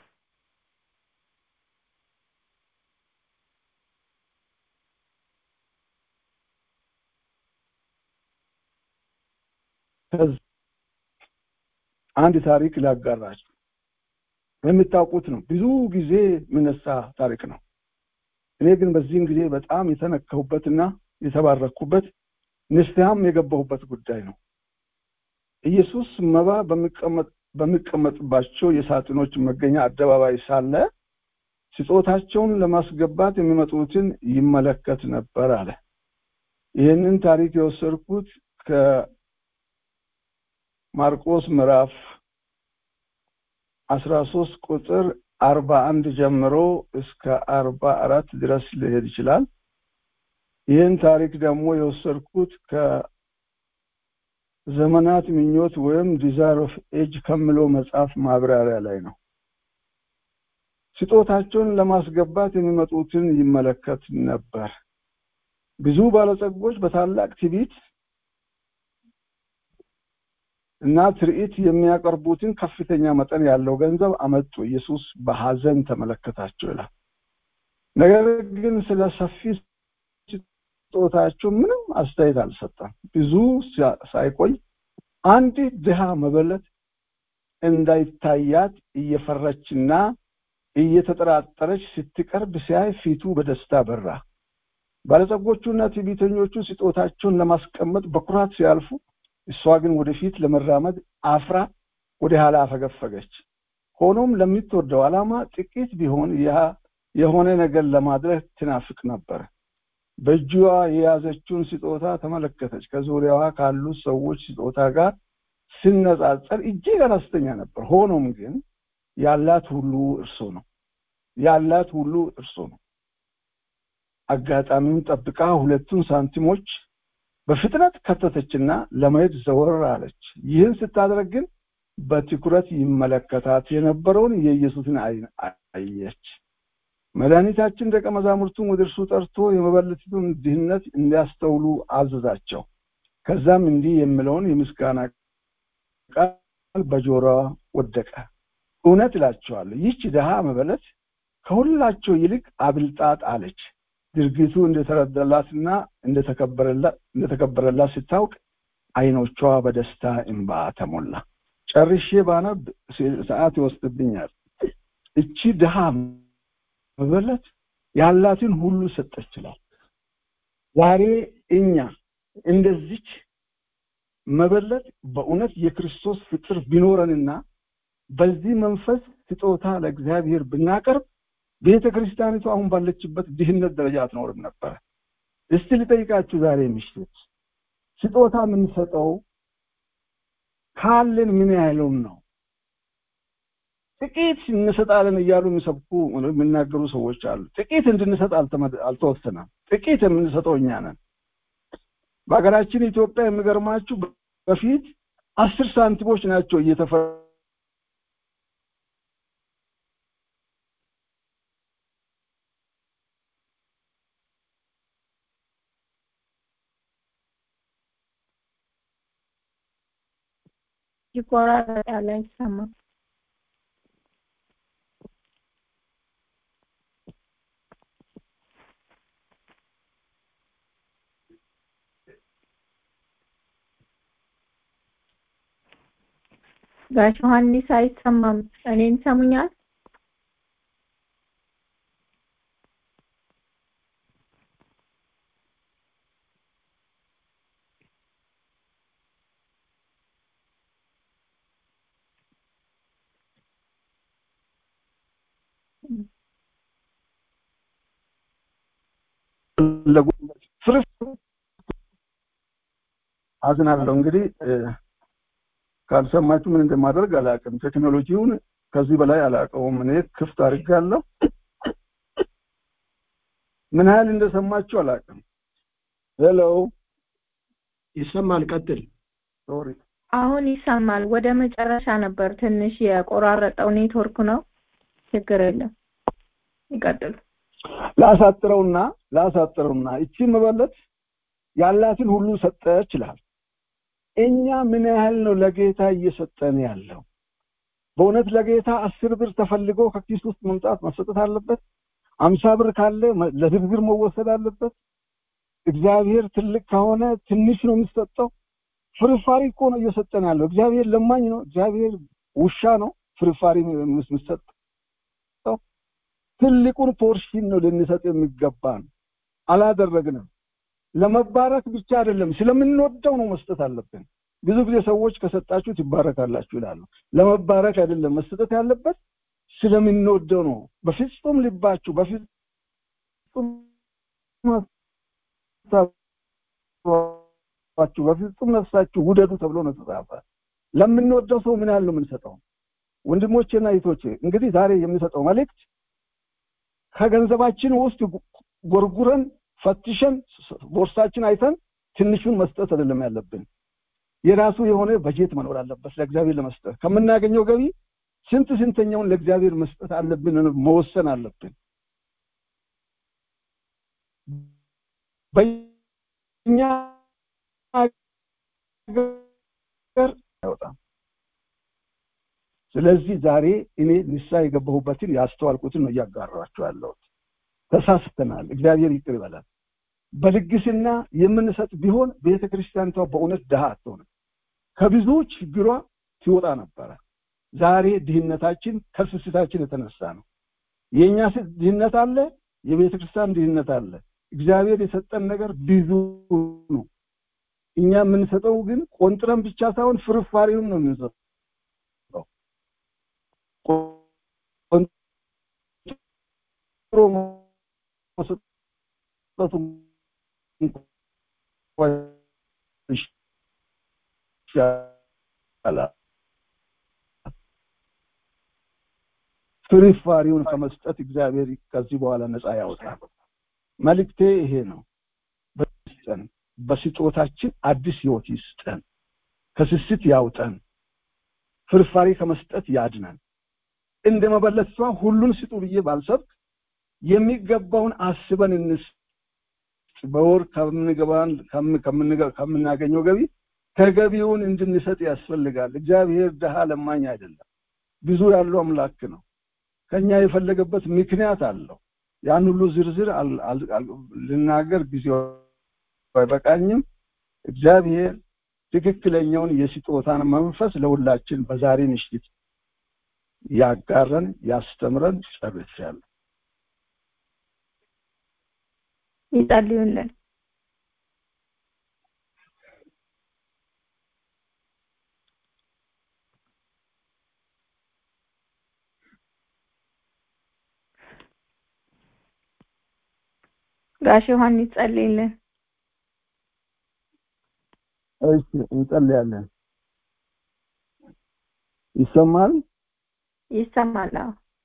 አንድ ታሪክ ላጋራችሁ። የምታውቁት ነው። ብዙ ጊዜ ምንሳ ታሪክ ነው። እኔ ግን በዚህን ጊዜ በጣም የተነከሁበትና የተባረኩበት ንስሐም የገባሁበት ጉዳይ ነው። ኢየሱስ መባ በሚቀመጥ በሚቀመጥባቸው የሳጥኖች መገኛ አደባባይ ሳለ ስጦታቸውን ለማስገባት የሚመጡትን ይመለከት ነበር አለ። ይህንን ታሪክ የወሰድኩት ከማርቆስ ምዕራፍ አስራ ሶስት ቁጥር አርባ አንድ ጀምሮ እስከ አርባ አራት ድረስ ሊሄድ ይችላል። ይህን ታሪክ ደግሞ የወሰድኩት ከዘመናት ምኞት ወይም ዲዛይር ኦፍ ኤጅ ከሚለው መጽሐፍ ማብራሪያ ላይ ነው። ስጦታቸውን ለማስገባት የሚመጡትን ይመለከት ነበር። ብዙ ባለጸጎች በታላቅ ትዕቢት እና ትርኢት የሚያቀርቡትን ከፍተኛ መጠን ያለው ገንዘብ አመጡ። ኢየሱስ በሐዘን ተመለከታቸው ይላል። ነገር ግን ስለ ሰፊ ስጦታቸው ምንም አስተያየት አልሰጠም። ብዙ ሳይቆይ አንድ ድሃ መበለት እንዳይታያት እየፈረችና እየተጠራጠረች ስትቀርብ ሲያይ ፊቱ በደስታ በራ። ባለጸጎቹና ትዕቢተኞቹ ስጦታቸውን ለማስቀመጥ በኩራት ሲያልፉ እሷ ግን ወደፊት ለመራመድ አፍራ ወደ ኋላ አፈገፈገች። ሆኖም ለምትወደው ዓላማ ጥቂት ቢሆን ያ የሆነ ነገር ለማድረግ ትናፍቅ ነበር። በእጇ የያዘችውን ስጦታ ተመለከተች። ከዙሪያዋ ካሉ ሰዎች ስጦታ ጋር ሲነጻጸር እጅግ አነስተኛ ነበር። ሆኖም ግን ያላት ሁሉ እርሱ ነው ያላት ሁሉ እርሱ ነው። አጋጣሚውን ጠብቃ ሁለቱን ሳንቲሞች በፍጥነት ከተተችና ለማየት ዘወር አለች። ይህን ስታደርግ ግን በትኩረት ይመለከታት የነበረውን የኢየሱስን ዓይን አየች። መድኃኒታችን ደቀ መዛሙርቱን ወደ እርሱ ጠርቶ የመበለቲቱን ድህነት እንዲያስተውሉ አዘዛቸው። ከዛም እንዲህ የሚለውን የምስጋና ቃል በጆሮዋ ወደቀ። እውነት እላችኋለሁ ይህች ድሃ መበለት ከሁላቸው ይልቅ አብልጣት አለች። ድርጊቱ እንደተረዳላትና እንደተከበረላት እንደተከበረላት ስታውቅ ዓይኖቿ በደስታ እንባ ተሞላ። ጨርሼ ባነብ ሰዓት ይወስድብኛል። እቺ ድሃ መበለት ያላትን ሁሉ ሰጠችላል። ዛሬ እኛ እንደዚች መበለት በእውነት የክርስቶስ ፍቅር ቢኖረንና በዚህ መንፈስ ስጦታ ለእግዚአብሔር ብናቀርብ ቤተክርስቲያኒቱ አሁን ባለችበት ድህነት ደረጃ አትኖርም ነበር። እስቲ ልጠይቃችሁ ዛሬ ምሽት ስጦታ የምንሰጠው ካለን ምን ያህሉን ነው? ጥቂት እንሰጣለን እያሉ የሚሰብኩ የሚናገሩ ሰዎች አሉ። ጥቂት እንድንሰጥ አልተወሰነም። ጥቂት የምንሰጠው እኛ ነን። በሀገራችን ኢትዮጵያ የሚገርማችሁ በፊት አስር ሳንቲሞች ናቸው እየተፈ ይቆራረጣል አይሰማም። ጋሽ ዮሐንስ አይሰማም። እኔን ሰሙኛል? አዝናለሁ። እንግዲህ ካልሰማችሁ ምን እንደማደርግ አላውቅም። ቴክኖሎጂውን ከዚህ በላይ አላውቀውም። እኔ ክፍት አድርጋለሁ። ምን ያህል እንደሰማችሁ አላውቅም። ሄሎ ይሰማል? ቀጥል። ሶሪ አሁን ይሰማል። ወደ መጨረሻ ነበር ትንሽ የቆራረጠው ኔትወርክ ነው። ችግር የለም ይቀጥል። ላሳጥረውና ላሳጥረውና እቺ መበለት ያላትን ሁሉ ሰጠች ይላል። እኛ ምን ያህል ነው ለጌታ እየሰጠን ያለው? በእውነት ለጌታ አስር ብር ተፈልጎ ከኪስ ውስጥ መምጣት መሰጠት አለበት? አምሳ ብር ካለ ለዝርዝር መወሰድ አለበት? እግዚአብሔር ትልቅ ከሆነ ትንሽ ነው የሚሰጠው? ፍርፋሪ እኮ ነው እየሰጠን ያለው። እግዚአብሔር ለማኝ ነው? እግዚአብሔር ውሻ ነው ፍርፋሪ የሚሰጠው? ትልቁን ፖርሽን ነው ልንሰጥ የሚገባን። አላደረግንም። ለመባረክ ብቻ አይደለም ስለምንወደው ነው መስጠት አለብን። ብዙ ጊዜ ሰዎች ከሰጣችሁ ትባረካላችሁ ይላሉ። ለመባረክ አይደለም መስጠት ያለበት፣ ስለምንወደው ነው። በፍጹም ልባችሁ በፍጹም ነፍሳችሁ በፍጹም ነፍሳችሁ ውደዱ ተብሎ ነው ተጻፈ። ለምንወደው ሰው ምን ያህል ነው የምንሰጠው? ወንድሞቼና እህቶቼ እንግዲህ ዛሬ የምንሰጠው መልእክት ከገንዘባችን ውስጥ ጎርጉረን ፈትሸን ቦርሳችን አይተን ትንሹን መስጠት አይደለም ያለብን። የራሱ የሆነ በጀት መኖር አለበት ለእግዚአብሔር ለመስጠት። ከምናገኘው ገቢ ስንት ስንተኛውን ለእግዚአብሔር መስጠት አለብን መወሰን አለብን። በእኛ ሀገር አይወጣም። ስለዚህ ዛሬ እኔ ንስሐ የገባሁበትን ያስተዋልኩትን ነው እያጋራኋችሁ ያለሁት። ተሳስተናል። እግዚአብሔር ይቅር ይበላል። በልግስና የምንሰጥ ቢሆን ቤተክርስቲያንቷ በእውነት ድሃ አትሆንም፣ ከብዙ ችግሯ ትወጣ ነበር። ዛሬ ድህነታችን ከስስታችን የተነሳ ነው። የኛ ድህነት አለ፣ የቤተክርስቲያን ድህነት አለ። እግዚአብሔር የሰጠን ነገር ብዙ ነው። እኛ የምንሰጠው ግን ቆንጥረን ብቻ ሳይሆን ፍርፋሪውን ነው የምንሰጠው። ቆንጥሮ መስጠቱ ይሻላል። ፍርፋሪውን ከመስጠት እግዚአብሔር ከዚህ በኋላ ነፃ ያወጣል። መልእክቴ ይሄ ነው። በስጠን በስጦታችን አዲስ ህይወት ይስጠን፣ ከስስት ያውጣን፣ ፍርፋሪ ከመስጠት ያድነን። እንደመበለቷ ሁሉን ስጡ ብዬ ባልሰብክ የሚገባውን አስበን እንስ በወር ከምንገባን ከምናገኘው ገቢ ተገቢውን እንድንሰጥ ያስፈልጋል። እግዚአብሔር ደሃ ለማኝ አይደለም፣ ብዙ ያለው አምላክ ነው። ከኛ የፈለገበት ምክንያት አለው። ያን ሁሉ ዝርዝር ልናገር ጊዜው አይበቃኝም። እግዚአብሔር ትክክለኛውን የስጦታን መንፈስ ለሁላችን በዛሬ ምሽት ያጋረን ያስተምረን። ጨርሻለሁ። ይጸልዩልን። ጋሽ ዮሐንስ ይጸልይልን። እሺ እንጸልያለን። ይሰማል? ይሰማል።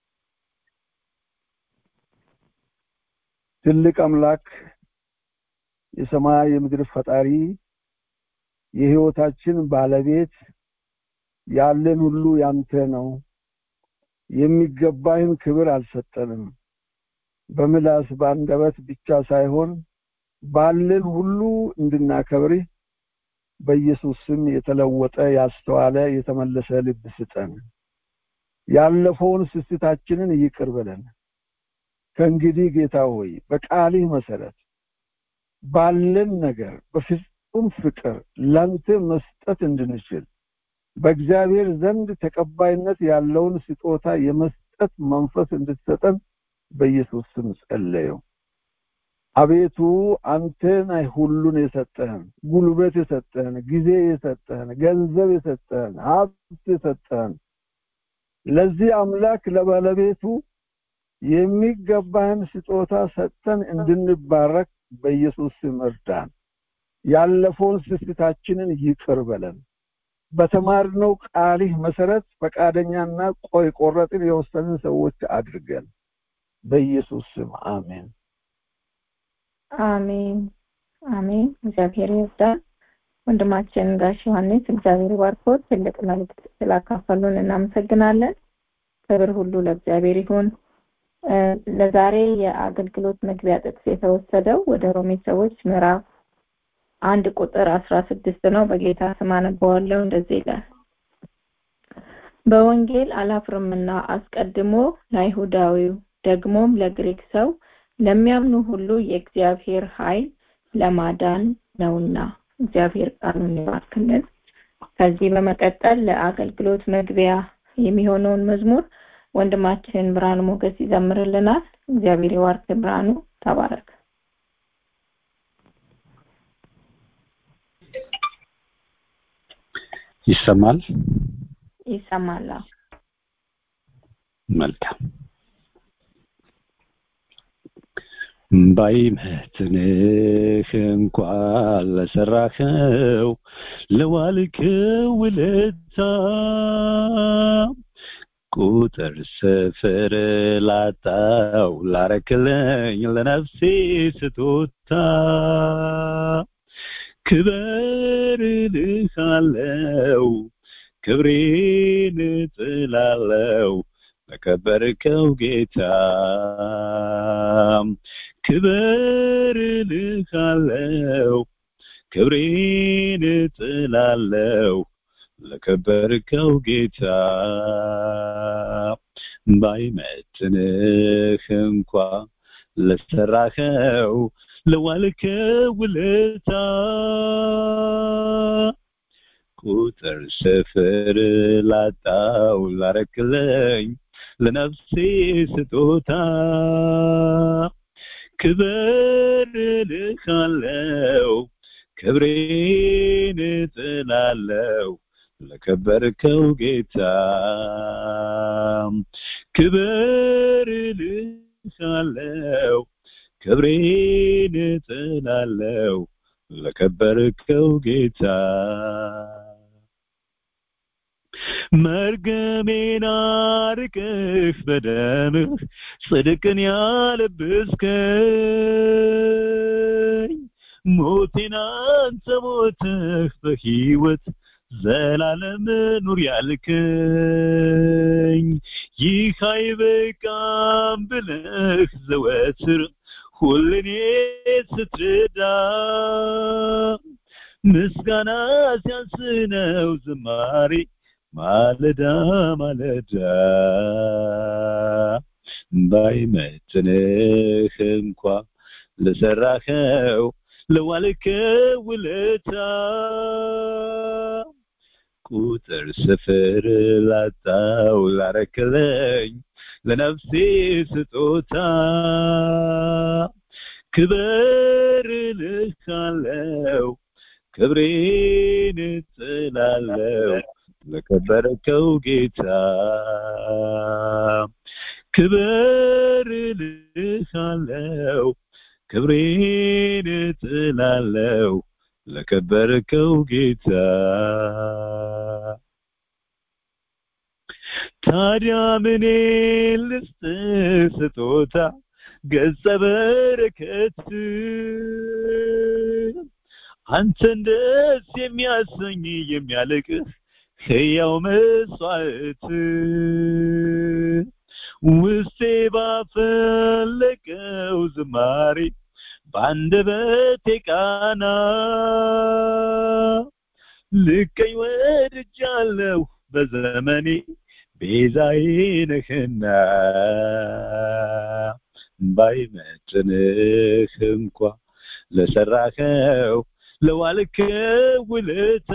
ትልቅ አምላክ የሰማይ የምድር ፈጣሪ የህይወታችን ባለቤት ያለን ሁሉ ያንተ ነው። የሚገባህን ክብር አልሰጠንም። በምላስ ባንደበት ብቻ ሳይሆን ባለን ሁሉ እንድናከብርህ በኢየሱስ ስም የተለወጠ ያስተዋለ የተመለሰ ልብ ስጠን። ያለፈውን ስስታችንን ይቅር በለን። ከእንግዲህ ጌታ ሆይ በቃልህ መሰረት ባለን ነገር በፍጹም ፍቅር ላንተ መስጠት እንድንችል በእግዚአብሔር ዘንድ ተቀባይነት ያለውን ስጦታ የመስጠት መንፈስ እንድትሰጠን በኢየሱስ ስም ጸልየው። አቤቱ አንተን ሁሉን የሰጠህን፣ ጉልበት የሰጠህን፣ ጊዜ የሰጠህን፣ ገንዘብ የሰጠህን፣ ሀብት የሰጠህን ለዚህ አምላክ ለባለቤቱ የሚገባህን ስጦታ ሰጠን እንድንባረክ በኢየሱስ ስም እርዳን። ያለፈውን ስህተታችንን ይቅር በለን። በተማርነው ቃልህ መሰረት ፈቃደኛና ቆይ ቆረጥን የወሰንን ሰዎች አድርገን በኢየሱስ ስም አሜን። አሜን አሜን። እግዚአብሔር ይርዳን። ወንድማችን ጋሽ ዮሐንስ እግዚአብሔር ባርኮት ትልቅ መልእክት ስላካፈሉን እናመሰግናለን። ክብር ሁሉ ለእግዚአብሔር ይሁን። ለዛሬ የአገልግሎት መግቢያ ጥቅስ የተወሰደው ወደ ሮሜ ሰዎች ምዕራፍ አንድ ቁጥር አስራ ስድስት ነው። በጌታ ስም አነበዋለሁ። እንደዚህ ይላል፣ በወንጌል አላፍርምና አስቀድሞ ለአይሁዳዊው ደግሞም ለግሪክ ሰው ለሚያምኑ ሁሉ የእግዚአብሔር ኃይል ለማዳን ነውና። እግዚአብሔር ቃሉን ይባርክልን። ከዚህ በመቀጠል ለአገልግሎት መግቢያ የሚሆነውን መዝሙር ወንድማችን ብርሃኑ ሞገስ ይዘምርልናል። እግዚአብሔር ይባርክ። ብርሃኑ ተባረክ። ይሰማል? ይሰማል። መልካም። ባይመትንህ እንኳን ለሰራኸው ለዋልከው ውለታ ቁጥር ስፍር ላጣው ላረክልኝ ለነፍሴ ስጦታ ክብር ልሃለው ክብሬን ጥላለው ለከበርከው ጌታ ክብር ልሃለው ክብሬን ጥላለው ለከበርከው ጌታ ባይመትንህ እንኳን ለሰራኸው ለዋልከው ውለታ ቁጥር ስፍር ላጣው ላረክለኝ ለነፍሴ ስጦታ ክብር ልካለው ክብሬን እጥላለው ለከበርከው ጌታ ክብር ልካለው ክብሬን እጥላለው ለከበርከው ጌታ መርገሜን አርቀህ በደምህ ጽድቅን ያለበስከኝ ሞቴን አንተ ሞተህ በሕይወት ዘላለም ኑር ያልከኝ ይህ አይበቃም ብለህ ዘወትር ሁሌኔ ስትረዳ ምስጋና ሲያንስ ነው ዝማሬ ማለዳ ማለዳ ባይመጥንህ እንኳ ለሰራኸው ለዋልከው ውለታ ቁጥር ስፍር ላጣው ላረክለኝ ለነፍሴ ስጦታ ክብር ልካለው ክብሬን እጥላለው ለከበርከው ጌታ ክብር ልካለው ክብሬን እጥላለው ለከበርከው ጌታ ታዲያ ምን ልስጥ ስጦታ ገጸ በረከት አንተን ደስ የሚያሰኝ የሚያልቅህ ሕያው መስዋዕት ውስጤ ባፈለቀው ዝማሬ ባንደበቴ ቃና ልቀኝ ወድጃለሁ በዘመኔ ቤዛዬ ነህና ባይመጥንህ እንኳ ለሰራኸው ለዋልከው ውለታ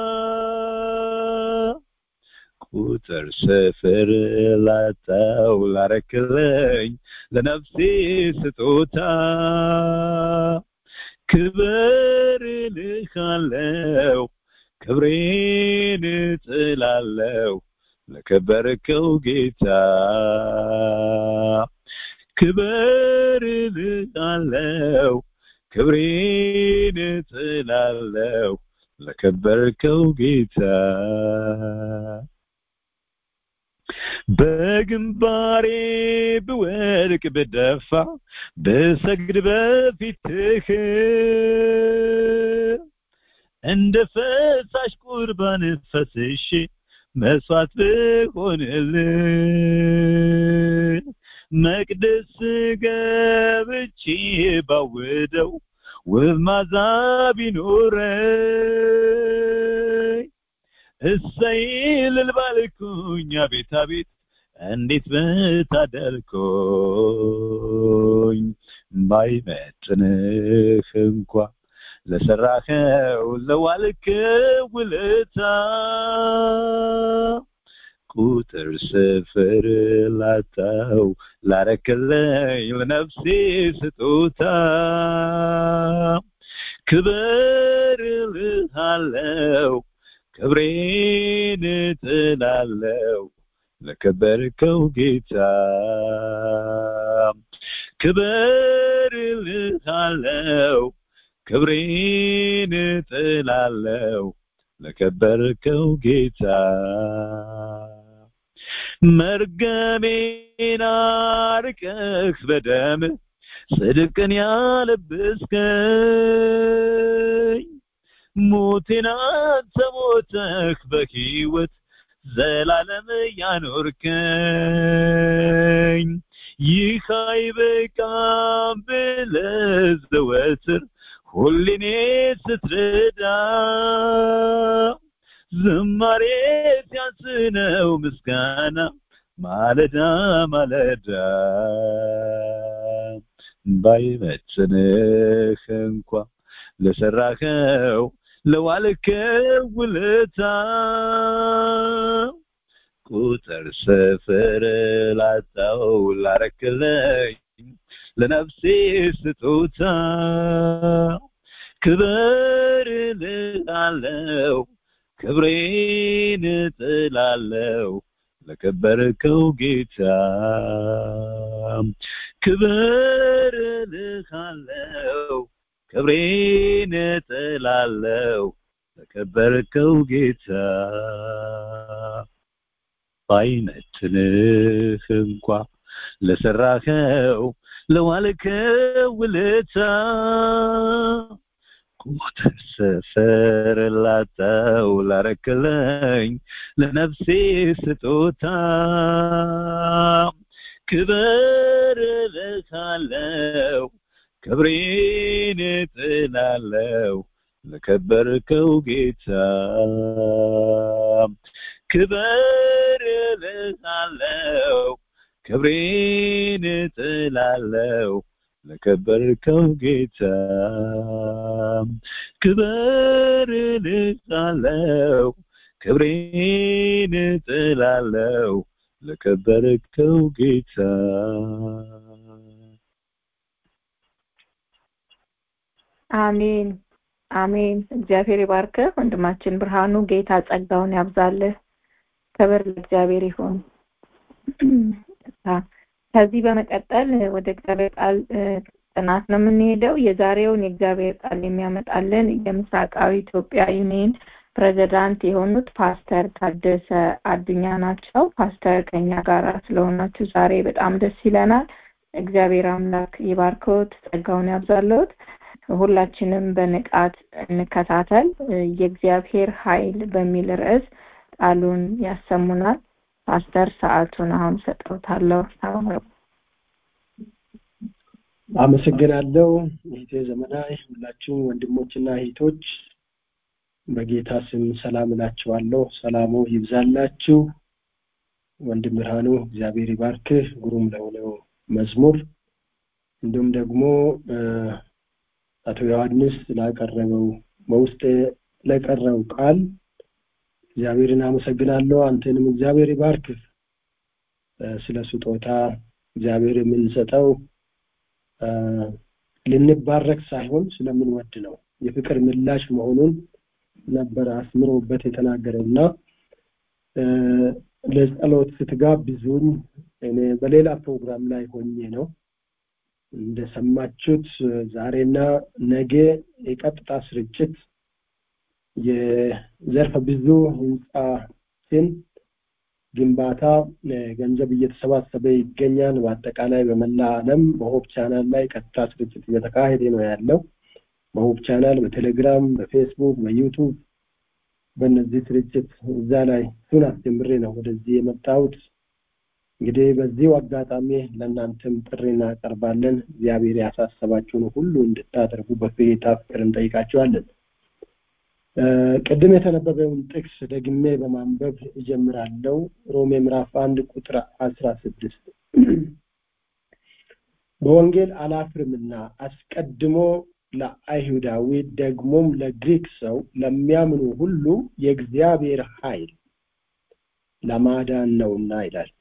ቁጥር ስፍር ላጣው ላረክለኝ ለነፍሴ ስጦታ ክብር ልካለው ክብሬን እጥላለው ለከበርከው ጌታ ክብር ልካለው ክብሬን እጥላለው ለከበርከው ጌታ በግንባሬ ብወድቅ ብደፋ ብሰግድ በፊትህ እንደ ፈሳሽ ቁርባን ፈስሼ መስዋዕት ብሆንልህ መቅደስ ገብቼ ባውደው ውብ መዓዛ ቢኖረኝ እሰይ እልል ባልኩኝ አቤት አቤት እንዴት በታደልኩኝ ባይመጥንህ እንኳ ለሰራኸው ለዋልከው ውለታ ቁጥር ስፍር ላጣው ላረክለኝ ለነፍሴ ስጦታ ክብር ልሃለው ክብሬን እጥላለው ለከበርከው ጌታ ክብር ልሃለው ክብሬን እጥላለው ለከበርከው ጌታ መርገሜን አርቀህ በደም ጽድቅን ያለበስከኝ ሞቴን አንተ ሞተህ በሕይወት ዘላለም ያኖርከኝ ይህ አይበቃም ብለህ ዘወትር ሁሌኔ ስትረዳ ዝማሬ ሲያንስ ነው ምስጋና ማለዳ ማለዳ ባይመጥንህ እንኳ ለሰራኸው ለዋልከው ውለታ ቁጥር ስፍር ላጣው ላረክልኝ ለነፍሴ ስጦታ ክብር እልሃለሁ ክብሬን እጥላለሁ ለከበርከው ጌታ ክብር እልሃለሁ ክብሬን እጥላለሁ ለከበርከው ጌታ ባይመጥንህ እንኳ ለሰራኸው ለዋልከው ውለታ ቁጥር ስፍር ላጣው ላረክልኝ ለነፍሴ ስጦታ ክብር እልሃለሁ ክብሬን እጥላለሁ ለከበርከው ጌታ ክብር እልሃለሁ ክብሬን እጥላለሁ ለከበርከው ጌታ ክብር እልሃለሁ ክብሬን እጥላለሁ ለከበርከው ጌታ አሜን አሜን። እግዚአብሔር ይባርክህ ወንድማችን ብርሃኑ። ጌታ ጸጋውን ያብዛልህ። ክብር ለእግዚአብሔር ይሁን። ከዚህ በመቀጠል ወደ እግዚአብሔር ቃል ጥናት ነው የምንሄደው። የዛሬውን የእግዚአብሔር ቃል የሚያመጣልን የምስራቃዊ ኢትዮጵያ ዩኒየን ፕሬዝዳንት የሆኑት ፓስተር ታደሰ አዱኛ ናቸው። ፓስተር ከኛ ጋር ስለሆናችሁ ዛሬ በጣም ደስ ይለናል። እግዚአብሔር አምላክ ይባርክዎት፣ ጸጋውን ያብዛልዎት። ሁላችንም በንቃት እንከታተል። የእግዚአብሔር ኃይል በሚል ርዕስ ቃሉን ያሰሙናል። ፓስተር ሰዓቱን አሁን ሰጥቶታለሁ። አመሰግናለሁ። እህቴ ዘመናዊ፣ ሁላችሁም ወንድሞችና እህቶች በጌታ ስም ሰላም እላችኋለሁ። ሰላሙ ይብዛላችሁ። ወንድም ብርሃኑ እግዚአብሔር ይባርክህ፣ ግሩም ለሆነው መዝሙር እንዲሁም ደግሞ አቶ ዮሐንስ ላቀረበው በውስጥ ለቀረው ቃል እግዚአብሔርን አመሰግናለሁ። አንተንም እግዚአብሔር ይባርክህ። ስለ ስጦታ እግዚአብሔር የምንሰጠው ልንባረክ ሳይሆን ስለምንወድ ነው። የፍቅር ምላሽ መሆኑን ነበር አስምሮበት የተናገረውና ለጸሎት ስትጋብዙኝ እኔ በሌላ ፕሮግራም ላይ ሆኜ ነው እንደሰማችሁት ዛሬና ነገ የቀጥታ ስርጭት የዘርፈ ብዙ ህንጻችን ግንባታ ገንዘብ እየተሰባሰበ ይገኛል። በአጠቃላይ በመላ ዓለም በሆፕ ቻናል ላይ ቀጥታ ስርጭት እየተካሄደ ነው ያለው። በሆፕ ቻናል፣ በቴሌግራም፣ በፌስቡክ፣ በዩቲዩብ በእነዚህ ስርጭት እዛ ላይ እሱን አስጀምሬ ነው ወደዚህ የመጣሁት። እንግዲህ በዚህ አጋጣሚ ለእናንተም ጥሪ እናቀርባለን። እግዚአብሔር ያሳሰባችሁን ሁሉ እንድታደርጉ በጌታ ፍቅር እንጠይቃችኋለን። ቅድም የተነበበውን ጥቅስ ደግሜ በማንበብ እጀምራለሁ። ሮሜ ምዕራፍ አንድ ቁጥር አስራ ስድስት በወንጌል አላፍርምና አስቀድሞ ለአይሁዳዊ ደግሞም ለግሪክ ሰው ለሚያምኑ ሁሉ የእግዚአብሔር ኃይል ለማዳን ነውና ይላል።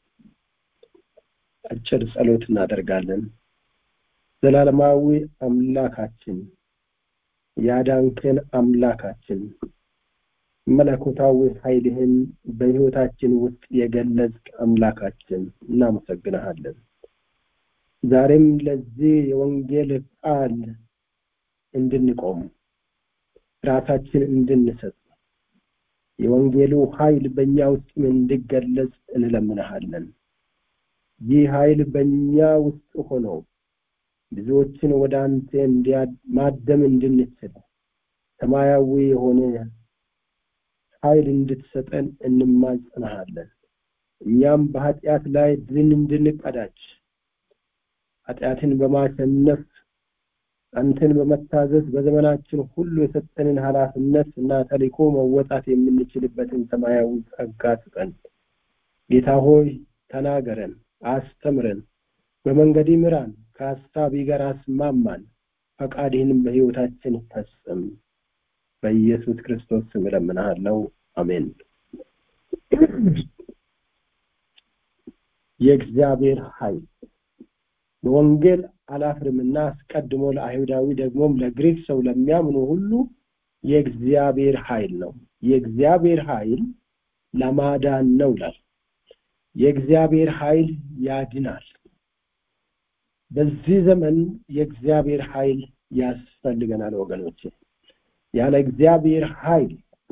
አጭር ጸሎት እናደርጋለን። ዘላለማዊ አምላካችን፣ ያዳንከን አምላካችን፣ መለኮታዊ ኃይልህን በሕይወታችን ውስጥ የገለጽክ አምላካችን እናመሰግንሃለን። ዛሬም ለዚህ የወንጌል ቃል እንድንቆም ራሳችን እንድንሰጥ የወንጌሉ ኃይል በእኛ ውስጥ እንዲገለጽ እንለምንሃለን። ይህ ኃይል በእኛ ውስጥ ሆኖ ብዙዎችን ወደ አንተ ማደም እንድንችል ሰማያዊ የሆነ ኃይል እንድትሰጠን እንማጸናሃለን። እኛም በኃጢአት ላይ ድል እንድንቀዳጅ ኃጢአትን በማሸነፍ አንተን በመታዘዝ በዘመናችን ሁሉ የሰጠንን ኃላፊነት እና ተልእኮ መወጣት የምንችልበትን ሰማያዊ ጸጋ ስጠን። ጌታ ሆይ ተናገረን፣ አስተምረን፣ በመንገድ ምራን፣ ከሐሳቢ ጋር አስማማን። ፈቃድህንም በሕይወታችን ፈጽም። በኢየሱስ ክርስቶስ ስም እለምንሃለሁ። አሜን። የእግዚአብሔር ኃይል በወንጌል አላፍርምና አስቀድሞ ለአይሁዳዊ ደግሞም ለግሪክ ሰው ለሚያምኑ ሁሉ የእግዚአብሔር ኃይል ነው። የእግዚአብሔር ኃይል ለማዳን ነው ይላል። የእግዚአብሔር ኃይል ያድናል። በዚህ ዘመን የእግዚአብሔር ኃይል ያስፈልገናል ወገኖቼ። ያለ እግዚአብሔር ኃይል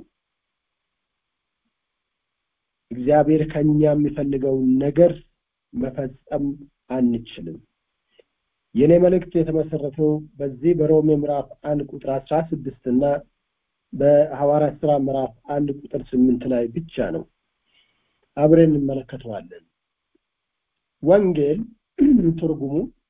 እግዚአብሔር ከኛ የሚፈልገውን ነገር መፈጸም አንችልም። የኔ መልእክት የተመሰረተው በዚህ በሮሜ ምዕራፍ አንድ ቁጥር አስራ ስድስት እና በሐዋርያት ሥራ ምዕራፍ አንድ ቁጥር ስምንት ላይ ብቻ ነው። አብረን እንመለከተዋለን። ወንጌል ትርጉሙ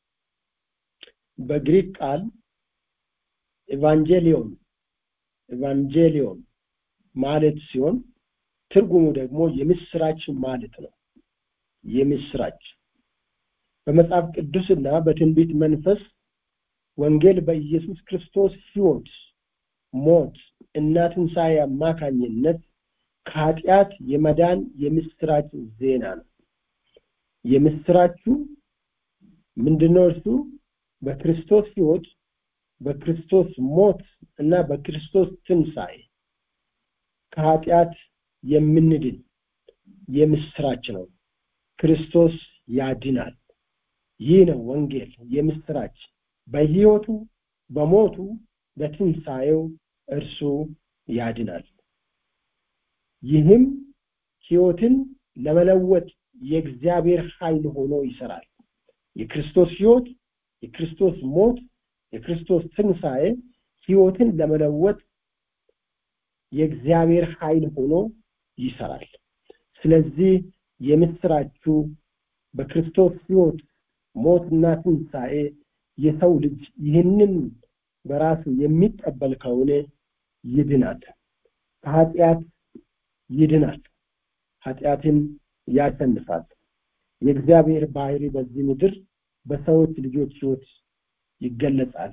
በግሪክ ቃል ኤቫንጀሊዮን ኤቫንጀሊዮን ማለት ሲሆን ትርጉሙ ደግሞ የምስራች ማለት ነው። የምስራች በመጽሐፍ ቅዱስና በትንቢት መንፈስ ወንጌል በኢየሱስ ክርስቶስ ሕይወት፣ ሞት እና ትንሣኤ አማካኝነት ከኃጢአት የመዳን የምስራች ዜና ነው። የምስራቹ ምንድነው? እርሱ በክርስቶስ ሕይወት፣ በክርስቶስ ሞት እና በክርስቶስ ትንሣኤ ከኃጢአት የምንድን የምስራች ነው። ክርስቶስ ያድናል። ይህ ነው ወንጌል የምስራች። በሕይወቱ፣ በሞቱ፣ በትንሣኤው እርሱ ያድናል። ይህም ሕይወትን ለመለወጥ የእግዚአብሔር ኃይል ሆኖ ይሰራል። የክርስቶስ ሕይወት፣ የክርስቶስ ሞት፣ የክርስቶስ ትንሣኤ ሕይወትን ለመለወጥ የእግዚአብሔር ኃይል ሆኖ ይሰራል። ስለዚህ የምስራቹ በክርስቶስ ሕይወት፣ ሞትና ትንሣኤ የሰው ልጅ ይህንን በራሱ የሚቀበል ከሆነ ይድናል። ከኃጢአት ይድናል። ኃጢአትን ያሸንፋል። የእግዚአብሔር ባህሪ በዚህ ምድር በሰዎች ልጆች ሕይወት ይገለጻል።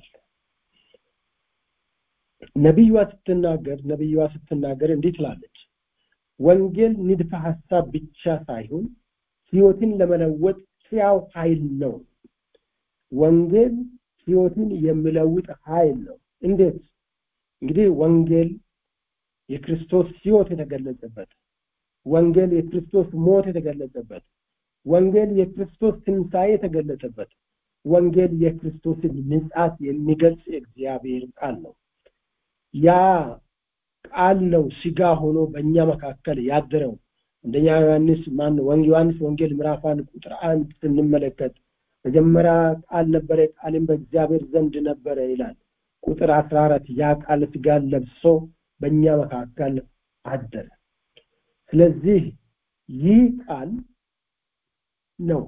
ነቢዩዋ ስትናገር ነቢዩዋ ስትናገር እንዲህ ትላለች፣ ወንጌል ንድፈ ሐሳብ ብቻ ሳይሆን ሕይወትን ለመለወጥ ሕያው ኃይል ነው። ወንጌል ሕይወትን የሚለውጥ ኃይል ነው። እንዴት? እንግዲህ ወንጌል የክርስቶስ ሕይወት የተገለጸበት፣ ወንጌል የክርስቶስ ሞት የተገለጸበት፣ ወንጌል የክርስቶስ ትንሣኤ የተገለጸበት፣ ወንጌል የክርስቶስን ምጽአት የሚገልጽ የእግዚአብሔር ቃል ነው። ያ ቃል ነው ሥጋ ሆኖ በእኛ መካከል ያደረው። አንደኛ ዮሐንስ ማን ወንጌል ዮሐንስ ወንጌል ምዕራፍ አንድ ቁጥር አንድ ስንመለከት መጀመሪያ ቃል ነበረ፣ ቃልም በእግዚአብሔር ዘንድ ነበረ ይላል። ቁጥር አስራ አራት ያ ቃል ሥጋን ለብሶ በእኛ መካከል አደረ። ስለዚህ ይህ ቃል ነው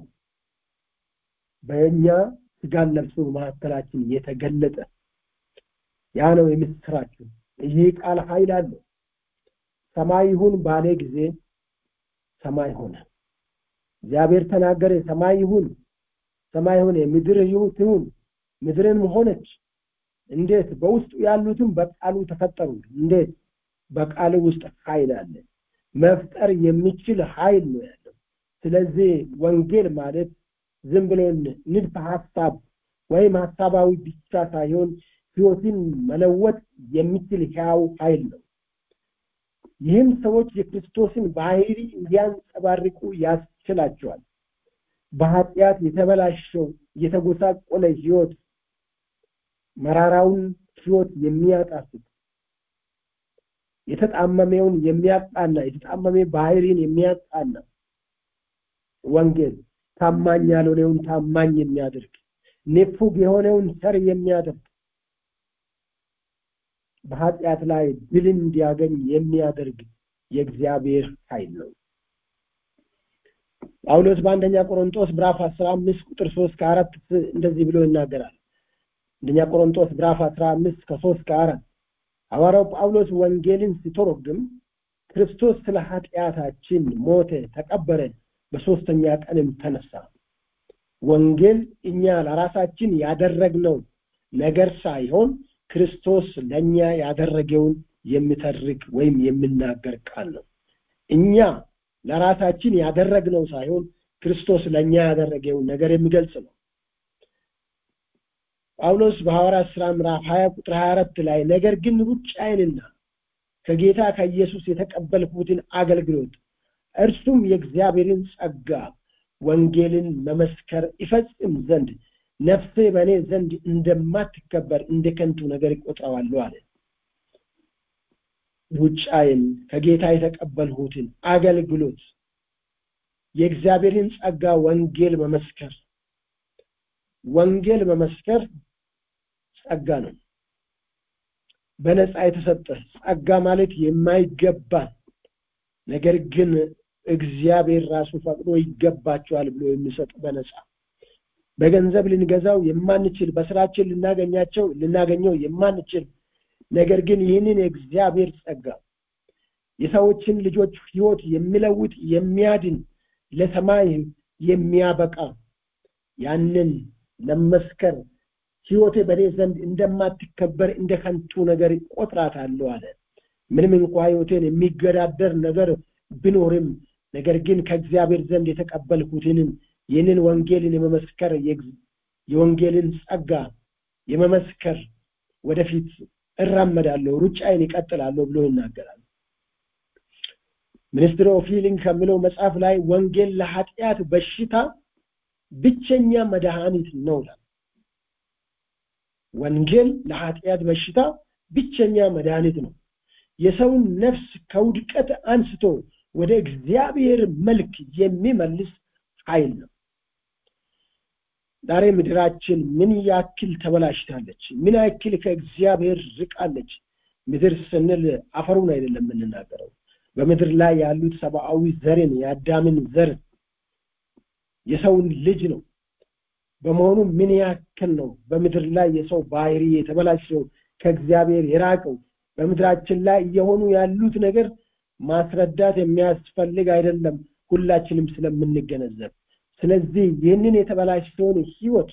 በእኛ ሥጋን ለብሶ መካከላችን የተገለጠ። ያ ነው የምስራች። ይህ ቃል ኃይል አለው። ሰማይ ይሁን ባለ ጊዜ ሰማይ ሆነ። እግዚአብሔር ተናገረ፣ ሰማይ ይሁን፣ ሰማይ ሆነ። ምድር ይሁን፣ ምድርን ሆነች። እንዴት? በውስጡ ያሉትም በቃሉ ተፈጠሩ። እንዴት? በቃሉ ውስጥ ኃይል አለ። መፍጠር የሚችል ኃይል ነው ያለው። ስለዚህ ወንጌል ማለት ዝም ብሎ ንድፈ ሐሳብ ወይም ሐሳባዊ ብቻ ሳይሆን ሕይወትን መለወጥ የሚችል ሕያው ኃይል ነው። ይህም ሰዎች የክርስቶስን ባህሪ እንዲያንጸባርቁ ያስችላቸዋል። በኃጢአት የተበላሸው የተጎሳቆለ ሕይወት መራራውን ሕይወት የሚያጣፍጥ፣ የተጣመመውን የሚያቃና፣ የተጣመመ ባህሪን የሚያቃና ወንጌል ታማኝ ያልሆነውን ታማኝ የሚያደርግ፣ ንፉግ የሆነውን ቸር የሚያደርግ፣ በኃጢአት ላይ ድልን እንዲያገኝ የሚያደርግ የእግዚአብሔር ኃይል ነው። ጳውሎስ በአንደኛ ቆሮንቶስ ምዕራፍ አስራ አምስት ቁጥር ሶስት ከአራት እንደዚህ ብሎ ይናገራል። አንደኛ ቆሮንቶስ ምዕራፍ አስራ አምስት ከሶስት ከአራት ሐዋርያው ጳውሎስ ወንጌልን ሲተረጉም ክርስቶስ ስለ ኃጢአታችን ሞተ፣ ተቀበረ፣ በሶስተኛ ቀንም ተነሳ። ወንጌል እኛ ለራሳችን ያደረግነው ነገር ሳይሆን ክርስቶስ ለኛ ያደረገውን የሚተርክ ወይም የሚናገር ቃል ነው። እኛ ለራሳችን ያደረግነው ሳይሆን ክርስቶስ ለኛ ያደረገውን ነገር የሚገልጽ ነው። ጳውሎስ በሐዋርያት ሥራ ምዕራፍ ሀያ ቁጥር ሀያ አራት ላይ ነገር ግን ሩጫዬንና ከጌታ ከኢየሱስ የተቀበልኩትን አገልግሎት እርሱም የእግዚአብሔርን ጸጋ ወንጌልን መመስከር ይፈጽም ዘንድ ነፍሴ በእኔ ዘንድ እንደማትከበር እንደ ከንቱ ነገር ይቆጥረዋለሁ አለ። ሩጫዬን ከጌታ የተቀበልኩትን አገልግሎት የእግዚአብሔርን ጸጋ ወንጌል መመስከር ወንጌል መመስከር ጸጋ ነው። በነፃ የተሰጠ ጸጋ ማለት የማይገባ ነገር ግን እግዚአብሔር ራሱ ፈቅዶ ይገባቸዋል ብሎ የሚሰጥ በነፃ በገንዘብ ልንገዛው የማንችል በስራችን ልናገኛቸው ልናገኘው የማንችል ነገር ግን ይህንን የእግዚአብሔር ጸጋ የሰዎችን ልጆች ህይወት የሚለውጥ የሚያድን ለሰማይ የሚያበቃ ያንን ለመስከር ህይወቴ በኔ ዘንድ እንደማትከበር እንደ ከንቱ ነገር ቆጥራታለሁ አለ። ምንም እንኳን ህይወቴን የሚገዳደር ነገር ቢኖርም ነገር ግን ከእግዚአብሔር ዘንድ የተቀበልኩትን ይህንን ወንጌልን የመመስከር የወንጌልን ጸጋ የመመስከር ወደፊት እራመዳለሁ ሩጫዬን ይቀጥላለሁ ብሎ ይናገራል። ሚኒስትሪ ኦፍ ሂሊንግ ከሚለው መጽሐፍ ላይ ወንጌል ለኃጢአት በሽታ ብቸኛ መድኃኒት ነው ይላል። ወንጌል ለኃጢአት በሽታ ብቸኛ መድኃኒት ነው። የሰውን ነፍስ ከውድቀት አንስቶ ወደ እግዚአብሔር መልክ የሚመልስ ኃይል ነው። ዛሬ ምድራችን ምን ያክል ተበላሽታለች፣ ምን ያክል ከእግዚአብሔር ርቃለች። ምድር ስንል አፈሩን አይደለም የምንናገረው፣ በምድር ላይ ያሉት ሰብአዊ ዘርን የአዳምን ዘር የሰውን ልጅ ነው። በመሆኑ ምን ያክል ነው በምድር ላይ የሰው ባህሪ የተበላሸው ከእግዚአብሔር የራቀው። በምድራችን ላይ እየሆኑ ያሉት ነገር ማስረዳት የሚያስፈልግ አይደለም ሁላችንም ስለምንገነዘብ። ስለዚህ ይህንን የተበላሸውን ህይወት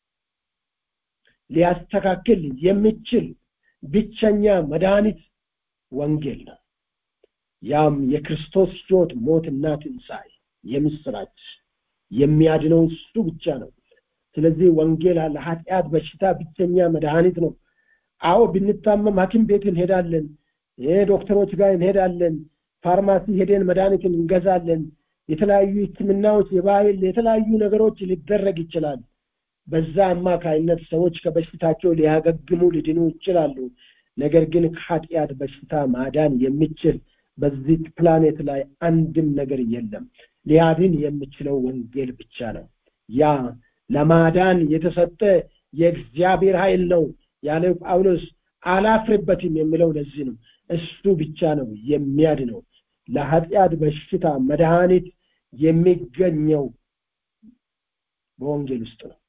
ሊያስተካክል የሚችል ብቸኛ መድኃኒት ወንጌል ነው። ያም የክርስቶስ ህይወት ሞትና ትንሣኤ የምስራች የሚያድነው እሱ ብቻ ነው። ስለዚህ ወንጌል ለኃጢአት በሽታ ብቸኛ መድኃኒት ነው። አዎ ብንታመም ሐኪም ቤት እንሄዳለን፣ ዶክተሮች ጋር እንሄዳለን፣ ፋርማሲ ሄደን መድኃኒትን እንገዛለን። የተለያዩ ህክምናዎች የባህል የተለያዩ ነገሮች ሊደረግ ይችላል። በዛ አማካይነት ሰዎች ከበሽታቸው ሊያገግሙ ሊድኑ ይችላሉ። ነገር ግን ከኃጢአት በሽታ ማዳን የሚችል በዚህ ፕላኔት ላይ አንድም ነገር የለም። ሊያድን የሚችለው ወንጌል ብቻ ነው። ያ ለማዳን የተሰጠ የእግዚአብሔር ኃይል ነው ያለው ጳውሎስ። አላፍርበትም የሚለው ለዚህ ነው። እሱ ብቻ ነው የሚያድነው። ለኃጢአት በሽታ መድኃኒት የሚገኘው በወንጌል ውስጥ ነው።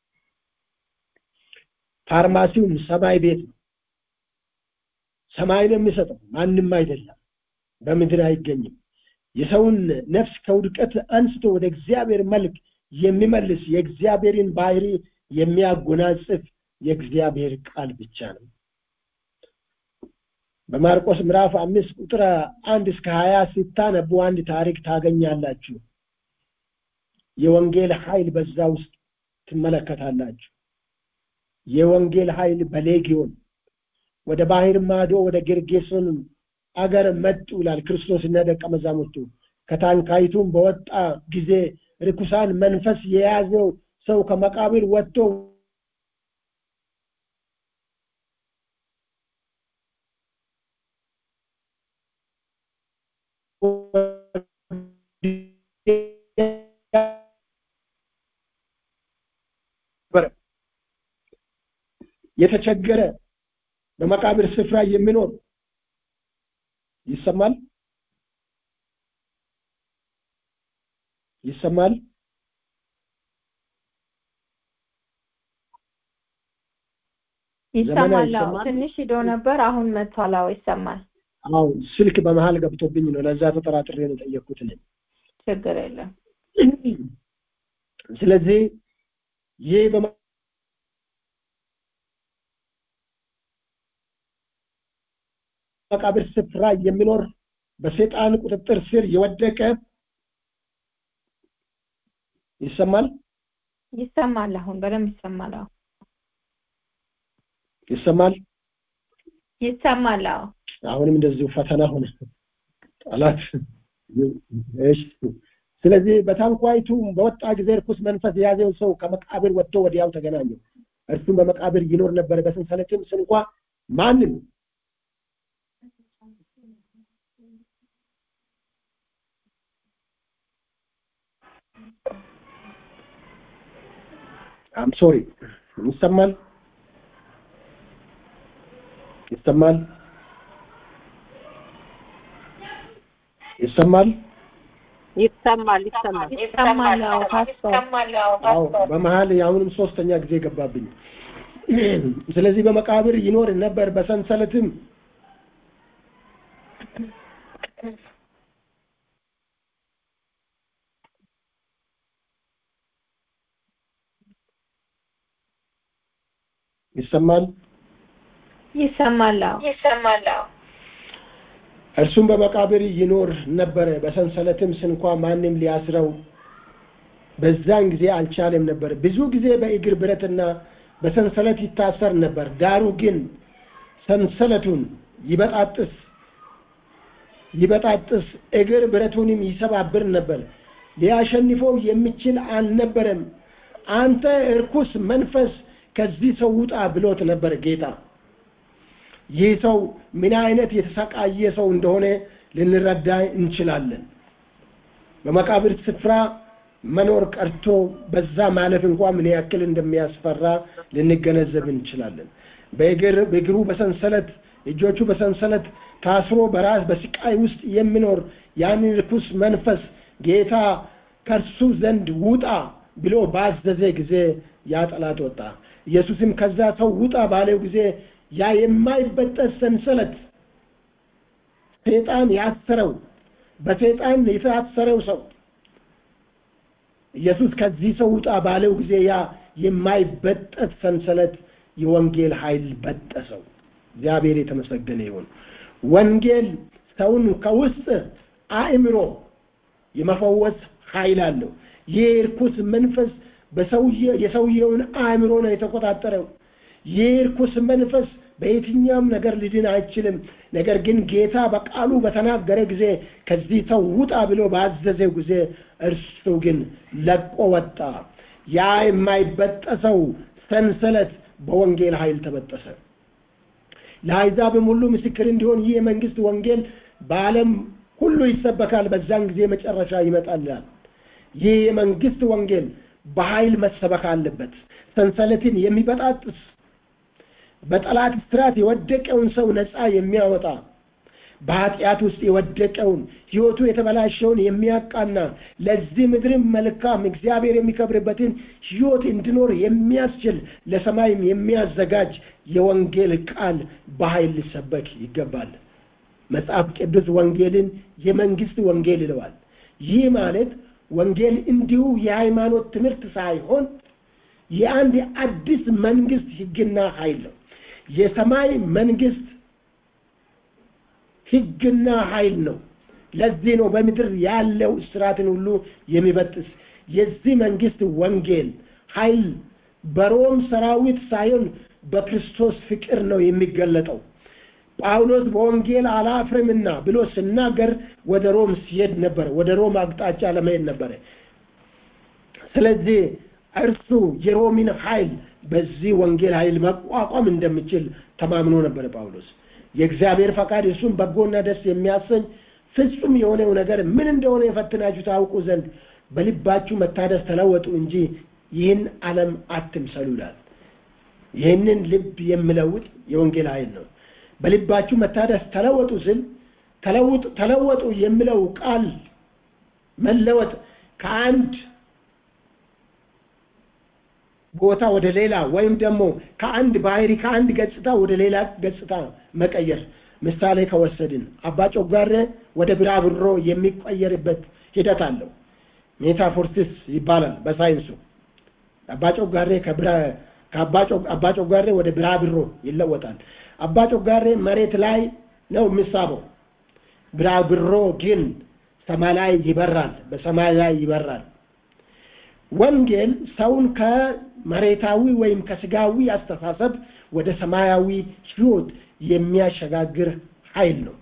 ፋርማሲውም ሰማይ ቤት ነው። ሰማይ ነው የሚሰጠው፣ ማንም አይደለም፣ በምድር አይገኝም። የሰውን ነፍስ ከውድቀት አንስቶ ወደ እግዚአብሔር መልክ የሚመልስ የእግዚአብሔርን ባህሪ የሚያጎናጽፍ የእግዚአብሔር ቃል ብቻ ነው። በማርቆስ ምዕራፍ አምስት ቁጥር አንድ እስከ ሀያ ስታነቡ አንድ ታሪክ ታገኛላችሁ። የወንጌል ኃይል በዛ ውስጥ ትመለከታላችሁ። የወንጌል ኃይል በሌጊዮን ወደ ባህር ማዶ ወደ ጌርጌሶን አገር መጡ ይላል። ክርስቶስና ደቀ መዛሙርቱ ከታንኳይቱም በወጣ ጊዜ ርኩሳን መንፈስ የያዘው ሰው ከመቃብር ወጥቶ የተቸገረ በመቃብር ስፍራ የሚኖር ይሰማል ይሰማል ይሰማል። ትንሽ ሄዶ ነበር፣ አሁን መጥቷል። አዎ ይሰማል። አዎ ስልክ በመሃል ገብቶብኝ ነው፣ ለዛ ተጠራጥሬ ነው ጠየቅኩት። ነኝ ችግር የለም። ስለዚህ ይህ በመቃብር ስፍራ የሚኖር በሰይጣን ቁጥጥር ስር የወደቀ ይሰማል ይሰማል አሁን በደንብ ይሰማል ይሰማል ይሰማል አሁንም እንደዚሁ ፈተና ሆነ አላት እሺ ስለዚህ በታንኳይቱ በወጣ ጊዜ ርኩስ መንፈስ የያዘው ሰው ከመቃብር ወጥቶ ወዲያው ተገናኘው እርሱም በመቃብር ይኖር ነበር በሰንሰለትም ስንኳ ማንም I'm sorry ይሰማል ይሰማል ይሰማል ይሰማል ይሰማል ይሰማል አዎ ፓስተር አዎ በመሃል ያውንም ሶስተኛ ጊዜ ገባብኝ ስለዚህ በመቃብር ይኖር ነበር በሰንሰለትም ይሰማል ይሰማል ይሰማል እርሱም በመቃብር ይኖር ነበር በሰንሰለትም ስንኳ ማንም ሊያስረው በዛን ጊዜ አልቻለም ነበር ብዙ ጊዜ በእግር ብረትና በሰንሰለት ይታሰር ነበር ዳሩ ግን ሰንሰለቱን ይበጣጥስ ይበጣጥስ እግር ብረቱንም ይሰባብር ነበር ሊያሸንፈው የሚችል አልነበረም አንተ እርኩስ መንፈስ ከዚህ ሰው ውጣ ብሎት ነበር ጌታ ይህ ሰው ምን አይነት የተሰቃየ ሰው እንደሆነ ልንረዳ እንችላለን በመቃብር ስፍራ መኖር ቀርቶ በዛ ማለፍ እንኳን ምን ያክል እንደሚያስፈራ ልንገነዘብ እንችላለን በእግር በእግሩ በሰንሰለት እጆቹ በሰንሰለት ታስሮ በራስ በስቃይ ውስጥ የሚኖር ያንን ርኩስ መንፈስ ጌታ ከርሱ ዘንድ ውጣ ብሎ ባዘዘ ጊዜ ያ ጠላት ወጣ ኢየሱስም ከዛ ሰው ውጣ ባለው ጊዜ ያ የማይበጠስ ሰንሰለት ሰይጣን ያሰረው በሰይጣን የታሰረው ሰው ኢየሱስ ከዚህ ሰው ውጣ ባለው ጊዜ ያ የማይበጠስ ሰንሰለት የወንጌል ኃይል በጠሰው እግዚአብሔር የተመሰገነ ይሁን ወንጌል ሰውን ከውስጥ አእምሮ የመፈወስ ኃይል አለው ይህ ርኩስ መንፈስ በሰውየው የሰውየውን አእምሮ ነው የተቆጣጠረው ይህ ርኩስ መንፈስ በየትኛውም ነገር ሊድን አይችልም ነገር ግን ጌታ በቃሉ በተናገረ ጊዜ ከዚህ ሰው ውጣ ብሎ ባዘዘው ጊዜ እርሱ ግን ለቆ ወጣ ያ የማይበጠሰው ሰንሰለት በወንጌል ኃይል ተበጠሰ ለአሕዛብም ሁሉ ምስክር እንዲሆን ይህ የመንግስት ወንጌል በዓለም ሁሉ ይሰበካል በዛን ጊዜ መጨረሻ ይመጣል ይህ የመንግስት ወንጌል በኃይል መሰበክ አለበት ሰንሰለትን የሚበጣጥስ በጠላት ስራት የወደቀውን ሰው ነፃ የሚያወጣ በኃጢአት ውስጥ የወደቀውን ህይወቱ የተበላሸውን የሚያቃና ለዚህ ምድርም መልካም እግዚአብሔር የሚከብርበትን ህይወት እንዲኖር የሚያስችል ለሰማይም የሚያዘጋጅ የወንጌል ቃል በኃይል ሊሰበክ ይገባል መጽሐፍ ቅዱስ ወንጌልን የመንግስት ወንጌል ይለዋል ይህ ማለት ወንጌል እንዲሁ የሃይማኖት ትምህርት ሳይሆን የአንድ አዲስ መንግስት ህግና ኃይል ነው የሰማይ መንግስት ህግና ኃይል ነው ለዚህ ነው በምድር ያለው እስራትን ሁሉ የሚበጥስ የዚህ መንግስት ወንጌል ኃይል በሮም ሰራዊት ሳይሆን በክርስቶስ ፍቅር ነው የሚገለጠው ጳውሎስ በወንጌል አላፍርምና ብሎ ሲናገር ወደ ሮም ሲሄድ ነበር ወደ ሮም አቅጣጫ ለመሄድ ነበር ስለዚህ እርሱ የሮሚን ኃይል በዚህ ወንጌል ኃይል መቋቋም እንደሚችል ተማምኖ ነበር ጳውሎስ የእግዚአብሔር ፈቃድ እሱም በጎና ደስ የሚያሰኝ ፍጹም የሆነው ነገር ምን እንደሆነ የፈትናችሁ ታውቁ ዘንድ በልባችሁ መታደስ ተለወጡ እንጂ ይህን ዓለም አትምሰሉ ይላል ይህንን ልብ የሚለውጥ የወንጌል ኃይል ነው በልባችሁ መታደስ ተለወጡ ሲል ተለውጡ ተለወጡ የሚለው ቃል መለወጥ ከአንድ ቦታ ወደ ሌላ ወይም ደግሞ ከአንድ ባህሪ ከአንድ ገጽታ ወደ ሌላ ገጽታ መቀየር ምሳሌ ከወሰድን አባ ጮጋሬ ወደ ብራብሮ የሚቀየርበት ሂደት አለው ሜታፎርሲስ ይባላል በሳይንሱ አባጮጋሬ ከብራ ከአባጮ አባጮጋሬ ወደ ብራብሮ ይለወጣል። አባጮጋሬ መሬት ላይ ነው የሚሳበው። ብራብሮ ግን ሰማይ ላይ ይበራል፣ በሰማይ ላይ ይበራል። ወንጌል ሰውን ከመሬታዊ ወይም ከስጋዊ አስተሳሰብ ወደ ሰማያዊ ሕይወት የሚያሸጋግር ኃይል ነው።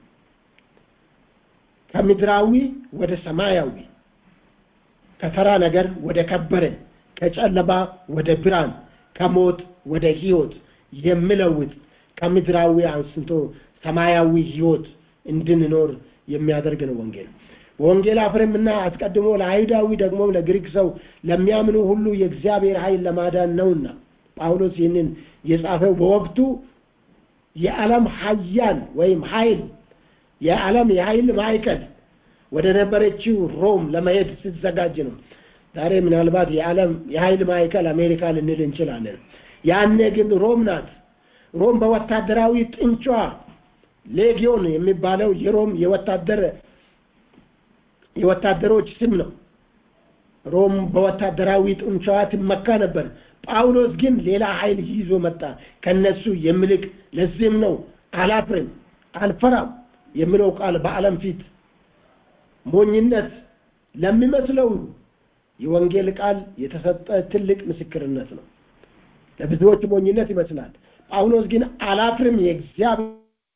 ከምድራዊ ወደ ሰማያዊ፣ ከተራ ነገር ወደ ከበረ፣ ከጨለማ ወደ ብርሃን፣ ከሞት ወደ ሕይወት የሚለውጥ ከምድራዊ አንስቶ ሰማያዊ ሕይወት እንድንኖር የሚያደርግ ነው ወንጌል። ወንጌል አፍረምና አስቀድሞ ለአይሁዳዊ ደግሞ ለግሪክ ሰው ለሚያምኑ ሁሉ የእግዚአብሔር ኃይል ለማዳን ነውና ጳውሎስ ይህንን የጻፈው በወቅቱ የዓለም ኃያል ወይም ኃይል የዓለም የኃይል ማዕከል ወደ ነበረችው ሮም ለመሄድ ሲዘጋጅ ነው። ዛሬ ምናልባት የዓለም የኃይል ማዕከል አሜሪካ ልንል እንችላለን። ያኔ ግን ሮም ናት። ሮም በወታደራዊ ጥንቿ ሌጊዮን የሚባለው የሮም የወታደር የወታደሮች ስም ነው። ሮም በወታደራዊ ጥንቿ ትመካ ነበር። ጳውሎስ ግን ሌላ ኃይል ይዞ መጣ ከነሱ የሚልቅ። ለዚህም ነው አላፍርም አልፈራም የሚለው ቃል በዓለም ፊት ሞኝነት ለሚመስለው የወንጌል ቃል የተሰጠ ትልቅ ምስክርነት ነው። ለብዙዎች ሞኝነት ይመስላል። ጳውሎስ ግን አላፍርም የእግዚአብሔር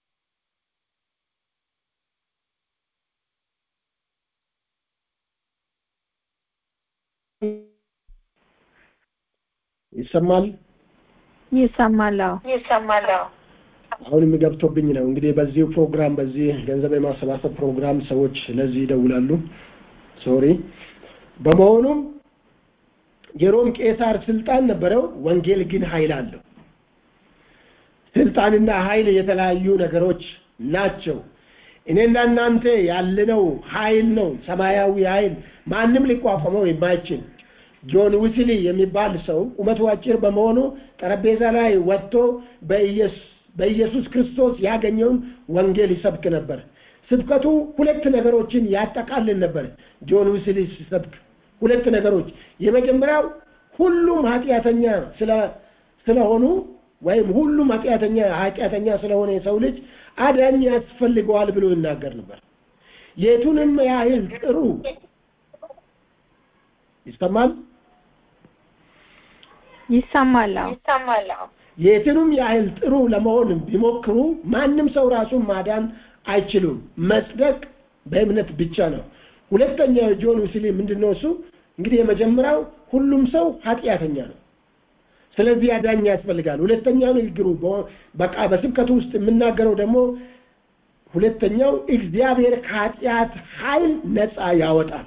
ይሰማል ይሰማል ይሰማል። አሁን የሚገብቶብኝ ነው። እንግዲህ በዚህ ፕሮግራም በዚህ ገንዘብ የማሰባሰብ ፕሮግራም ሰዎች ለዚህ ይደውላሉ። ሶሪ። በመሆኑም የሮም ቄሳር ስልጣን ነበረው፣ ወንጌል ግን ኃይል አለው። ስልጣንና ኃይል የተለያዩ ነገሮች ናቸው። እኔና እናንተ ያለነው ኃይል ነው፣ ሰማያዊ ኃይል፣ ማንም ሊቋቋመው የማይችል። ጆን ዊስሊ የሚባል ሰው ቁመቱ አጭር በመሆኑ ጠረጴዛ ላይ ወጥቶ በኢየሱስ በኢየሱስ ክርስቶስ ያገኘውን ወንጌል ይሰብክ ነበር። ስብከቱ ሁለት ነገሮችን ያጠቃልል ነበር። ጆን ዊስሊ ሲሰብክ ሁለት ነገሮች፣ የመጀመሪያው ሁሉም ኃጢአተኛ ስለ ስለሆኑ ወይም ሁሉም ኃጢአተኛ ኃጢአተኛ ስለሆነ የሰው ልጅ አዳኝ ያስፈልገዋል ብሎ ይናገር ነበር። የቱንም ያህል ጥሩ ይሰማል ይሰማል ይሰማል የቱንም ያህል ጥሩ ለመሆን ቢሞክሩ ማንም ሰው ራሱን ማዳን አይችሉም። መጽደቅ በእምነት ብቻ ነው። ሁለተኛው ጆን ዊስሊ ምንድነው እሱ? እንግዲህ የመጀመሪያው ሁሉም ሰው ኃጢአተኛ ነው፣ ስለዚህ አዳኝ ያስፈልጋል። ሁለተኛው ንግግሩ በቃ በስብከቱ ውስጥ የምናገረው ደግሞ ሁለተኛው እግዚአብሔር ከኃጢአት ኃይል ነፃ ያወጣል።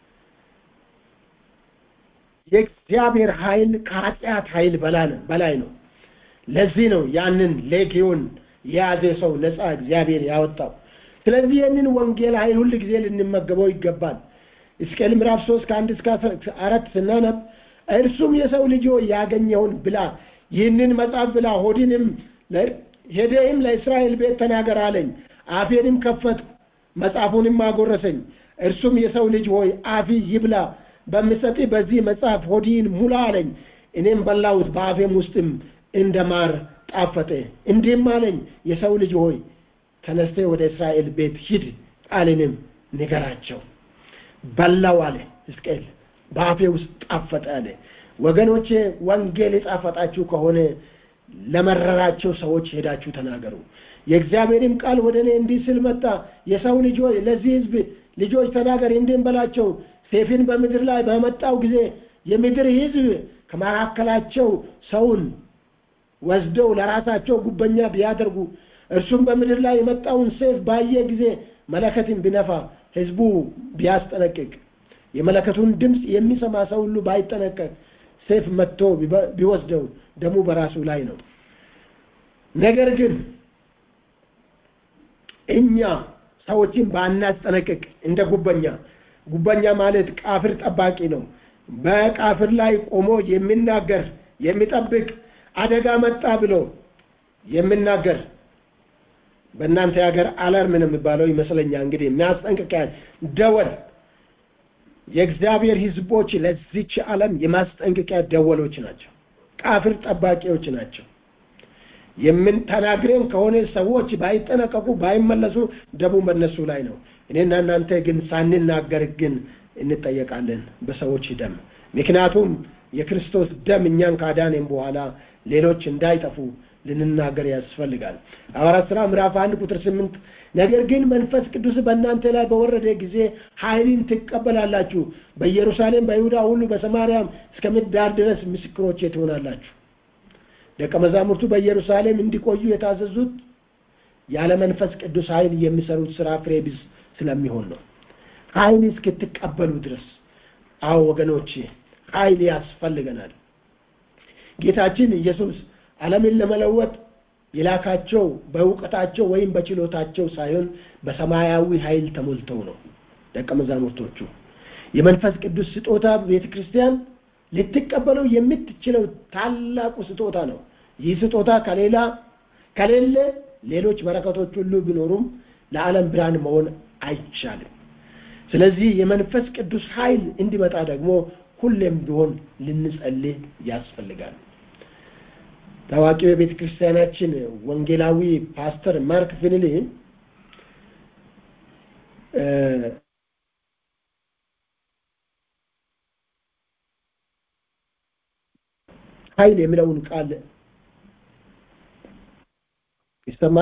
የእግዚአብሔር ኃይል ከኃጢአት ኃይል በላይ ነው። ለዚህ ነው ያንን ሌጊዮን የያዘ ሰው ነፃ እግዚአብሔር ያወጣው። ስለዚህ ይህንን ወንጌል ኃይል ሁሉ ጊዜ ልንመገበው ይገባል። ሕዝቅኤል ምዕራፍ ሶስት ከአንድ እስከ አራት ስናነብ እርሱም የሰው ልጅ ሆይ ያገኘውን ብላ፣ ይህንን መጽሐፍ ብላ፣ ሆድንም ሄደህም ለእስራኤል ቤት ተናገር አለኝ። አፌንም ከፈትኩ፣ መጽሐፉንም አጎረሰኝ። እርሱም የሰው ልጅ ሆይ አፊ ይብላ፣ በምሰጥህ በዚህ መጽሐፍ ሆድህን ሙላ አለኝ። እኔም በላሁት፣ በአፌም ውስጥም እንደ ማር ጣፈጠ። እንዲህም አለኝ፣ የሰው ልጅ ሆይ ተነስተህ ወደ እስራኤል ቤት ሂድ፣ ቃልንም ንገራቸው። በላው አለ ሕዝቅኤል፣ በአፌ ውስጥ ጣፈጠ አለ። ወገኖቼ ወንጌል የጣፈጣችሁ ከሆነ ለመረራቸው ሰዎች ሄዳችሁ ተናገሩ። የእግዚአብሔርም ቃል ወደ እኔ እንዲህ ሲል መጣ፣ የሰው ልጅ ሆይ ለዚህ ሕዝብ ልጆች ተናገር፣ እንዲህም በላቸው፣ ሰይፍን በምድር ላይ በመጣው ጊዜ የምድር ሕዝብ ከመካከላቸው ሰውን ወስደው ለራሳቸው ጉበኛ ቢያደርጉ፣ እርሱም በምድር ላይ የመጣውን ሰይፍ ባየ ጊዜ መለከትን ቢነፋ፣ ሕዝቡ ቢያስጠነቅቅ፣ የመለከቱን ድምፅ የሚሰማ ሰው ሁሉ ባይጠነቀቅ፣ ሰይፍ መጥቶ ቢወስደው ደሙ በራሱ ላይ ነው። ነገር ግን እኛ ሰዎችን ባናስጠነቅቅ እንደ ጉበኛ ጉበኛ ማለት ቃፍር ጠባቂ ነው። በቃፍር ላይ ቆሞ የሚናገር የሚጠብቅ፣ አደጋ መጣ ብሎ የሚናገር፣ በእናንተ ሀገር አላርም ነው የሚባለው ይመስለኛል። እንግዲህ የሚያስጠንቅቂያ ደወል የእግዚአብሔር ህዝቦች ለዚች ዓለም የማስጠንቀቂያ ደወሎች ናቸው። ቃፍር ጠባቂዎች ናቸው። የምን ተናግረን ከሆነ ሰዎች ባይጠነቀቁ ባይመለሱ ደቡ በእነሱ ላይ ነው። እኔና እናንተ ግን ሳንናገር ግን እንጠየቃለን በሰዎች ደም። ምክንያቱም የክርስቶስ ደም እኛን ካዳነን በኋላ ሌሎች እንዳይጠፉ ልንናገር ያስፈልጋል። ሐዋርያት ሥራ ምዕራፍ አንድ ቁጥር ስምንት ነገር ግን መንፈስ ቅዱስ በእናንተ ላይ በወረደ ጊዜ ኃይልን ትቀበላላችሁ፣ በኢየሩሳሌም በይሁዳ ሁሉ በሰማርያም እስከ ምድር ዳር ድረስ ምስክሮቼ ትሆናላችሁ። ደቀ መዛሙርቱ በኢየሩሳሌም እንዲቆዩ የታዘዙት ያለ መንፈስ ቅዱስ ኃይል የሚሰሩት ስራ ፍሬ ቢስ ስለሚሆን ነው። ኃይል እስክትቀበሉ ድረስ አዎ ወገኖቼ ኃይል ያስፈልገናል። ጌታችን ኢየሱስ ዓለምን ለመለወጥ የላካቸው በእውቀታቸው ወይም በችሎታቸው ሳይሆን በሰማያዊ ኃይል ተሞልተው ነው። ደቀ መዛሙርቶቹ የመንፈስ ቅዱስ ስጦታ ቤተክርስቲያን ልትቀበለው የምትችለው ታላቁ ስጦታ ነው። ይህ ስጦታ ከሌላ ከሌለ ሌሎች በረከቶች ሁሉ ቢኖሩም ለዓለም ብርሃን መሆን አይቻልም። ስለዚህ የመንፈስ ቅዱስ ኃይል እንዲመጣ ደግሞ ሁሌም ቢሆን ልንጸልይ ያስፈልጋል። ታዋቂው የቤተ ክርስቲያናችን ወንጌላዊ ፓስተር ማርክ ፊንሊ ኃይል የሚለውን ቃል ይሰማል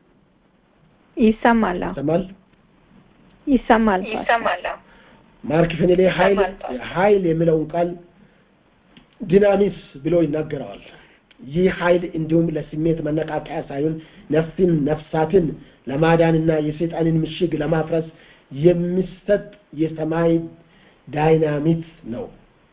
ይሰማል ይሰማል ይሰማል ይሰማል ማርክ ፊንሊ ኃይል ኃይል የሚለውን ቃል ዲናሚስ ብሎ ይናገራል። ይህ ኃይል እንዲሁም ለስሜት መነቃቂያ ሳይሆን ነፍስን ነፍሳትን ለማዳንና የሰይጣንን ምሽግ ለማፍረስ የሚሰጥ የሰማይ ዳይናሚክስ ነው።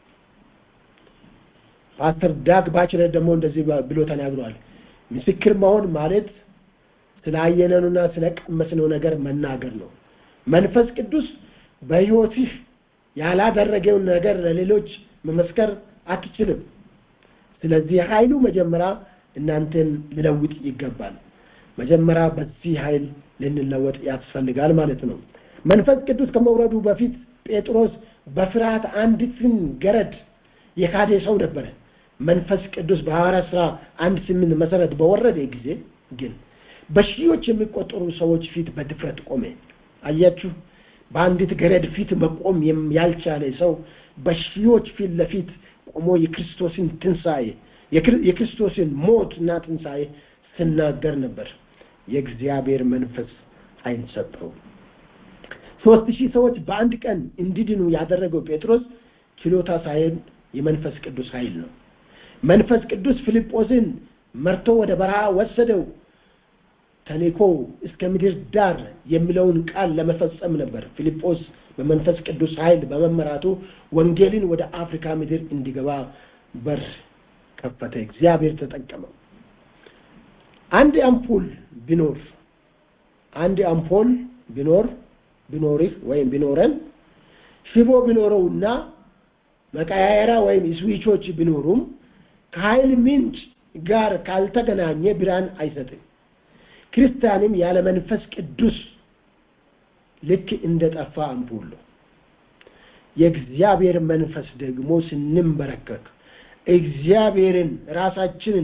ፓስተር ዳግ ባችለር ደግሞ እንደዚህ ብሎ ተናግሯል። ምስክር መሆን ማለት ስላየነውና ስለቀመስነው ነገር መናገር ነው። መንፈስ ቅዱስ በሕይወትህ ያላደረገውን ነገር ለሌሎች መመስከር አትችልም። ስለዚህ ኃይሉ መጀመሪያ እናንተን ሊለውጥ ይገባል። መጀመሪያ በዚህ ኃይል ልንለወጥ ያስፈልጋል ማለት ነው። መንፈስ ቅዱስ ከመውረዱ በፊት ጴጥሮስ በፍርሃት አንዲትን ገረድ የካደ ሰው ነበር። መንፈስ ቅዱስ በሐዋርያት ሥራ አንድ ስምንት መሰረት በወረደ ጊዜ ግን በሺዎች የሚቆጠሩ ሰዎች ፊት በድፍረት ቆመ። አያችሁ፣ በአንዲት ገረድ ፊት መቆም ያልቻለ ሰው በሺዎች ፊት ለፊት ቆሞ የክርስቶስን ትንሣኤ የክርስቶስን ሞትና ትንሣኤ ሲናገር ነበር። የእግዚአብሔር መንፈስ ኃይል ሰጠው። ሦስት ሺህ ሰዎች በአንድ ቀን እንዲድኑ ያደረገው ጴጥሮስ ችሎታ ሳይሆን የመንፈስ ቅዱስ ኃይል ነው። መንፈስ ቅዱስ ፊልጶስን መርቶ ወደ በረሃ ወሰደው። ተልእኮ እስከ ምድር ዳር የሚለውን ቃል ለመፈጸም ነበር። ፊልጶስ በመንፈስ ቅዱስ ኃይል በመመራቱ ወንጌልን ወደ አፍሪካ ምድር እንዲገባ በር ከፈተ። እግዚአብሔር ተጠቀመው። አንድ አምፖል ቢኖር አንድ አምፖል ቢኖር ቢኖርህ ወይም ቢኖረን ሽቦ ቢኖረውና መቀያየራ ወይም ስዊቾች ቢኖሩም ከኃይል ምንጭ ጋር ካልተገናኘ ብርሃን አይሰጥም። ክርስቲያንም ያለ መንፈስ ቅዱስ ልክ እንደጠፋ አምፖል ነው። የእግዚአብሔር መንፈስ ደግሞ ስንንበረከክ እግዚአብሔርን ራሳችንን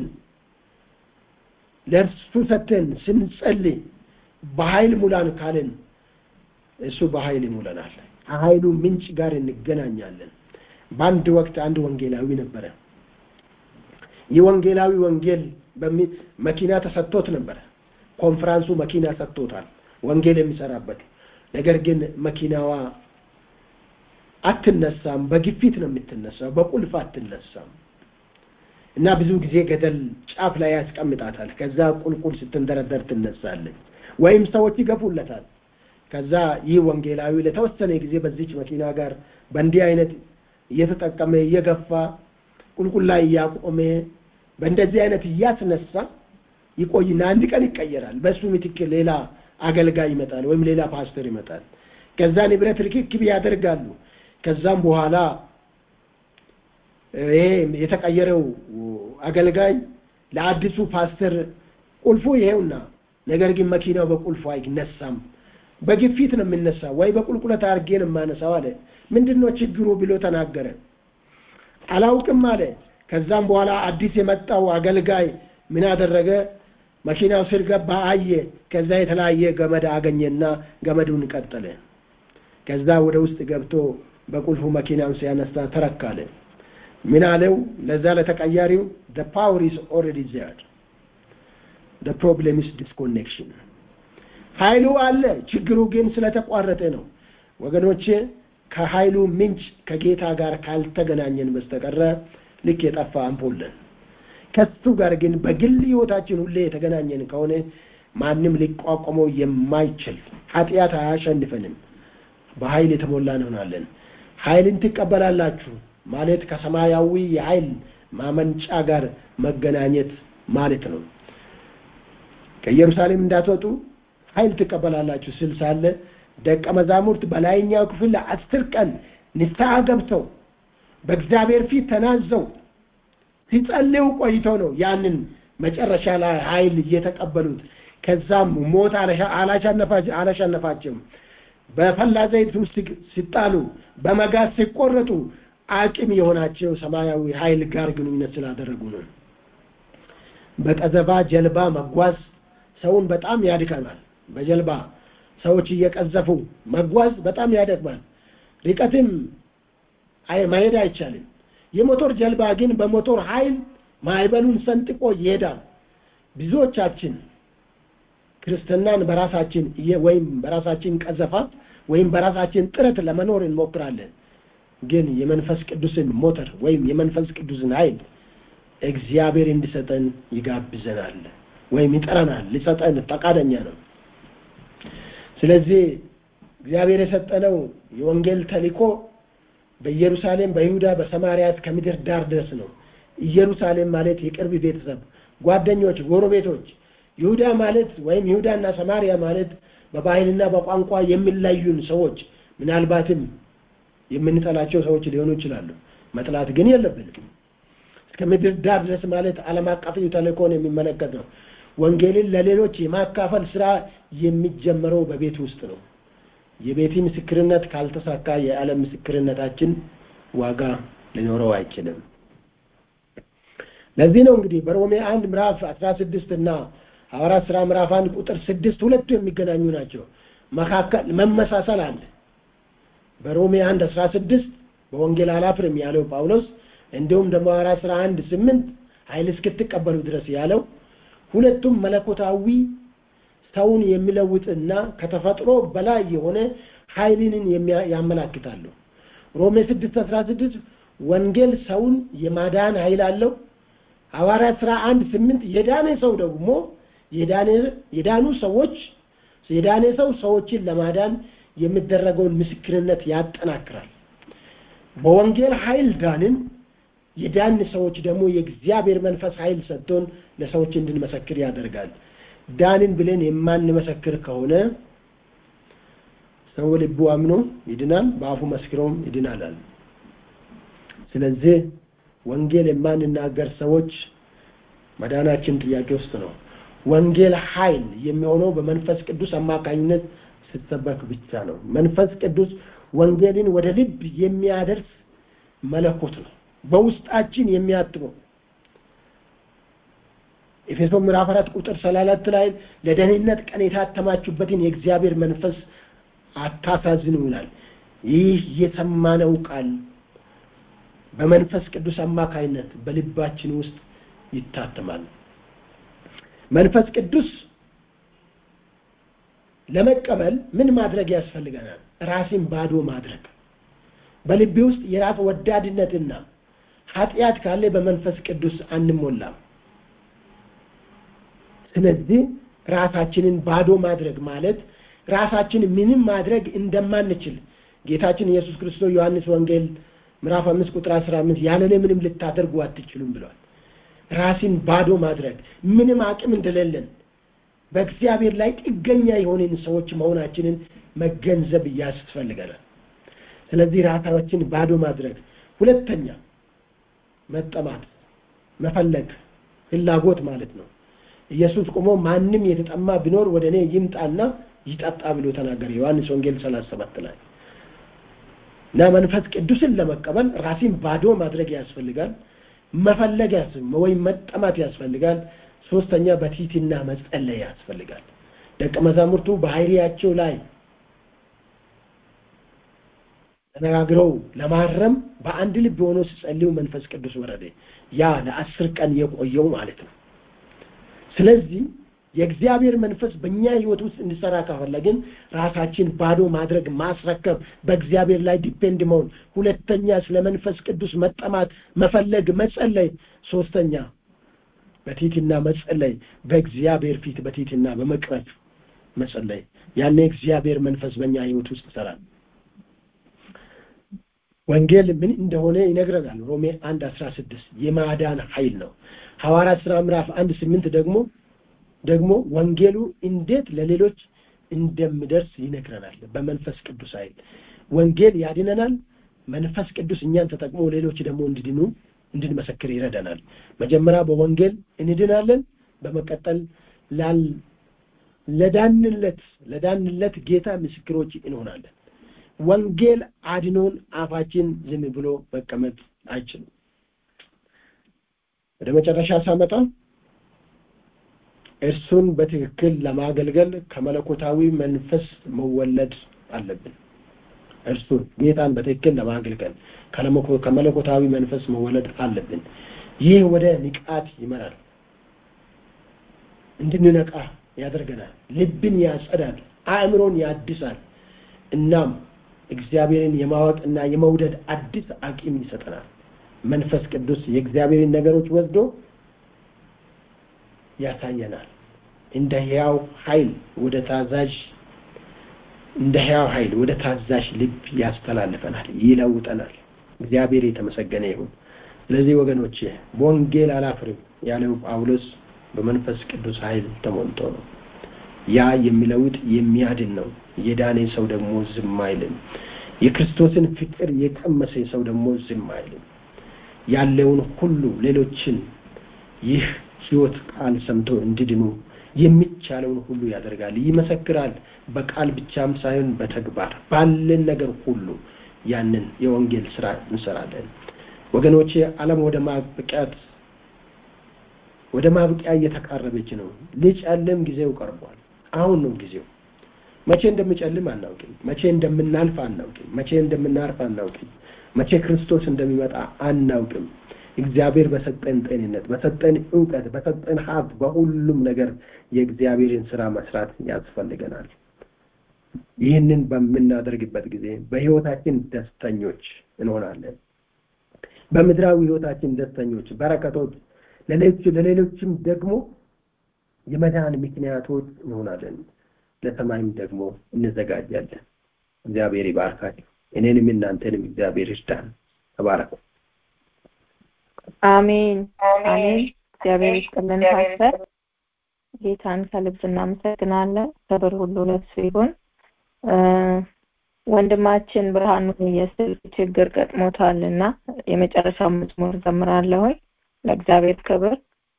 ለእርሱ ሰጥተን ስንጸልይ በኃይል ሙላን ካለን እሱ በኃይል ይሙላናል። ከኃይሉ ምንጭ ጋር እንገናኛለን። በአንድ ወቅት አንድ ወንጌላዊ ነበረ። ይህ ወንጌላዊ ወንጌል መኪና ተሰጥቶት ነበረ። ኮንፈረንሱ መኪና ሰጥቶታል ወንጌል የሚሰራበት። ነገር ግን መኪናዋ አትነሳም። በግፊት ነው የምትነሳው፣ በቁልፍ አትነሳም እና ብዙ ጊዜ ገደል ጫፍ ላይ ያስቀምጣታል። ከዛ ቁልቁል ስትንደረደር ትነሳለች፣ ወይም ሰዎች ይገፉለታል። ከዛ ይህ ወንጌላዊ ለተወሰነ ጊዜ በዚች መኪና ጋር በእንዲህ አይነት እየተጠቀመ እየገፋ ቁልቁል ላይ እያቆመ በእንደዚህ አይነት እያስነሳ ይቆይና አንድ ቀን ይቀየራል። በሱ ምትክ ሌላ አገልጋይ ይመጣል ወይም ሌላ ፓስተር ይመጣል። ከዛ ንብረት ርክክብ ያደርጋሉ። ከዛም በኋላ ይሄ የተቀየረው አገልጋይ ለአዲሱ ፓስተር ቁልፉ ይሄውና፣ ነገር ግን መኪናው በቁልፉ አይነሳም በግፊት ነው የምነሳው ወይ በቁልቁለት አድርጌ ነው የማነሳው አለ። ምንድነው ችግሩ ብሎ ተናገረ። አላውቅም አለ። ከዛም በኋላ አዲስ የመጣው አገልጋይ ምን አደረገ? መኪናው ስር ገባ፣ አየ። ከዛ የተለያየ ገመድ አገኘና ገመዱን ቀጠለ። ከዛ ወደ ውስጥ ገብቶ በቁልፉ መኪናውን ሲያነሳ ተረካለ። ምን አለው ለዛ ለተቀያሪው? the power is already there, the problem is disconnection. ኃይሉ አለ፣ ችግሩ ግን ስለተቋረጠ ነው። ወገኖቼ ከኃይሉ ምንጭ ከጌታ ጋር ካልተገናኘን በስተቀር ልክ የጠፋ አምፖል ነን። ከሱ ጋር ግን በግል ህይወታችን ሁሌ የተገናኘን ከሆነ ማንም ሊቋቋመው የማይችል ኃጢአት አያሸንፈንም። በኃይል የተሞላን እንሆናለን። ኃይልን ትቀበላላችሁ ማለት ከሰማያዊ የኃይል ማመንጫ ጋር መገናኘት ማለት ነው። ከኢየሩሳሌም እንዳትወጡ ኃይል ትቀበላላችሁ ስል ሳለ ደቀ መዛሙርት በላይኛው ክፍል አስር ቀን ንስሐ ገብተው በእግዚአብሔር ፊት ተናዘው ሲጸልዩ ቆይተው ነው ያንን መጨረሻ ላይ ኃይል እየተቀበሉት። ከዛም ሞት አላሸነፋቸውም። በፈላ ዘይት ውስጥ ሲጣሉ በመጋዝ ሲቆረጡ አቅም የሆናቸው ሰማያዊ ኃይል ጋር ግንኙነት ስላደረጉ ነው። በቀዘባ ጀልባ መጓዝ ሰውን በጣም ያድካማል። በጀልባ ሰዎች እየቀዘፉ መጓዝ በጣም ያደክማል። ርቀትም አይ ማሄድ አይቻልም። የሞተር ጀልባ ግን በሞተር ኃይል ማዕበሉን ሰንጥቆ ይሄዳል። ብዙዎቻችን ክርስትናን በራሳችን ወይም በራሳችን ቀዘፋት ወይም በራሳችን ጥረት ለመኖር እንሞክራለን። ግን የመንፈስ ቅዱስን ሞተር ወይም የመንፈስ ቅዱስን ኃይል እግዚአብሔር እንዲሰጠን ይጋብዘናል ወይም ይጠራናል። ሊሰጠን ፈቃደኛ ነው። ስለዚህ እግዚአብሔር የሰጠነው የወንጌል ተልእኮ በኢየሩሳሌም፣ በይሁዳ፣ በሰማርያ ከምድር ዳር ድረስ ነው። ኢየሩሳሌም ማለት የቅርብ ቤተሰብ፣ ጓደኞች፣ ጎረቤቶች። ይሁዳ ማለት ወይም ይሁዳና ሰማርያ ማለት በባህልና በቋንቋ የሚለዩን ሰዎች፣ ምናልባትም የምንጠላቸው ሰዎች ሊሆኑ ይችላሉ። መጥላት ግን የለብንም። እስከ ምድር ዳር ድረስ ማለት ዓለም አቀፍ ተልእኮን የሚመለከት ነው። ወንጌልን ለሌሎች የማካፈል ስራ የሚጀምረው በቤት ውስጥ ነው። የቤት ምስክርነት ካልተሳካ የዓለም ምስክርነታችን ዋጋ ሊኖረው አይችልም። ለዚህ ነው እንግዲህ በሮሜ አንድ ምዕራፍ አስራ ስድስት እና ሐዋርያት ሥራ ምዕራፍ አንድ ቁጥር ስድስት ሁለቱ የሚገናኙ ናቸው። መካከል መመሳሰል አለ። በሮሜ አንድ አስራ ስድስት በወንጌል አላፍርም ያለው ጳውሎስ፣ እንዲሁም ደግሞ ሐዋርያት ሥራ አንድ ስምንት ኃይል እስክትቀበሉ ድረስ ያለው ሁለቱም መለኮታዊ ሰውን የሚለውጥና ከተፈጥሮ በላይ የሆነ ኃይልን ያመለክታሉ። ሮሜ ስድስት አስራ ስድስት ወንጌል ሰውን የማዳን ኃይል አለው። ሐዋርያት ሥራ አንድ ስምንት የዳነ ሰው ደግሞ የዳነ የዳኑ ሰዎች የዳነ ሰው ሰዎችን ለማዳን የሚደረገውን ምስክርነት ያጠናክራል። በወንጌል ኃይል ዳንን። የዳን ሰዎች ደግሞ የእግዚአብሔር መንፈስ ኃይል ሰጥቶን ለሰዎች እንድንመሰክር ያደርጋል። ዳንን ብለን የማንመሰክር ከሆነ ሰው ልቡ አምኖ ይድናል፣ በአፉ መስክሮም ይድናል። ስለዚህ ወንጌል የማንናገር ሰዎች መዳናችን ጥያቄ ውስጥ ነው። ወንጌል ኃይል የሚሆነው በመንፈስ ቅዱስ አማካኝነት ሲሰበክ ብቻ ነው። መንፈስ ቅዱስ ወንጌልን ወደ ልብ የሚያደርስ መለኮት ነው፣ በውስጣችን የሚያትመው። ኤፌሶን ምዕራፍ አራት ቁጥር ሰላሳ ላይ ለደህንነት ቀን የታተማችሁበትን የእግዚአብሔር መንፈስ አታሳዝኑ ይላል። ይህ የሰማነው ቃል በመንፈስ ቅዱስ አማካኝነት በልባችን ውስጥ ይታተማል። መንፈስ ቅዱስ ለመቀበል ምን ማድረግ ያስፈልገናል? ራስን ባዶ ማድረግ። በልብ ውስጥ የራስ ወዳድነትና ኃጢአት ካለ በመንፈስ ቅዱስ አንሞላም። ስለዚህ ራሳችንን ባዶ ማድረግ ማለት ራሳችን ምንም ማድረግ እንደማንችል ጌታችን ኢየሱስ ክርስቶስ ዮሐንስ ወንጌል ምዕራፍ አምስት ቁጥር አስራ አምስት ያለኔ ምንም ልታደርጉ አትችሉም ብሏል። ራስን ባዶ ማድረግ ምንም አቅም እንደሌለን በእግዚአብሔር ላይ ጥገኛ የሆነን ሰዎች መሆናችንን መገንዘብ ያስፈልጋል። ስለዚህ ራሳችን ባዶ ማድረግ። ሁለተኛ መጠማት፣ መፈለግ፣ ፍላጎት ማለት ነው። ኢየሱስ ቆሞ ማንም የተጠማ ቢኖር ወደ እኔ ይምጣና ይጠጣ ብሎ ተናገረ ዮሐንስ ወንጌል ሰላሳ ሰባት ላይ። እና መንፈስ ቅዱስን ለመቀበል ራስን ባዶ ማድረግ ያስፈልጋል፣ መፈለግ ያስፈልጋል ወይ መጠማት ያስፈልጋል። ሶስተኛ በትህትና መጸለይ ያስፈልጋል። ደቀ መዛሙርቱ በኃይሪያቸው ላይ ተነጋግረው ለማረም በአንድ ልብ ሆኖ ሲጸልዩ መንፈስ ቅዱስ ወረደ። ያ ለአስር ቀን የቆየው ማለት ነው። ስለዚህ የእግዚአብሔር መንፈስ በእኛ ህይወት ውስጥ እንዲሰራ ካፈለግን ራሳችን ባዶ ማድረግ ማስረከብ፣ በእግዚአብሔር ላይ ዲፔንድ መሆን። ሁለተኛ ስለ መንፈስ ቅዱስ መጠማት፣ መፈለግ፣ መጸለይ። ሶስተኛ በትህትና መጸለይ፣ በእግዚአብሔር ፊት በትህትና በመቅረብ መጸለይ። ያኔ እግዚአብሔር መንፈስ በእኛ ህይወት ውስጥ ይሰራል። ወንጌል ምን እንደሆነ ይነግረናል። ሮሜ አንድ አስራ ስድስት የማዳን ኃይል ነው። ሐዋርያት ሥራ ምዕራፍ አንድ ስምንት ደግሞ ደግሞ ወንጌሉ እንዴት ለሌሎች እንደሚደርስ ይነግረናል። በመንፈስ ቅዱስ ኃይል ወንጌል ያድነናል። መንፈስ ቅዱስ እኛን ተጠቅሞ ሌሎች ደግሞ እንዲድኑ እንድንመሰክር ይረዳናል። መጀመሪያ በወንጌል እንድናለን፣ በመቀጠል ላል ለዳንለት ለዳንለት ጌታ ምስክሮች እንሆናለን። ወንጌል አድኖን አፋችን ዝም ብሎ መቀመጥ አይችልም። ወደ መጨረሻ ሳመጣ እርሱን በትክክል ለማገልገል ከመለኮታዊ መንፈስ መወለድ አለብን። እርሱን ጌታን በትክክል ለማገልገል ከመለኮታዊ መንፈስ መወለድ አለብን። ይህ ወደ ንቃት ይመራል፣ እንድንነቃ ያደርገናል፣ ልብን ያጸዳል፣ አእምሮን ያድሳል። እናም እግዚአብሔርን የማወቅና የመውደድ አዲስ አቅም ይሰጠናል። መንፈስ ቅዱስ የእግዚአብሔርን ነገሮች ወስዶ ያሳየናል። እንደ ሕያው ኃይል ወደ ታዛዥ እንደ ሕያው ኃይል ወደ ታዛዥ ልብ ያስተላልፈናል፣ ይለውጠናል። እግዚአብሔር የተመሰገነ ይሁን። ስለዚህ ወገኖቼ በወንጌል አላፍርም ያለው ጳውሎስ በመንፈስ ቅዱስ ኃይል ተሞልቶ ነው። ያ የሚለውጥ የሚያድን ነው። የዳነ ሰው ደግሞ ዝም አይልም። የክርስቶስን ፍቅር የቀመሰ ሰው ደግሞ ዝም አይልም። ያለውን ሁሉ ሌሎችን ይህ ሕይወት ቃል ሰምቶ እንዲድኑ የሚቻለውን ሁሉ ያደርጋል፣ ይመሰክራል። በቃል ብቻም ሳይሆን በተግባር ባለን ነገር ሁሉ ያንን የወንጌል ስራ እንሰራለን። ወገኖቼ ዓለም ወደ ማብቂያት ወደ ማብቂያ እየተቃረበች ነው። ሊጨልም ጊዜው ቀርቧል። አሁን ነው ጊዜው። መቼ እንደሚጨልም አናውቅም። መቼ እንደምናልፍ አናውቅም። መቼ እንደምናርፍ አናውቅም። መቼ ክርስቶስ እንደሚመጣ አናውቅም። እግዚአብሔር በሰጠን ጤንነት፣ በሰጠን ዕውቀት፣ በሰጠን ሀብት፣ በሁሉም ነገር የእግዚአብሔርን ስራ መስራት ያስፈልገናል። ይህንን በምናደርግበት ጊዜ በህይወታችን ደስተኞች እንሆናለን። በምድራዊ ህይወታችን ደስተኞች፣ በረከቶች፣ ለሌሎች ለሌሎችም ደግሞ የመዳን ምክንያቶች እንሆናለን። ለሰማይም ደግሞ እንዘጋጃለን። እግዚአብሔር ይባርካችሁ። እኔንም እናንተንም እግዚአብሔር ይርዳን። ተባረኩ። አሜን አሜን። እግዚአብሔር ይስጥልን። ፓስተር ጌታን ከልብ እናመሰግናለን። ክብር ሁሉ ለእሱ ይሁን። ወንድማችን ብርሃኑ የስልክ ችግር ገጥሞታልና የመጨረሻው መዝሙር ዘምራለሁ። ለእግዚአብሔር ክብር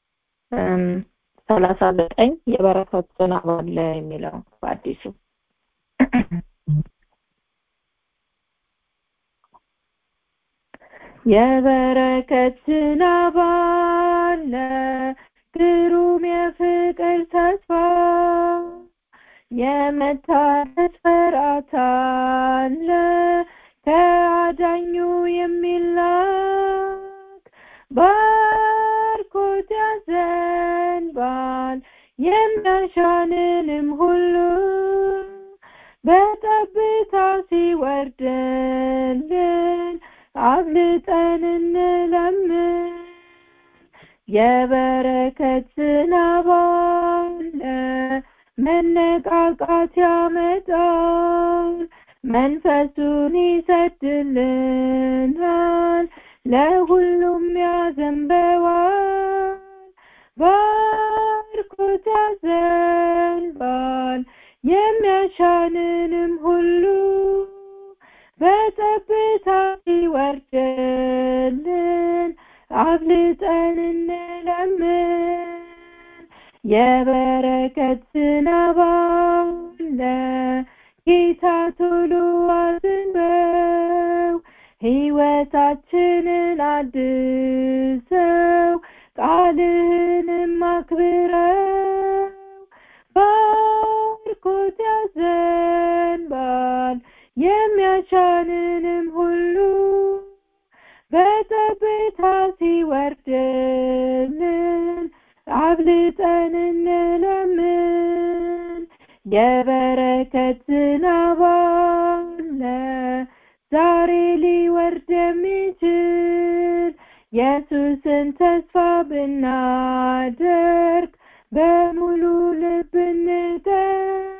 ሰላሳ ዘጠኝ የበረከት ዝናብ አለ የሚለው በአዲሱ የበረከት ዝናብ አለ ግሩም የፍቅር ተስፋ የመታደስ ፍርሃት አለ ከአዳኙ የሚላክ ባርኮት ያዘንባል የሚያሻንንም ሁሉ በጠብታ ሲወርድልን አብልጠን እንለምን። የበረከት ዝናብ አለ መነቃቃት ያመጣል መንፈሱን ይሰድልናል ለሁሉም ያዘንበዋል ባርኮት ያዘንባል የሚያሻንንም ሁሉ በጠብታ ሲወርድልን አብልጠን እንለምን። የበረከት ዝናብ አለ ለጌታ ቶሎ አዝንበው ሕይወታችንን አድሰው ቃልህንም አክብረው ባርኮት ያዘንባል የሚያሻንንም ሁሉ በጠብታ ሲወርድልን አብልጠን እንለምን የበረከት ዝናብ አለ ዛሬ ሊወርድ የሚችል ኢየሱስን ተስፋ ብናደርግ በሙሉ ልብ እንጠር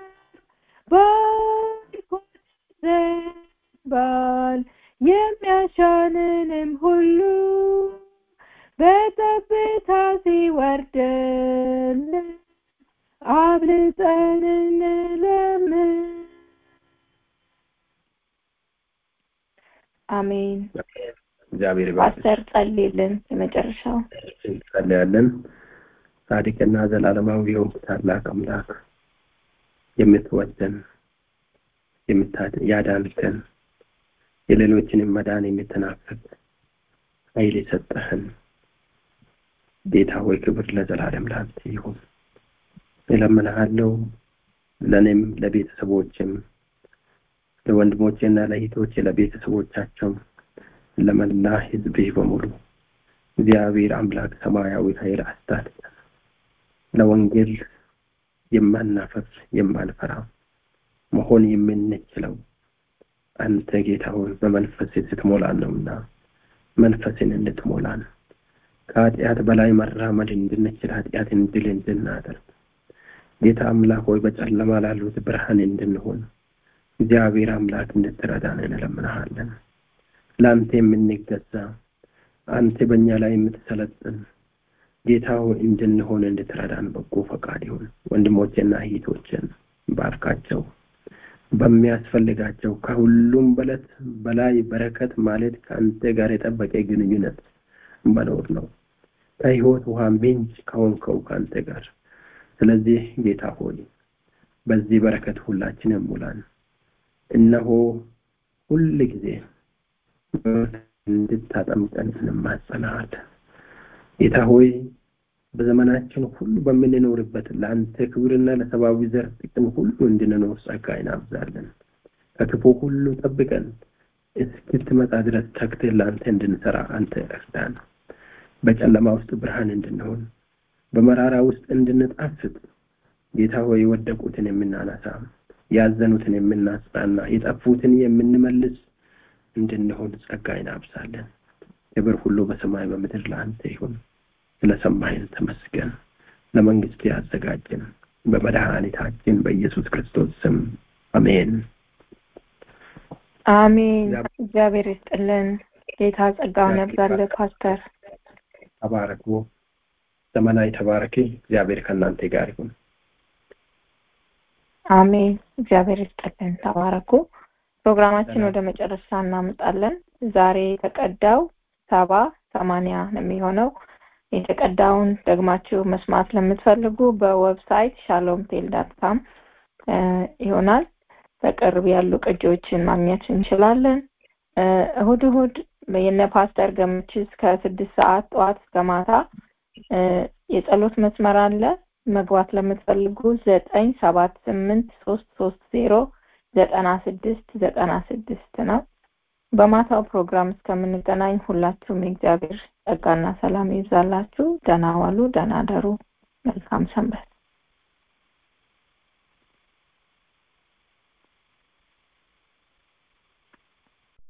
ባርኮት ዘንባል የሚያሻንንም ሁሉ በጠብታ ሲወርድልን አብልጠን እንለምን። አሜን። እግዚአብሔር ይባርክ። ፓስተር ጸልይልን። የመጨረሻው እንጸልያለን። ጻድቅና ዘላለማዊ የሆንክ ታላቅ አምላክ የምትወደን የምታድን ያዳንከን የሌሎችንም መዳን የምትናፍቅ ኃይል የሰጠህን ጌታ ሆይ ክብር ለዘላለም ላንተ ይሁን። እለምንሃለሁ ለኔም ለቤተሰቦችም ለወንድሞቼና ለእህቶቼ ለቤተሰቦቻቸው ለመላ ሕዝብህ በሙሉ እግዚአብሔር አምላክ ሰማያዊ ኃይል አስታጥቅ ለወንጌል የማናፈር የማንፈራ መሆን የምንችለው አንተ ጌታ ሆይ በመንፈስ ስትሞላን ነውና መንፈስን እንድትሞላን ከኃጢአት በላይ መራመድ እንድንችል ኃጢአትን ድል እንድናደርግ ጌታ አምላክ ሆይ በጨለማ ላሉት ብርሃን እንድንሆን እግዚአብሔር አምላክ እንድትረዳን እንለምንሃለን። ለአንተ የምንገዛ አንተ በእኛ ላይ የምትሰለጥን ጌታ ሆይ እንድንሆን እንድትረዳን በጎ ፈቃድ ይሁን። ወንድሞቼና እህቶቼን ባርካቸው በሚያስፈልጋቸው ከሁሉም በለት በላይ በረከት ማለት ከአንተ ጋር የጠበቀ ግንኙነት መኖር ነው። ከሕይወት ውሃ ምንጭ ከሆንከው ከአንተ ጋር ስለዚህ ጌታ ሆይ በዚህ በረከት ሁላችንም ሙላን። እነሆ ሁሉ ጊዜ እንድታጠምቀን እንማጸናለን። ጌታ ሆይ በዘመናችን ሁሉ በምንኖርበት ለአንተ ክብርና ለሰብአዊ ዘር ጥቅም ሁሉ እንድንኖር ጸጋህን አብዛለን። ከክፉ ሁሉ ጠብቀን እስክትመጣ ድረስ ተግተን ለአንተ እንድንሰራ አንተ እርዳን። በጨለማ ውስጥ ብርሃን እንድንሆን በመራራ ውስጥ እንድንጣፍጥ ጌታ ሆይ የወደቁትን የምናነሳ ያዘኑትን የምናጽናና የጠፉትን የምንመልስ እንድንሆን ጸጋህን አብዛለን። ክብር ሁሉ በሰማይ በምድር ለአንተ ይሁን። ስለሰማህን ተመስገን። ለመንግስት ያዘጋጀን በመድኃኒታችን በኢየሱስ ክርስቶስ ስም አሜን አሜን። እግዚአብሔር ይስጥልን። ጌታ ጸጋውን ያብዛልህ። ፓስተር ተባረኩ። ዘመናዊ ተባረኪ። እግዚአብሔር ከእናንተ ጋር ይሁን። አሜን። እግዚአብሔር ይስጥልን። ተባረኩ። ፕሮግራማችን ወደ መጨረሻ እናመጣለን። ዛሬ የተቀዳው ሰባ ሰማንያ ነው የሚሆነው። የተቀዳውን ደግማችሁ መስማት ለምትፈልጉ በዌብሳይት shalom tel dot com ይሆናል። በቅርብ ያሉ ቅጂዎችን ማግኘት እንችላለን። እሁድ እሁድ የነ ፓስተር ገምች እስከ ስድስት ሰዓት ጠዋት እስከ ማታ የጸሎት መስመር አለ። መግባት ለምትፈልጉ ዘጠኝ ሰባት ስምንት ሶስት ሶስት ዜሮ ዘጠና ስድስት ዘጠና ስድስት ነው። በማታው ፕሮግራም እስከምንገናኝ ሁላችሁም የእግዚአብሔር ጸጋና ሰላም ይብዛላችሁ። ደህና ዋሉ፣ ደህና ደሩ። መልካም ሰንበት።